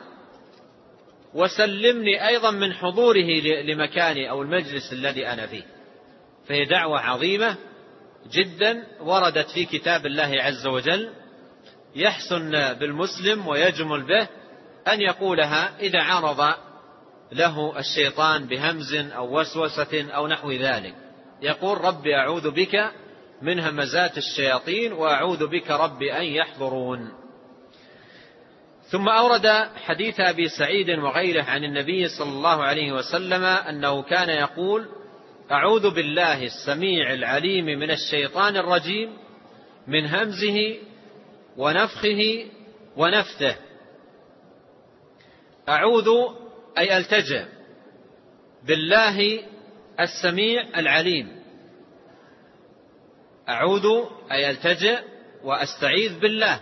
وسلمني أيضا من حضوره لمكاني أو المجلس الذي أنا فيه. فهي دعوة عظيمة جدا وردت في كتاب الله عز وجل، يحسن بالمسلم ويجمل به أن يقولها إذا عرض له الشيطان بهمز أو وسوسة أو نحو ذلك. يقول: ربي أعوذ بك من همزات الشياطين وأعوذ بك ربي أن يحضرون. ثم أورد حديث أبي سعيد وغيره عن النبي صلى الله عليه وسلم أنه كان يقول: أعوذ بالله السميع العليم من الشيطان الرجيم من همزه ونفخه ونفثه. أعوذ أي ألتجئ بالله السميع العليم. أعوذ أي ألتجئ وأستعيذ بالله.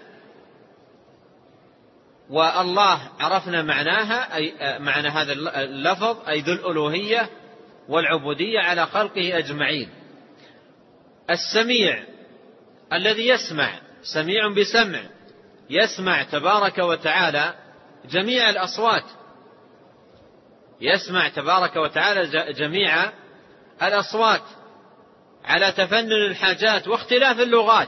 والله عرفنا معناها، أي معنى هذا اللفظ أي ذو الألوهية والعبودية على خلقه أجمعين. السميع الذي يسمع، سميع بسمع، يسمع تبارك وتعالى جميع الأصوات، يسمع تبارك وتعالى جميع الأصوات على تفنن الحاجات واختلاف اللغات،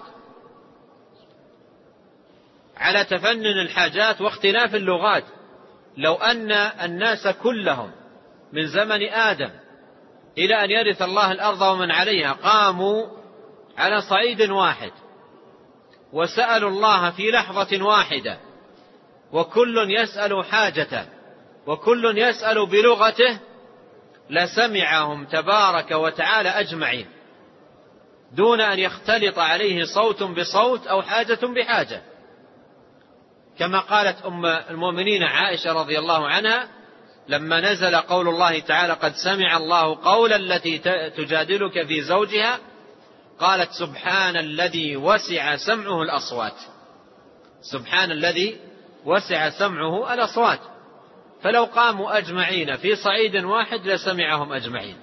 على تفنن الحاجات واختلاف اللغات. لو أن الناس كلهم من زمن آدم إلى أن يرث الله الأرض ومن عليها قاموا على صعيد واحد وسألوا الله في لحظة واحدة، وكل يسأل حاجته وكل يسأل بلغته، لسمعهم تبارك وتعالى أجمعين دون أن يختلط عليه صوت بصوت أو حاجة بحاجة. كما قالت أم المؤمنين عائشة رضي الله عنها لما نزل قول الله تعالى: قد سمع الله قول التي تجادلك في زوجها، قالت: سبحان الذي وسع سمعه الأصوات. سبحان الذي وسع سمعه الأصوات. فلو قاموا أجمعين في صعيد واحد لسمعهم أجمعين.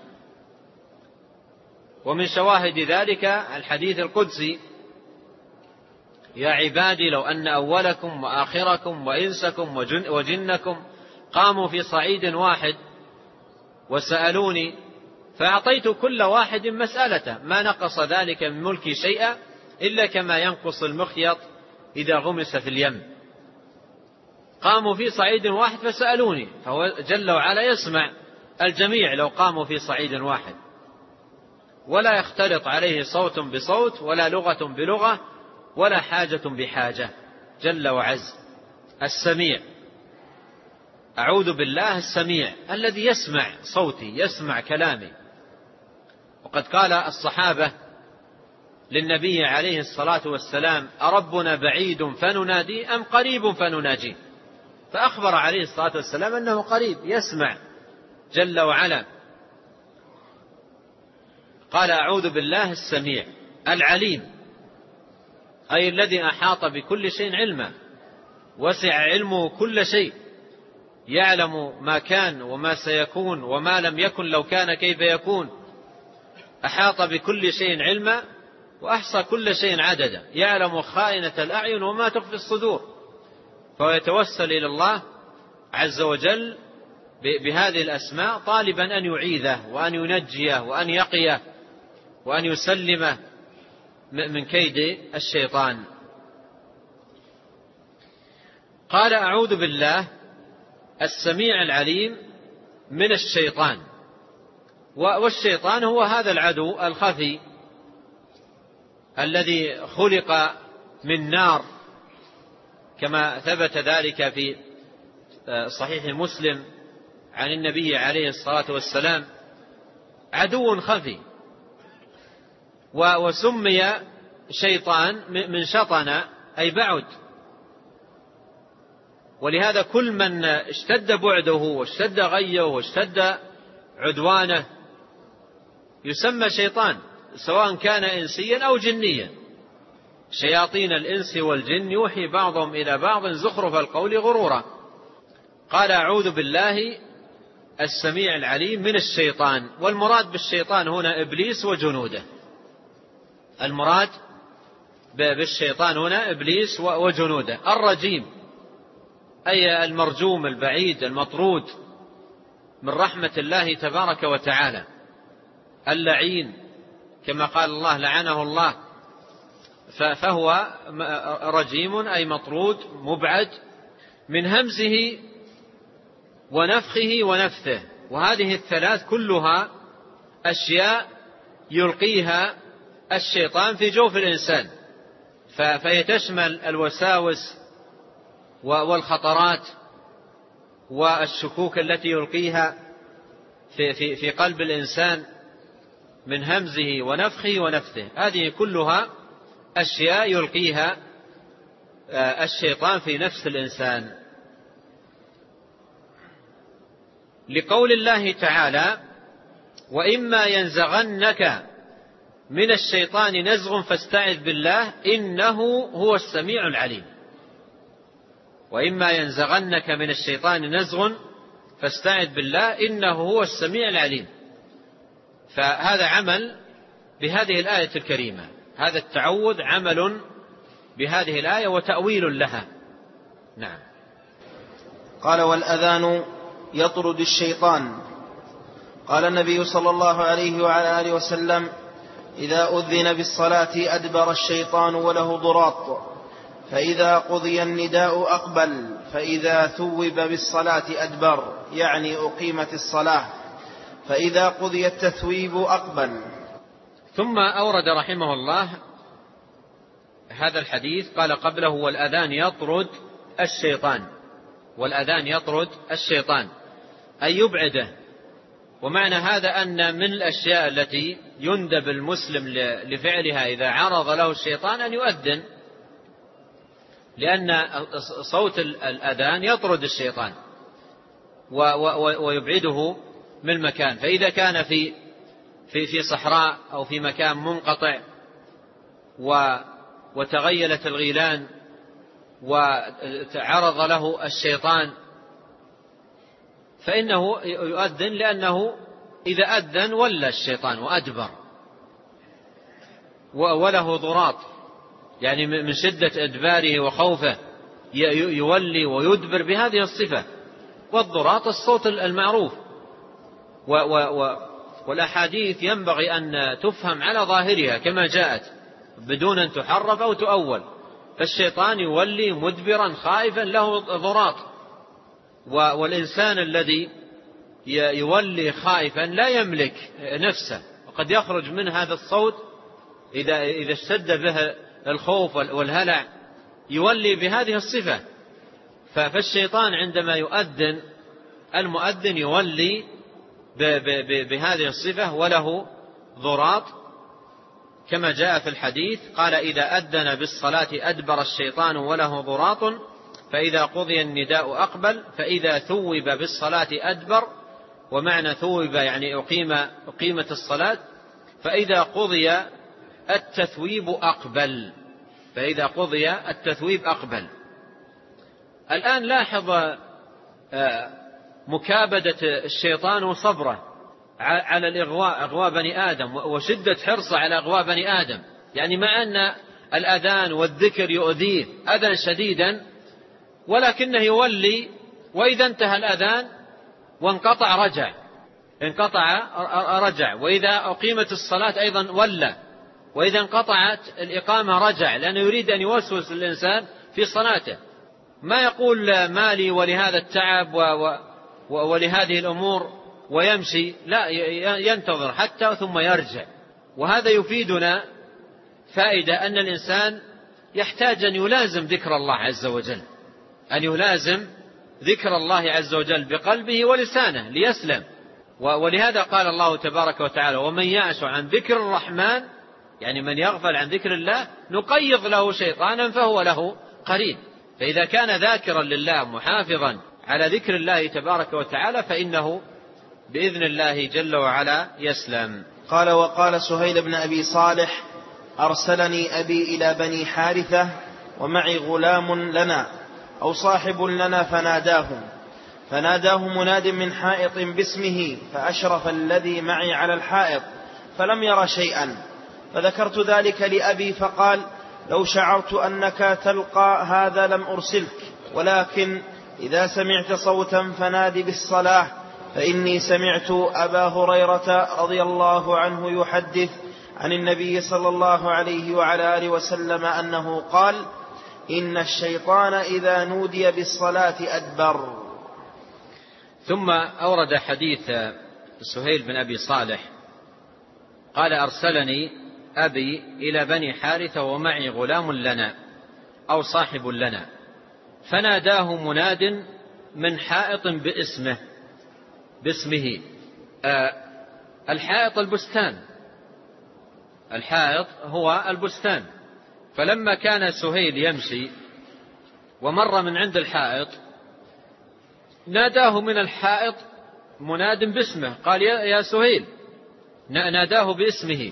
ومن شواهد ذلك الحديث القدسي: يا عبادي لو أن أولكم وآخركم وإنسكم وجنكم قاموا في صعيد واحد وسألوني فأعطيت كل واحد مسألته ما نقص ذلك من ملكي شيئا إلا كما ينقص المخيط إذا غمس في اليم. قاموا في صعيد واحد فسألوني، فهو جل وعلا يسمع الجميع لو قاموا في صعيد واحد، ولا يختلط عليه صوت بصوت ولا لغة بلغة ولا حاجة بحاجة، جل وعز. السميع، أعوذ بالله السميع الذي يسمع صوتي، يسمع كلامي. وقد قال الصحابة للنبي عليه الصلاة والسلام: أربنا بعيد فنناديه أم قريب فنناجيه؟ فأخبر عليه الصلاة والسلام أنه قريب يسمع جل وعلا. قال: أعوذ بالله السميع العليم، أي الذي أحاط بكل شيء علما، وسع علمه كل شيء، يعلم ما كان وما سيكون وما لم يكن لو كان كيف يكون. أحاط بكل شيء علما وأحصى كل شيء عددا، يعلم خائنة الأعين وما تخفي الصدور. فهو يتوسل إلى الله عز وجل بهذه الأسماء طالبا أن يعيذه وأن ينجيه وأن يقيه وأن يسلمه من كيد الشيطان. قال أعوذ بالله السميع العليم من الشيطان. والشيطان هو هذا العدو الخفي الذي خلق من نار، كما ثبت ذلك في صحيح مسلم عن النبي عليه الصلاة والسلام، عدو خفي. وسمي شيطان من شطن أي بعد، ولهذا كل من اشتد بعده واشتد غيه واشتد عدوانه يسمى شيطان، سواء كان إنسيا أو جنيا. شياطين الإنس والجن يوحي بعضهم إلى بعض زخرف القول غرورا. قال أعوذ بالله السميع العليم من الشيطان. والمراد بالشيطان هنا إبليس وجنوده. المراد بالشيطان هنا إبليس وجنوده. الرجيم أي المرجوم البعيد المطرود من رحمة الله تبارك وتعالى. اللعين كما قال الله لعنه الله، فهو رجيم أي مطرود مبعد من همزه ونفخه ونفثه. وهذه الثلاث كلها أشياء يلقيها الشيطان في جوف الإنسان، فهي تشمل الوساوس والخطرات والشكوك التي يلقيها في قلب الإنسان من همزه ونفخه ونفثه. هذه كلها أشياء يلقيها الشيطان في نفس الإنسان. لقول الله تعالى وإما ينزغنك من الشيطان نزغ فاستعذ بالله إنه هو السميع العليم. وإما ينزغنك من الشيطان نزغ فاستعذ بالله إنه هو السميع العليم. فهذا عمل بهذه الآية الكريمة، هذا التعوذ عمل بهذه الآية وتأويل لها. نعم. قال والأذان يطرد الشيطان. قال النبي صلى الله عليه وعلى آله وسلم إذا أذن بالصلاة أدبر الشيطان وله ضراط، فإذا قضي النداء أقبل، فإذا ثوب بالصلاة أدبر، يعني أقيمت الصلاة، فإذا قضي التثويب أقبل. ثم أورد رحمه الله هذا الحديث قال قبله والأذان يطرد الشيطان. والأذان يطرد الشيطان أي يبعده. ومعنى هذا أن من الأشياء التي يندب المسلم لفعلها إذا عرض له الشيطان أن يؤذن، لأن صوت الأذان يطرد الشيطان ويبعده من المكان. فإذا كان في صحراء أو في مكان منقطع وتغيلت الغيلان وتعرض له الشيطان فإنه يؤذن، لأنه إذا أذن ولى الشيطان وأدبر وله ضراط، يعني من شدة إدباره وخوفه يولي ويدبر بهذه الصفة. والضراط الصوت المعروف. والأحاديث ينبغي أن تفهم على ظاهرها كما جاءت بدون أن تحرف أو تؤول. فالشيطان يولي مدبرا خائفا له ضراط، والإنسان الذي يولي خائفا لا يملك نفسه، وقد يخرج من هذا الصوت إذا اشتد به الخوف والهلع يولي بهذه الصفة. فالشيطان عندما يؤذن المؤذن يولي بهذه الصفة وله ضراط كما جاء في الحديث. قال إذا أذن بالصلاة أدبر الشيطان وله ضراط، فإذا قضي النداء أقبل، فإذا ثوب بالصلاة أدبر. ومعنى ثوب يعني أقيمت الصلاة. فإذا قضي التثويب أقبل. فإذا قضي التثويب أقبل. الآن لاحظ مكابدة الشيطان وصبره على الإغواء، أغواء بني آدم، وشدة حرصه على أغواء بني آدم. يعني مع أن الأذان والذكر يؤذيه أذى شديدا، ولكنه يولي، وإذا انتهى الأذان وانقطع رجع، وإذا أقيمت الصلاة أيضا ولى، وإذا انقطعت الإقامة رجع، لأنه يريد أن يوسوس الإنسان في صلاته، ما يقول مالي ولهذا التعب ولهذه الأمور ويمشي، لا، ينتظر حتى ثم يرجع. وهذا يفيدنا فائدة أن الإنسان يحتاج أن يلازم ذكر الله عز وجل، أن يلازم ذكر الله عز وجل بقلبه ولسانه ليسلم. ولهذا قال الله تبارك وتعالى: ومن يعش عن ذكر الرحمن، يعني من يغفل عن ذكر الله نقيض له شيطانا فهو له قرين. فإذا كان ذاكرا لله محافظا على ذكر الله تبارك وتعالى فإنه بإذن الله جل وعلا يسلم. قال: وقال سهيل بن أبي صالح: أرسلني أبي إلى بني حارثة ومعي غلام لنا أو صاحب لنا فناداه مناد من حائط باسمه، فأشرف الذي معي على الحائط فلم ير شيئا، فذكرت ذلك لأبي فقال: لو شعرت أنك تلقى هذا لم أرسلك، ولكن إذا سمعت صوتا فنادي بالصلاة، فإني سمعت أبا هريرة رضي الله عنه يحدث عن النبي صلى الله عليه وعلى آله وسلم أنه قال: إن الشيطان إذا نودي بالصلاة أدبر. ثم أورد حديث سهيل بن أبي صالح قال: أرسلني أبي إلى بني حارثة ومعي غلام لنا أو صاحب لنا، فناداه مناد من حائط باسمه. الحائط البستان، الحائط هو البستان. فلما كان سهيل يمشي ومر من عند الحائط ناداه من الحائط مناد باسمه، قال: يا سهيل، ناداه باسمه.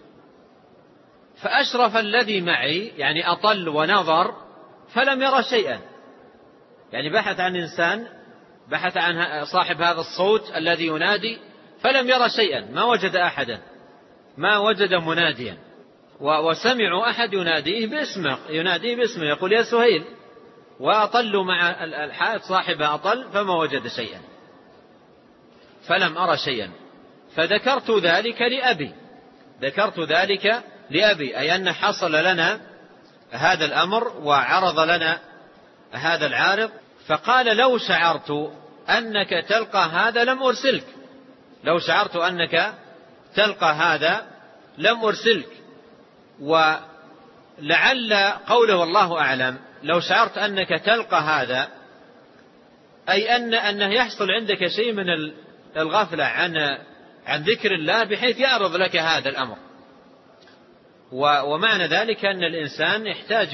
فأشرف الذي معي، يعني أطل ونظر، فلم يرى شيئا، يعني بحث عن إنسان، بحث عن صاحب هذا الصوت الذي ينادي فلم يرى شيئا، ما وجد أحدا، ما وجد مناديا. وسمعوا أحد يناديه باسمه يقول: يا سهيل، وأطلوا مع الحائط صاحبه أطل فما وجد شيئا، فلم أرى شيئا. فذكرت ذلك لأبي، أي أن حصل لنا هذا الأمر وعرض لنا هذا العارض. فقال: لو شعرت أنك تلقى هذا لم أرسلك، لو شعرت أنك تلقى هذا لم أرسلك. ولعل قوله والله أعلم لو شعرت أنك تلقى هذا، أي أنه يحصل عندك شيء من الغفلة عن ذكر الله بحيث يعرض لك هذا الأمر. ومعنى ذلك أن الإنسان يحتاج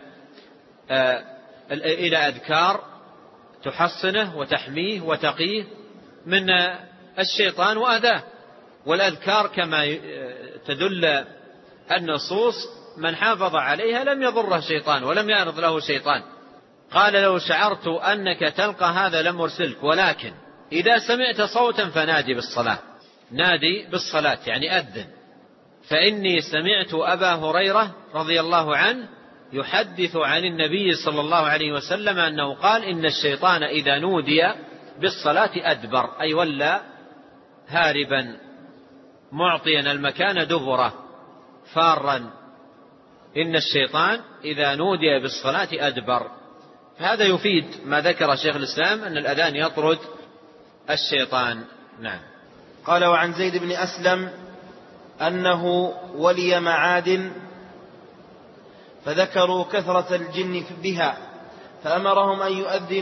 إلى أذكار تحصنه وتحميه وتقيه من الشيطان وأذاه. والأذكار كما تدل النصوص من حافظ عليها لم يضره شيطان ولم يعرض له شيطان. قال: لو شعرت أنك تلقى هذا لم أرسلك، ولكن إذا سمعت صوتا فنادي بالصلاة، نادي بالصلاة يعني أذن. فإني سمعت أبا هريرة رضي الله عنه يحدث عن النبي صلى الله عليه وسلم أنه قال: إن الشيطان إذا نودي بالصلاة أدبر، أي ولى هاربا معطيا المكان دبره فارا. إن الشيطان إذا نودي بالصلاة أدبر. هذا يفيد ما ذكر شيخ الإسلام أن الأذان يطرد الشيطان. نعم. قال: وعن زيد بن أسلم أنه ولي معاد فذكروا كثرة الجن بها فأمرهم أن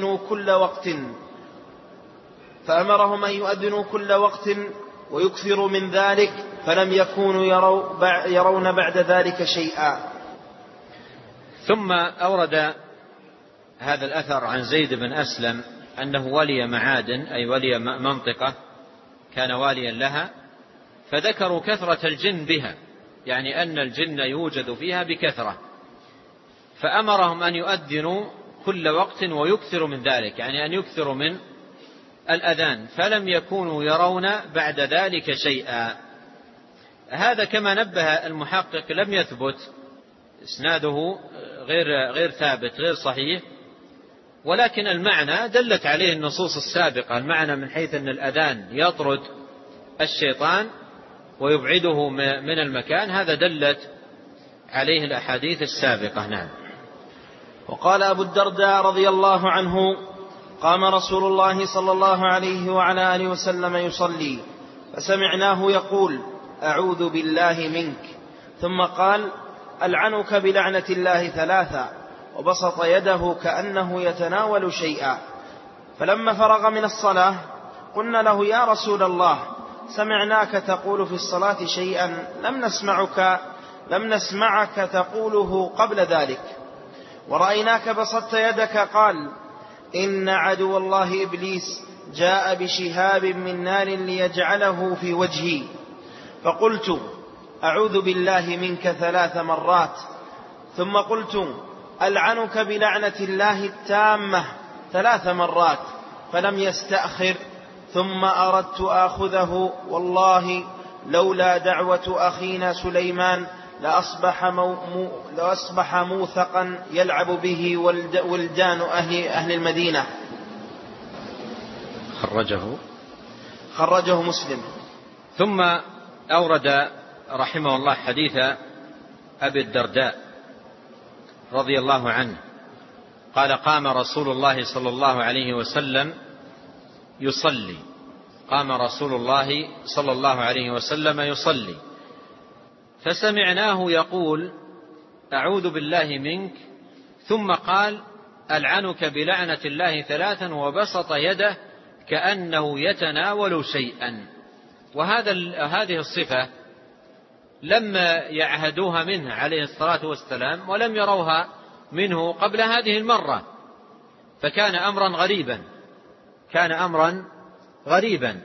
يؤذنوا كل وقت ويكثروا من ذلك، فلم يكونوا يرون بعد ذلك شيئا. ثم أورد هذا الأثر عن زيد بن أسلم أنه ولي معادن، أي ولي منطقة كان واليا لها، فذكروا كثرة الجن بها، يعني أن الجن يوجد فيها بكثرة، فأمرهم أن يؤذنوا كل وقت ويكثروا من ذلك، يعني أن يكثروا من الأذان، فلم يكونوا يرون بعد ذلك شيئا. هذا كما نبه المحقق لم يثبت، إسناده غير ثابت، غير صحيح، ولكن المعنى دلت عليه النصوص السابقة. المعنى من حيث أن الأذان يطرد الشيطان ويبعده من المكان، هذا دلت عليه الأحاديث السابقة. نعم. وقال أبو الدرداء رضي الله عنه: قام رسول الله صلى الله عليه وعلى آله وسلم يصلي، فسمعناه يقول: أعوذ بالله منك، ثم قال: ألعنك بلعنة الله ثلاثا، وبسط يده كأنه يتناول شيئا. فلما فرغ من الصلاة قلنا له: يا رسول الله، سمعناك تقول في الصلاة شيئا لم نسمعك تقوله قبل ذلك، ورأيناك بسطت يدك. قال: إن عدو الله إبليس جاء بشهاب من نار ليجعله في وجهي، فقلت: أعوذ بالله منك 3 مرات، ثم قلت: ألعنك بلعنة الله التامة 3 مرات، فلم يستأخر، ثم أردت آخذه، والله لولا دعوة أخينا سليمان لأصبح موثقا يلعب به ولدان أهل المدينة. خرجه مسلم. ثم أورد رحمه الله حديث أبي الدرداء رضي الله عنه قال: قام رسول الله صلى الله عليه وسلم يصلي. قام رسول الله صلى الله عليه وسلم يصلي، فسمعناه يقول: أعوذ بالله منك، ثم قال: ألعنك بلعنة الله ثلاثا، وبسط يده كأنه يتناول شيئا. هذه الصفة لما يعهدوها منه عليه الصلاة والسلام ولم يروها منه قبل هذه المرة، فكان أمرا غريبا.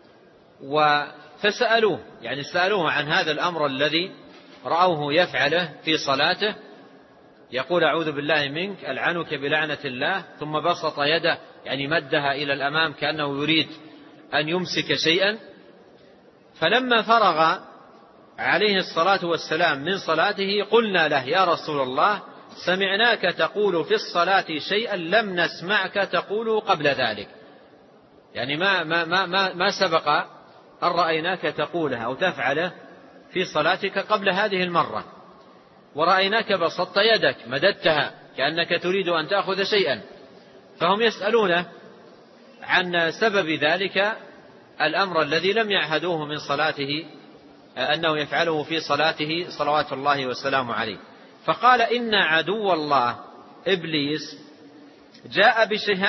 فسألوه، يعني سألوه عن هذا الأمر الذي رأوه يفعله في صلاته، يقول: أعوذ بالله منك، ألعنك بلعنة الله، ثم بسط يده، يعني مدها إلى الأمام كأنه يريد أن يمسك شيئا. فلما فرغ عليه الصلاة والسلام من صلاته قلنا له: يا رسول الله، سمعناك تقول في الصلاة شيئا لم نسمعك تقوله قبل ذلك، يعني ما سبق أن رأيناك تقوله أو تفعله في صلاتك قبل هذه المرة، ورأيناك بسطت يدك مددتها كأنك تريد أن تأخذ شيئا. فهم يسألونه عن سبب ذلك الأمر الذي لم يعهدوه من صلاته أنه يفعله في صلاته صلوات الله وسلامه عليه. فقال: إن عدو الله إبليس جاء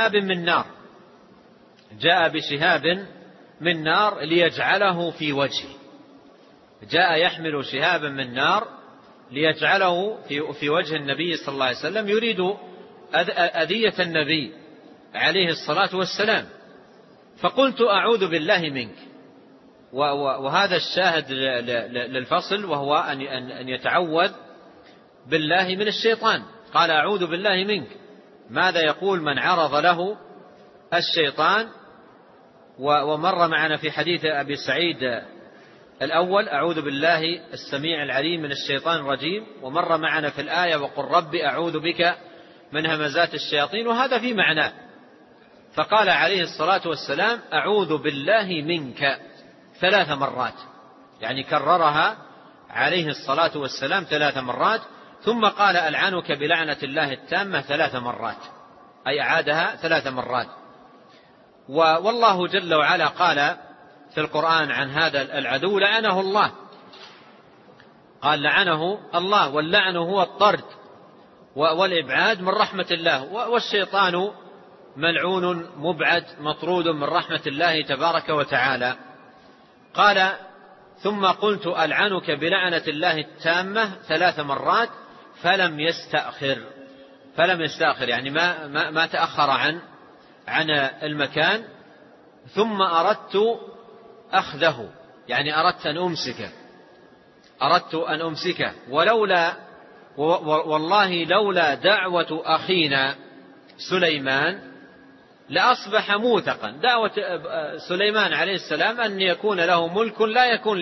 بشهاب من نار ليجعله في وجهه. جاء يحمل شهابا من نار ليجعله في وجه النبي صلى الله عليه وسلم، يريد أذية النبي عليه الصلاة والسلام. فقلت: أعوذ بالله منك. وهذا الشاهد للفصل، وهو أن يتعوذ بالله من الشيطان. قال: أعوذ بالله منك. ماذا يقول من عرض له الشيطان؟ ومر معنا في حديث أبي سعيد الأول: أعوذ بالله السميع العليم من الشيطان الرجيم. ومر معنا في الآية: وقل رب أعوذ بك من همزات الشياطين، وهذا في معناه. فقال عليه الصلاة والسلام: أعوذ بالله منك 3 مرات، يعني كررها عليه الصلاة والسلام 3 مرات. ثم قال: ألعنك بلعنة الله التامة 3 مرات، أي أعادها 3 مرات. والله جل وعلا قال في القرآن عن هذا العدو: لعنه الله. قال: لعنه الله، واللعن هو الطرد والإبعاد من رحمة الله، والشيطان ملعون مبعد مطرود من رحمة الله تبارك وتعالى. قال: ثم قلت: ألعنك بلعنة الله التامة 3 مرات، فلم يستأخر، يعني ما تأخر عن المكان. ثم أردت أخذه، يعني أردت أن أمسكه، والله لولا دعوة أخينا سليمان لأصبح موثقا. دعوة سليمان عليه السلام أن يكون له ملك لا يكون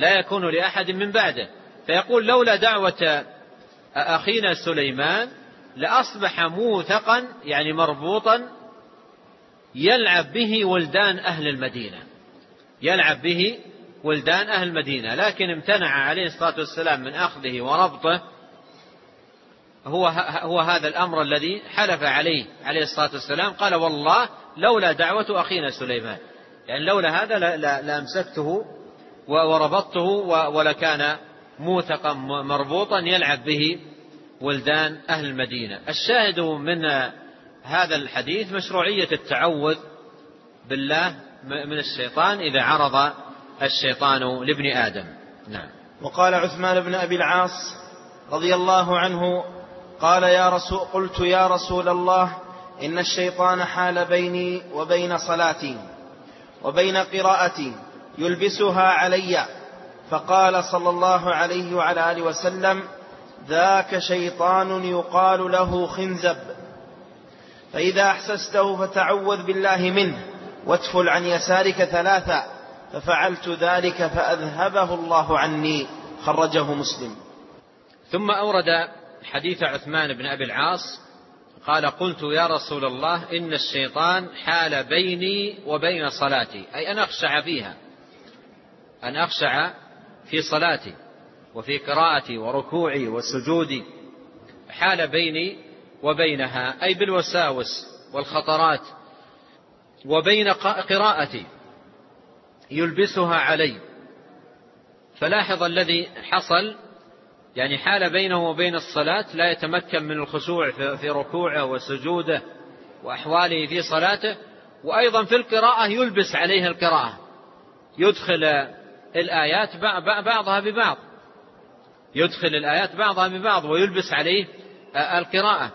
لأحد من بعده، فيقول: لولا دعوة أخينا سليمان لأصبح موثقا يعني مربوطا يلعب به ولدان أهل المدينة، يلعب به ولدان أهل المدينة، لكن امتنع عليه الصلاة والسلام من أخذه وربطه. هو هذا الأمر الذي حلف عليه الصلاة والسلام، قال والله لولا دعوة أخينا سليمان، يعني لولا هذا لأمسكته وربطته ولكان موثقا مربوطا يلعب به ولدان أهل المدينة. الشاهد من هذا الحديث مشروعية التعوذ بالله من الشيطان إذا عرض الشيطان لابن آدم. نعم. وقال عثمان بن أبي العاص رضي الله عنه قلت يا رسول الله إن الشيطان حال بيني وبين صلاتي وبين قراءتي يلبسها علي، فقال صلى الله عليه وعلى آله وسلم ذاك شيطان يقال له خنزب، فإذا أحسسته فتعوذ بالله منه واتفل عن يسارك 3، ففعلت ذلك فأذهبه الله عني، خرجه مسلم. ثم أورد حديث عثمان بن أبي العاص قال قلت يا رسول الله إن الشيطان حال بيني وبين صلاتي، أي أن أخشع فيها، أن أخشع في صلاتي وفي قراءتي وركوعي وسجودي، حال بيني وبينها أي بالوساوس والخطرات، وبين قراءتي يلبسها علي. فلاحظ الذي حصل، يعني حال بينه وبين الصلاة، لا يتمكن من الخشوع في ركوعه وسجوده وأحواله في صلاته، وأيضا في القراءة يلبس عليه القراءة، يدخل الآيات بعضها ببعض، يدخل الآيات بعضها ببعض ويلبس عليه القراءة،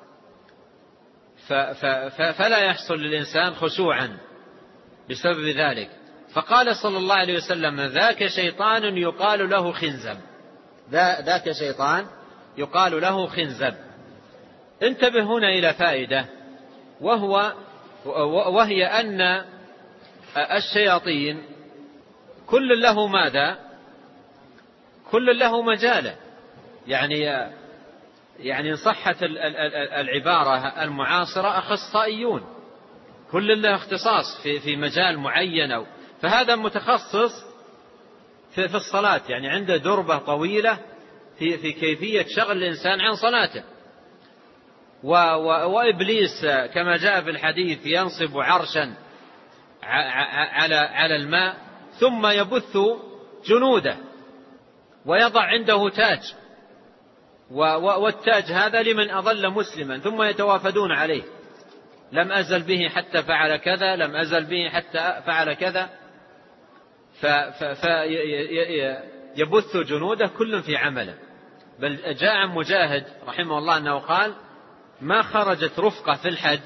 فلا يحصل للإنسان خشوعا بسبب ذلك. فقال صلى الله عليه وسلم ذاك شيطان يقال له خنزب، ذاك شيطان يقال له خنزب. انتبه هنا إلى فائدة، وهي أن الشياطين كل له ماذا؟ كل له مجاله، يعني إن صحت العبارة المعاصرة أخصائيون، كل له اختصاص في مجال معين، فهذا متخصص في الصلاة، يعني عنده دربة طويلة في كيفية شغل الإنسان عن صلاته. وإبليس كما جاء في الحديث ينصب عرشا على الماء ثم يبث جنوده ويضع عنده تاج، والتاج هذا لمن أضل مسلما، ثم يتوافدون عليه، لم أزل به حتى فعل كذا، لم أزل به حتى فعل كذا، فيبث جنوده كل في عمله. بل جاء عن مجاهد رحمه الله أنه قال ما خرجت رفقة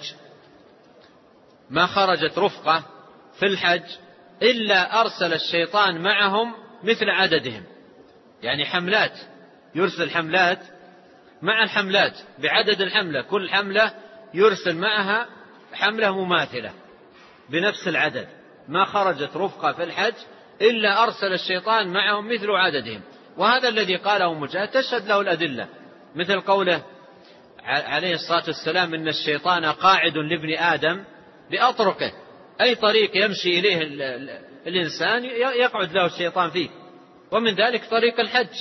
في الحج إلا أرسل الشيطان معهم مثل عددهم، يعني حملات، يرسل حملات مع الحملات بعدد الحملة، كل حملة يرسل معها حملة مماثلة بنفس العدد. ما خرجت رفقة في الحج إلا أرسل الشيطان معهم مثل عددهم. وهذا الذي قاله مجاهد تشهد له الأدلة، مثل قوله عليه الصلاة والسلام إن الشيطان قاعد لابن آدم بأطرقه، أي طريق يمشي إليه الإنسان يقعد له الشيطان فيه، ومن ذلك طريق الحج،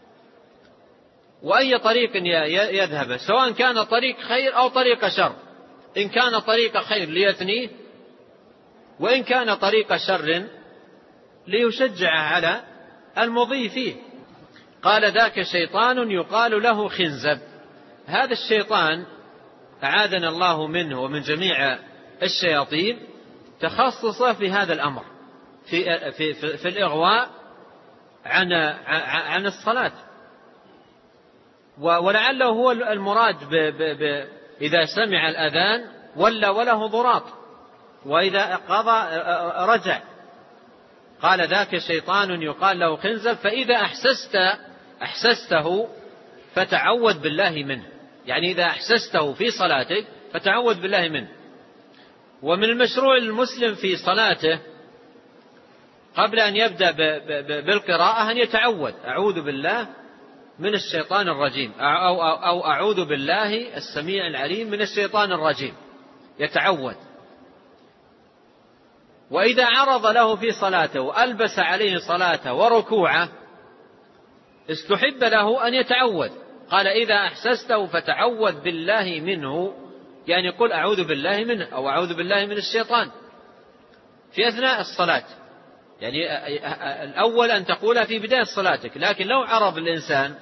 وأي طريق يذهب، سواء كان طريق خير أو طريق شر، إن كان طريق خير ليثنيه، وإن كان طريق شر ليشجع على المضي فيه. قال ذاك شيطان يقال له خنزب. هذا الشيطان أعاذنا الله منه ومن جميع الشياطين تخصص في هذا الأمر، في الإغواء عن الصلاة، ولعله هو المراد إذا سمع الأذان وله ضراط، وإذا قضى رجع. قال ذاك شيطان يقال له خنزب، فإذا أحسسته فتعوذ بالله منه، يعني إذا أحسسته في صلاتك فتعوذ بالله منه. ومن المشروع المسلم في صلاته قبل أن يبدأ بالقراءة أن يتعوذ، أعوذ بالله من الشيطان الرجيم، أو أعوذ بالله السميع العليم من الشيطان الرجيم، يتعوذ. وإذا عرض له في صلاته وألبس عليه صلاته وركوعه استحب له أن يتعوذ. قال إذا أحسسته فتعوذ بالله منه، يعني قل أعوذ بالله منه أو أعوذ بالله من الشيطان في أثناء الصلاة. يعني الأول أن تقولها في بداية صلاتك، لكن لو عرض الإنسان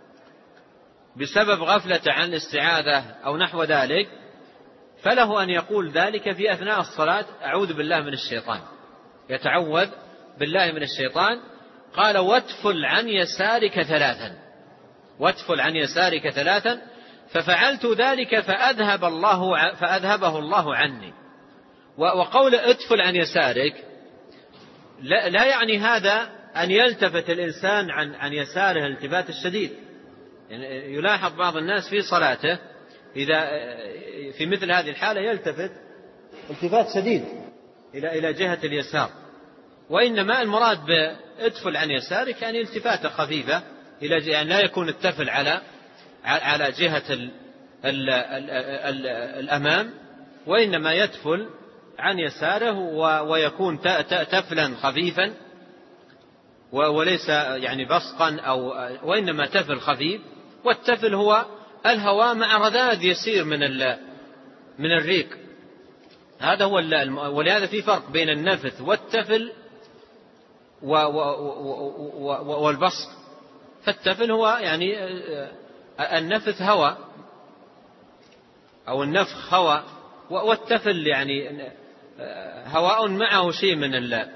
بسبب غفلة عن الاستعاذة أو نحو ذلك فله أن يقول ذلك في أثناء الصلاة أعوذ بالله من الشيطان، يتعوذ بالله من الشيطان. قال واتفل عن يسارك ثلاثا، واتفل عن يسارك ثلاثا، ففعلت ذلك فأذهبه الله عني. وقول اتفل عن يسارك لا يعني هذا أن يلتفت الإنسان عن يساره الالتفات الشديد. يعني يلاحظ بعض الناس في صلاته إذا في مثل هذه الحالة يلتفت التفات شديد إلى جهة اليسار، وإنما المراد بادفل عن يسارك يعني التفاتة خفيفة يعني لا يكون التفل على جهة الأمام، وإنما يدفل عن يساره ويكون تفلا خفيفا وليس يعني بصقا وإنما تفل خفيف. والتفل هو الهواء مع رذاذ يسير من الريق، هذا هو. ولهذا في فرق بين النفث والتفل والبصق. فالتفل هو يعني النفث هواء أو النفخ هواء، والتفل يعني هواء معه شيء من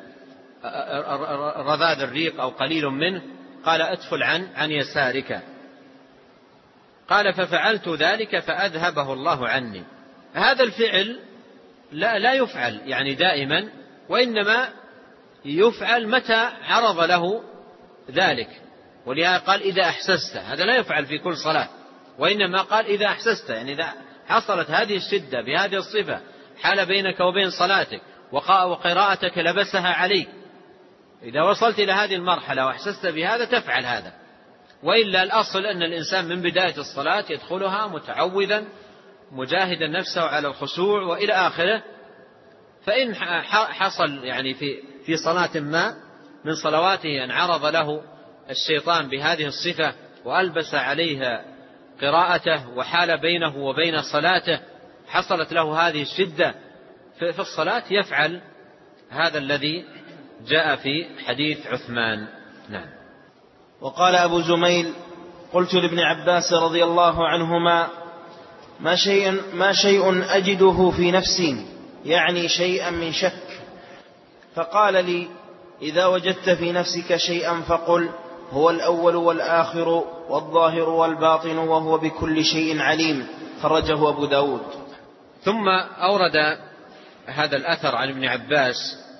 رذاذ الريق أو قليل منه. قال ادفل عن يسارك. قال ففعلت ذلك فأذهبه الله عني. هذا الفعل لا يفعل يعني دائما، وإنما يفعل متى عرض له ذلك. ولهذا قال إذا أحسست، هذا لا يفعل في كل صلاة، وإنما قال إذا أحسست، يعني إذا حصلت هذه الشدة بهذه الصفة حال بينك وبين صلاتك وقراءتك لبسها عليك، إذا وصلت إلى هذه المرحلة وأحسست بهذا تفعل هذا. وإلا الأصل أن الإنسان من بداية الصلاة يدخلها متعوذا مجاهدا نفسه على الخشوع وإلى آخره. فإن حصل يعني في صلاة ما من صلواته أن عرض له الشيطان بهذه الصفة وألبس عليها قراءته وحال بينه وبين صلاته، حصلت له هذه الشدة في الصلاة، يفعل هذا الذي جاء في حديث عثمان. نعم. وقال أبو زميل قلت لابن عباس رضي الله عنهما ما شيء أجده في نفسي، يعني شيئا من شك، فقال لي إذا وجدت في نفسك شيئا فقل هو الأول والآخر والظاهر والباطن وهو بكل شيء عليم، خرجه أبو داود. ثم أورد هذا الأثر عن ابن عباس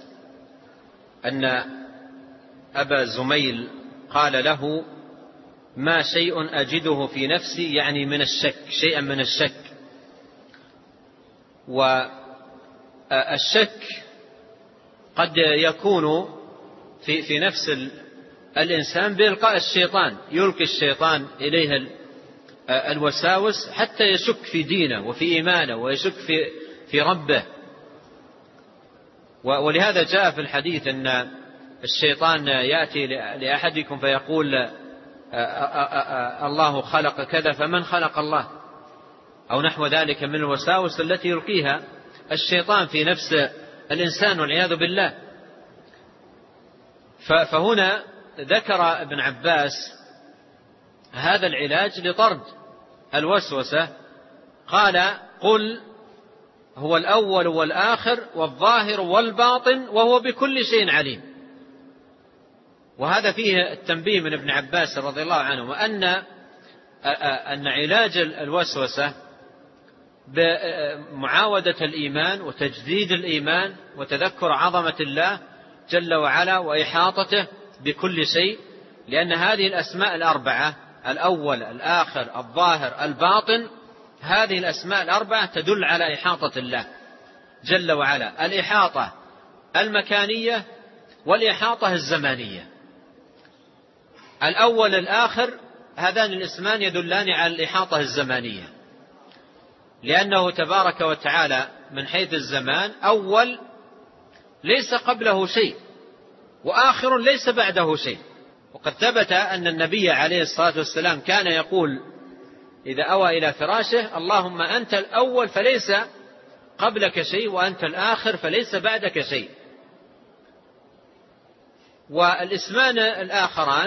أن أبا زميل قال له ما شيء أجده في نفسي، يعني من الشك، شيئا من الشك. والشك قد يكون في نفس الإنسان بإلقاء الشيطان، يلقي الشيطان إليه الوساوس حتى يشك في دينه وفي إيمانه ويشك في ربه. ولهذا جاء في الحديث أن الشيطان يأتي لأحدكم فيقول الله خلق كذا فمن خلق الله، أو نحو ذلك من الوساوس التي يلقيها الشيطان في نفس الإنسان والعياذ بالله. فهنا ذكر ابن عباس هذا العلاج لطرد الوسوسة. قال قل هو الأول والآخر والظاهر والباطن وهو بكل شيء عليم. وهذا فيه التنبيه من ابن عباس رضي الله عنه أن علاج الوسوسة بمعاودة الإيمان وتجديد الإيمان وتذكر عظمة الله جل وعلا وإحاطته بكل شيء، لأن هذه الأسماء الأربعة، الأول الآخر الظاهر الباطن، هذه الأسماء الأربعة تدل على إحاطة الله جل وعلا، الإحاطة المكانية والإحاطة الزمانية. الأول الآخر هذان الاسمان يدلان على الإحاطة الزمانية، لأنه تبارك وتعالى من حيث الزمان أول ليس قبله شيء، وآخر ليس بعده شيء. وقد ثبت أن النبي عليه الصلاة والسلام كان يقول إذا أوى إلى فراشه: اللهم أنت الأول فليس قبلك شيء، وأنت الآخر فليس بعدك شيء. والاسمان الآخران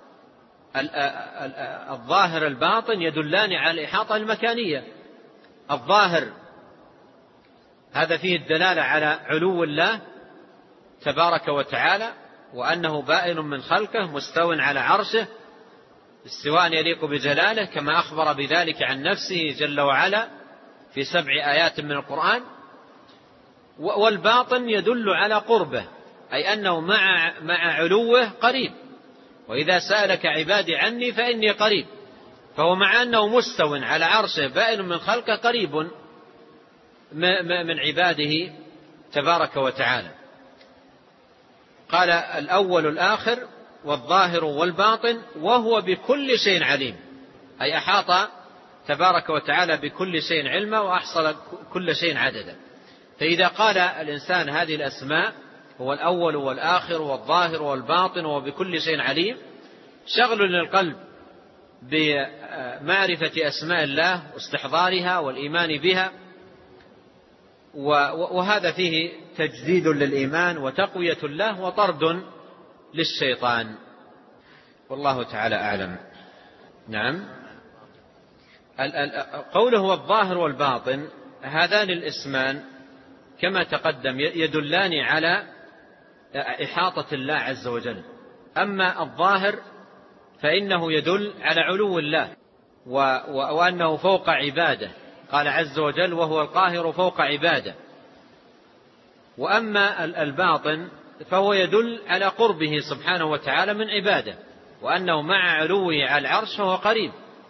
الظاهر الباطن يدلان على الإحاطة المكانية. الظاهر هذا فيه الدلالة على علو الله تبارك وتعالى، وأنه بائن من خلقه مستو على عرشه استواء يليق بجلاله، كما أخبر بذلك عن نفسه جل وعلا في 7 آيات من القرآن. والباطن يدل على قربه، أي أنه مع علوه قريب. وإذا سألك عبادي عني فإني قريب، فهو مع أنه مستو على عرشه بائن من خلقه قريب من عباده تبارك وتعالى. قال: الأول الآخر والظاهر والباطن وهو بكل شيء عليم، أي أحاط تبارك وتعالى بكل شيء علما وأحصل كل شيء عددا. فإذا قال الإنسان هذه الأسماء هو الأول والآخر والظاهر والباطن وبكل شيء عليم، شغل للقلب بمعرفة أسماء الله واستحضارها والإيمان بها، وهذا فيه تجديد للإيمان وتقوية له وطرد للشيطان، والله تعالى أعلم. نعم. قوله والظاهر والباطن، هذان الاسمان كما تقدم يدلان على إحاطة الله عز وجل. أما الظاهر فإنه يدل على علو الله وأنه فوق عباده، قال عز وجل: وهو القاهر فوق عباده. وأما الباطن فهو يدل على قربه سبحانه وتعالى من عباده، وأنه مع علوه على العرش فهو قريب.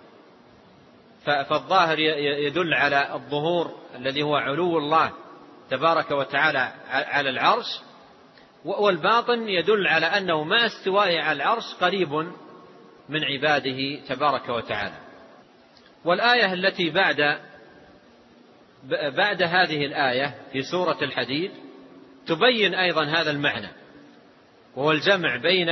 فالظاهر يدل على الظهور الذي هو علو الله تبارك وتعالى على العرش، والباطن يدل على أنه مع استوائه على العرش قريب من عباده تبارك وتعالى. والآية التي بعد هذه الآية في سورة الحديد تبين أيضا هذا المعنى، وهو الجمع بين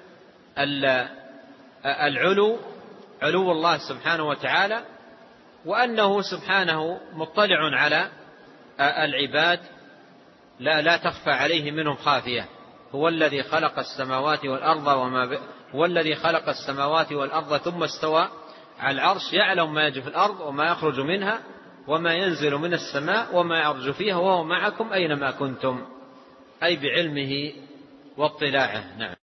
علو الله سبحانه وتعالى، وأنه سبحانه مطلع على العباد لا تخفى عليه منهم خافية. هو الذي خلق السماوات والأرض هو الذي خلق السماوات والأرض ثم استوى على العرش، يعلم ما يجري في الأرض وما يخرج منها وما ينزل من السماء وما يعرج فيها وهو معكم أينما كنتم، أي بعلمه واطلاعه. نعم.